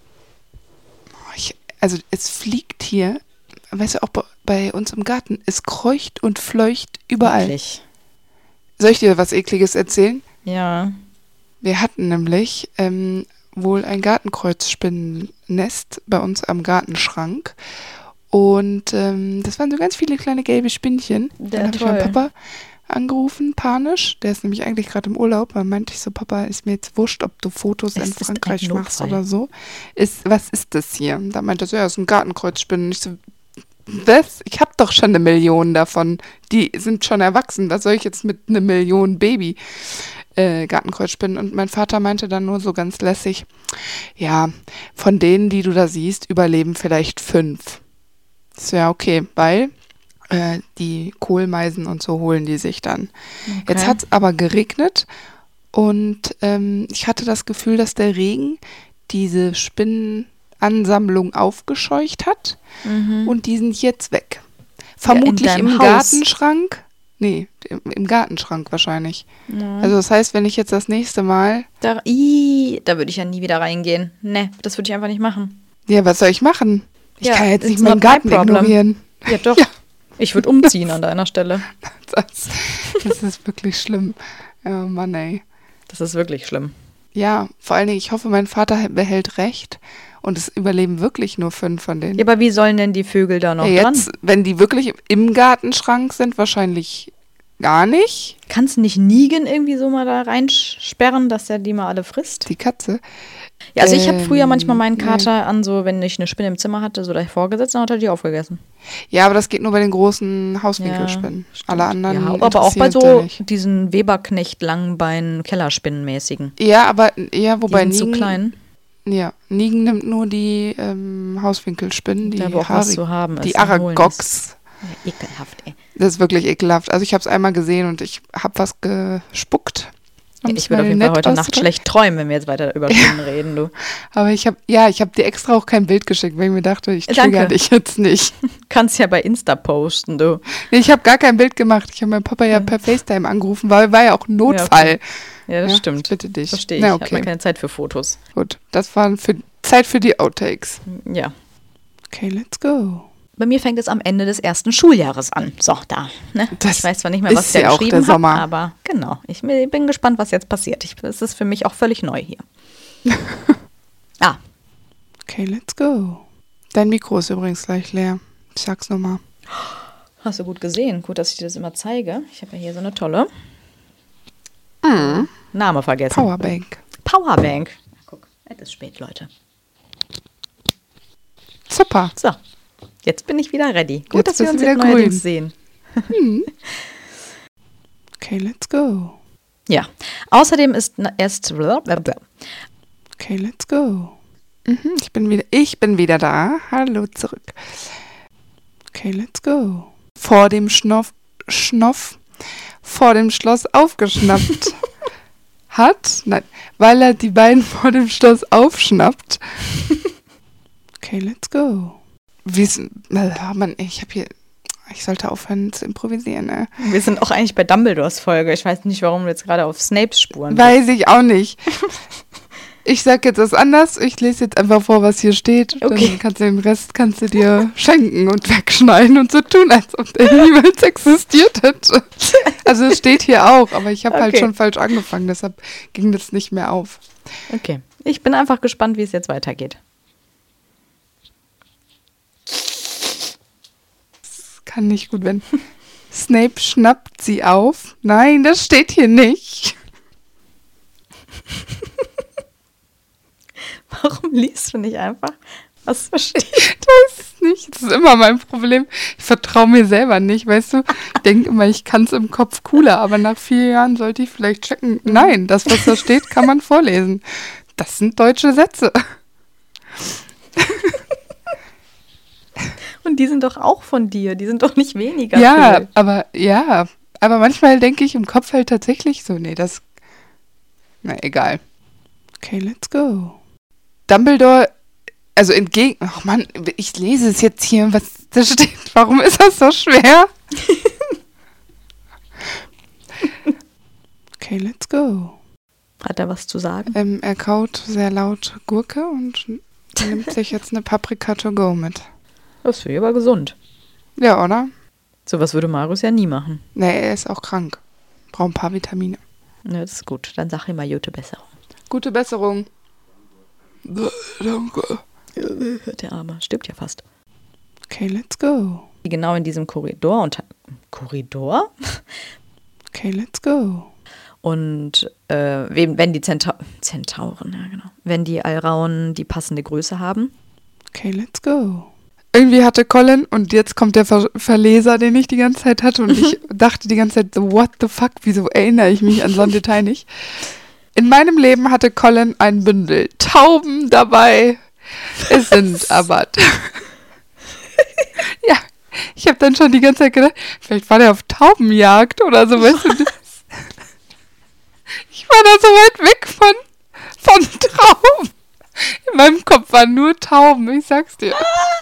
Also es fliegt hier, weißt du, auch bei uns im Garten, es kreucht und fleucht überall. Wirklich? Soll ich dir was Ekliges erzählen? Ja. Wir hatten nämlich wohl ein Gartenkreuzspinnennest bei uns am Gartenschrank. Und das waren so ganz viele kleine gelbe Spinnchen. Dann habe ich meinen Papa angerufen, panisch. Der ist nämlich eigentlich gerade im Urlaub. Dann meinte ich so, Papa, ist mir jetzt wurscht, ob du Fotos in Frankreich machst oder so. Was ist das hier? Und da meinte er so, ja, das ist ein Gartenkreuzspinnen. Und ich so, was? Ich habe doch schon 1 Million davon. Die sind schon erwachsen. Was soll ich jetzt mit 1 Million Baby? Gartenkreuzspinnen. Und mein Vater meinte dann nur so ganz lässig, ja, von denen, die du da siehst, überleben vielleicht 5. Ist ja okay, weil die Kohlmeisen und so holen die sich dann. Okay. Jetzt hat es aber geregnet und ich hatte das Gefühl, dass der Regen diese Spinnenansammlung aufgescheucht hat und die sind jetzt weg. Vermutlich im Gartenschrank. Nee, im Gartenschrank wahrscheinlich. Ja. Also das heißt, wenn ich jetzt das nächste Mal... Da würde ich ja nie wieder reingehen. Nee, das würde ich einfach nicht machen. Ja, was soll ich machen? Ich kann jetzt nicht meinen Garten ignorieren. Ja, doch. Ja. Ich würde umziehen an deiner Stelle. Das ist wirklich schlimm. Oh Mann, ey. Das ist wirklich schlimm. Ja, vor allen Dingen, ich hoffe, mein Vater behält recht und es überleben wirklich nur 5 von denen. Ja, aber wie sollen denn die Vögel da noch dran? Wenn die wirklich im Gartenschrank sind, wahrscheinlich gar nicht. Kannst du nicht Nigen irgendwie so mal da reinsperren, dass der die mal alle frisst? Die Katze? Ja, also ich habe früher manchmal meinen Kater an so, wenn ich eine Spinne im Zimmer hatte, so davor gesetzt, dann hat er die aufgegessen. Ja, aber das geht nur bei den großen Hauswinkelspinnen. Ja, alle anderen aber auch bei so diesen Weberknecht-Langbein-Kellerspinnenmäßigen. Ja, wobei die sind zu klein. Ja, Nigen nimmt nur die Hauswinkelspinnen, die Aragox. Ja, ekelhaft, ey. Das ist wirklich ekelhaft. Also ich habe es einmal gesehen und ich habe was gespuckt. Ich würde auf jeden Fall heute Nacht schlecht träumen, wenn wir jetzt weiter über Spinnen reden, du. Aber ich habe dir extra auch kein Bild geschickt, weil ich mir dachte, ich trigger dich jetzt nicht. Kannst ja bei Insta posten, du. Nee, ich habe gar kein Bild gemacht. Ich habe meinen Papa ja per FaceTime angerufen, weil war ja auch ein Notfall. Ja, das stimmt. Ich bitte dich. Verstehe ich. Ich habe keine Zeit für Fotos. Gut, das war Zeit für die Outtakes. Ja. Okay, let's go. Bei mir fängt es am Ende des ersten Schuljahres an. So, da. Ne? Ich weiß zwar nicht mehr, was der geschrieben hat, aber genau. Ich bin gespannt, was jetzt passiert. Es ist für mich auch völlig neu hier. Okay, let's go. Dein Mikro ist übrigens gleich leer. Ich sag's nochmal. Hast du gut gesehen. Gut, dass ich dir das immer zeige. Ich habe ja hier so eine tolle Name vergessen. Powerbank. Powerbank. Guck, es ist spät, Leute. Super. So. Jetzt bin ich wieder ready. Gut, dass wir uns jetzt neuerdings sehen. Okay, let's go. Ja, außerdem ist erst... Okay, let's go. Ich bin wieder da. Hallo zurück. Okay, let's go. Vor dem Schnoff vor dem Schloss aufgeschnappt hat. Nein, weil er die beiden vor dem Schloss aufschnappt. Okay, let's go. Ich sollte aufhören zu improvisieren, ne? Wir sind auch eigentlich bei Dumbledores Folge. Ich weiß nicht, warum du jetzt gerade auf Snapes Spuren Weiß ich auch nicht. Ich sag jetzt was anders. Ich lese jetzt einfach vor, was hier steht. Okay. Dann kannst du den Rest dir schenken und wegschneiden und so tun, als ob der niemals existiert hätte. Also es steht hier auch, aber ich habe halt schon falsch angefangen. Deshalb ging das nicht mehr auf. Okay. Ich bin einfach gespannt, wie es jetzt weitergeht. Kann nicht gut werden. Snape schnappt sie auf. Nein, das steht hier nicht. Warum liest du nicht einfach, was da steht? Das ist immer mein Problem. Ich vertraue mir selber nicht, weißt du? Ich denke immer, ich kann es im Kopf cooler, aber nach 4 Jahren sollte ich vielleicht checken. Nein, das, was da steht, kann man vorlesen. Das sind deutsche Sätze. Und die sind doch auch von dir, die sind doch nicht weniger. Ja, aber manchmal denke ich im Kopf halt tatsächlich so, egal. Okay, let's go. Dumbledore, also ach Mann, ich lese es jetzt hier, was da steht. Warum ist das so schwer? Okay, let's go. Hat er was zu sagen? Er kaut sehr laut Gurke und nimmt sich jetzt eine Paprika to go mit. Das finde ich aber gesund. Ja, oder? Sowas würde Marius ja nie machen. Nee, er ist auch krank. Braucht ein paar Vitamine. Ja, das ist gut. Dann sag ihm mal gute Besserung. Gute Besserung. Danke. Der Arme. Stirbt ja fast. Okay, let's go. Genau in diesem Korridor. Korridor? Okay, let's go. Und wenn die Zentauren, ja genau. Wenn die Alraunen die passende Größe haben. Okay, let's go. irgendwie hatte Colin, und jetzt kommt der Verleser, den ich die ganze Zeit hatte, und ich dachte die ganze Zeit, so, what the fuck, wieso erinnere ich mich an so ein Detail nicht? In meinem Leben hatte Colin ein Bündel Tauben dabei. Es sind aber... Ja, ich habe dann schon die ganze Zeit gedacht, vielleicht war der auf Taubenjagd oder so, weißt du. Ich war da so weit weg von Tauben. In meinem Kopf waren nur Tauben, ich sag's dir.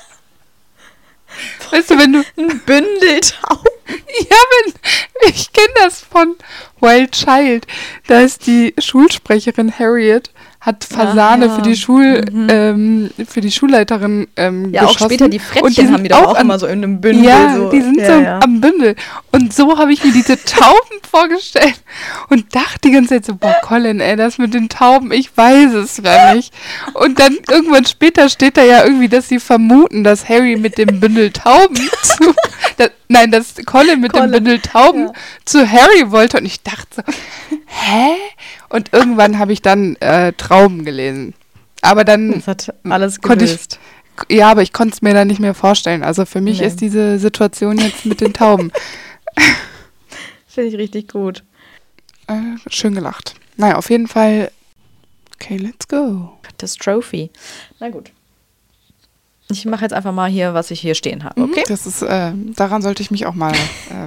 Weißt du, wenn du... Ein Bündel Tauben. Ja, ich kenne das von Wild Child. Da ist die Schulsprecherin Harriet, hat Fasane für die für die Schulleiterin geschossen. Auch später die Frettchen haben die doch auch immer so in einem Bündel. Ja, so. Die sind am Bündel. Und so habe ich mir diese Tauben vorgestellt und dachte die ganze Zeit so, boah, Colin, ey, das mit den Tauben, ich weiß es ja nicht. Und dann irgendwann später steht da ja irgendwie, dass sie vermuten, dass Harry mit dem Bündel Tauben dass Colin mit dem Bündel Tauben zu Harry wollte. Und ich dachte so, hä? Und irgendwann habe ich dann Trauben gelesen. Aber dann das hat alles gelöst. Aber ich konnte es mir dann nicht mehr vorstellen. Also für mich ist diese Situation jetzt mit den Tauben. Finde ich richtig gut. Schön gelacht. Naja, auf jeden Fall. Okay, let's go. Das Trophy. Na gut. Ich mache jetzt einfach mal hier, was ich hier stehen habe, okay? Das ist, daran sollte ich mich auch mal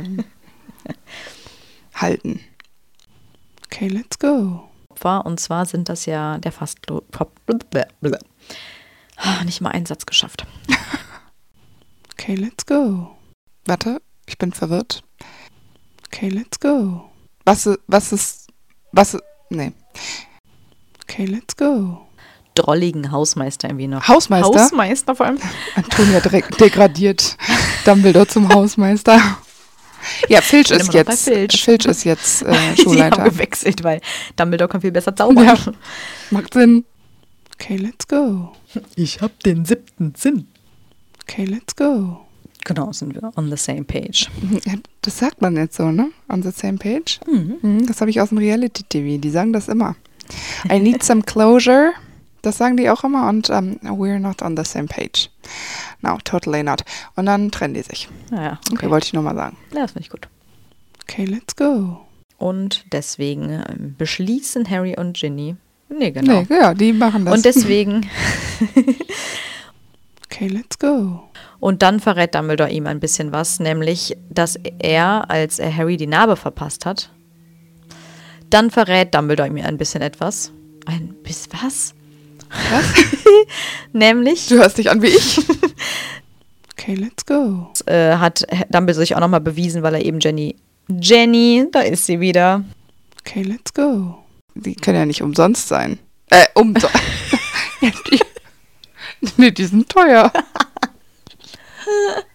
halten. Okay, let's go. Und zwar sind das ja der nicht mal einen Satz geschafft. Okay, let's go. Warte, ich bin verwirrt. Okay, let's go. Nee. Okay, let's go. Drolligen Hausmeister irgendwie noch. Hausmeister? Hausmeister vor allem. Antonia degradiert Dumbledore zum Hausmeister. Ja, Filch ist jetzt Schulleiter. Sie haben gewechselt, weil Dumbledore kann viel besser zaubern. Ja, macht Sinn. Okay, let's go. Ich hab den 7. Sinn. Okay, let's go. Genau, sind wir on the same page. Ja, das sagt man jetzt so, ne? On the same page. Das habe ich aus dem Reality-TV. Die sagen das immer. I need some closure. Das sagen die auch immer. Und we're not on the same page. No, totally not. Und dann trennen die sich. Ja, okay, wollte ich nur mal sagen. Ja, das finde ich gut. Okay, let's go. Und deswegen beschließen Harry und Ginny. Nee, genau. Nee, ja, die machen das. Und deswegen... Okay, let's go. Und dann verrät Dumbledore ihm ein bisschen was, nämlich, dass er, als er Harry die Narbe verpasst hat, dann verrät Dumbledore ihm ein bisschen etwas. Ein bisschen was? Was? Nämlich... Du hörst dich an wie ich. Okay, let's go. Hat Dumbledore sich auch nochmal bewiesen, weil er eben Jenny, da ist sie wieder. Okay, let's go. Die können ja nicht umsonst sein. Nee, die sind teuer.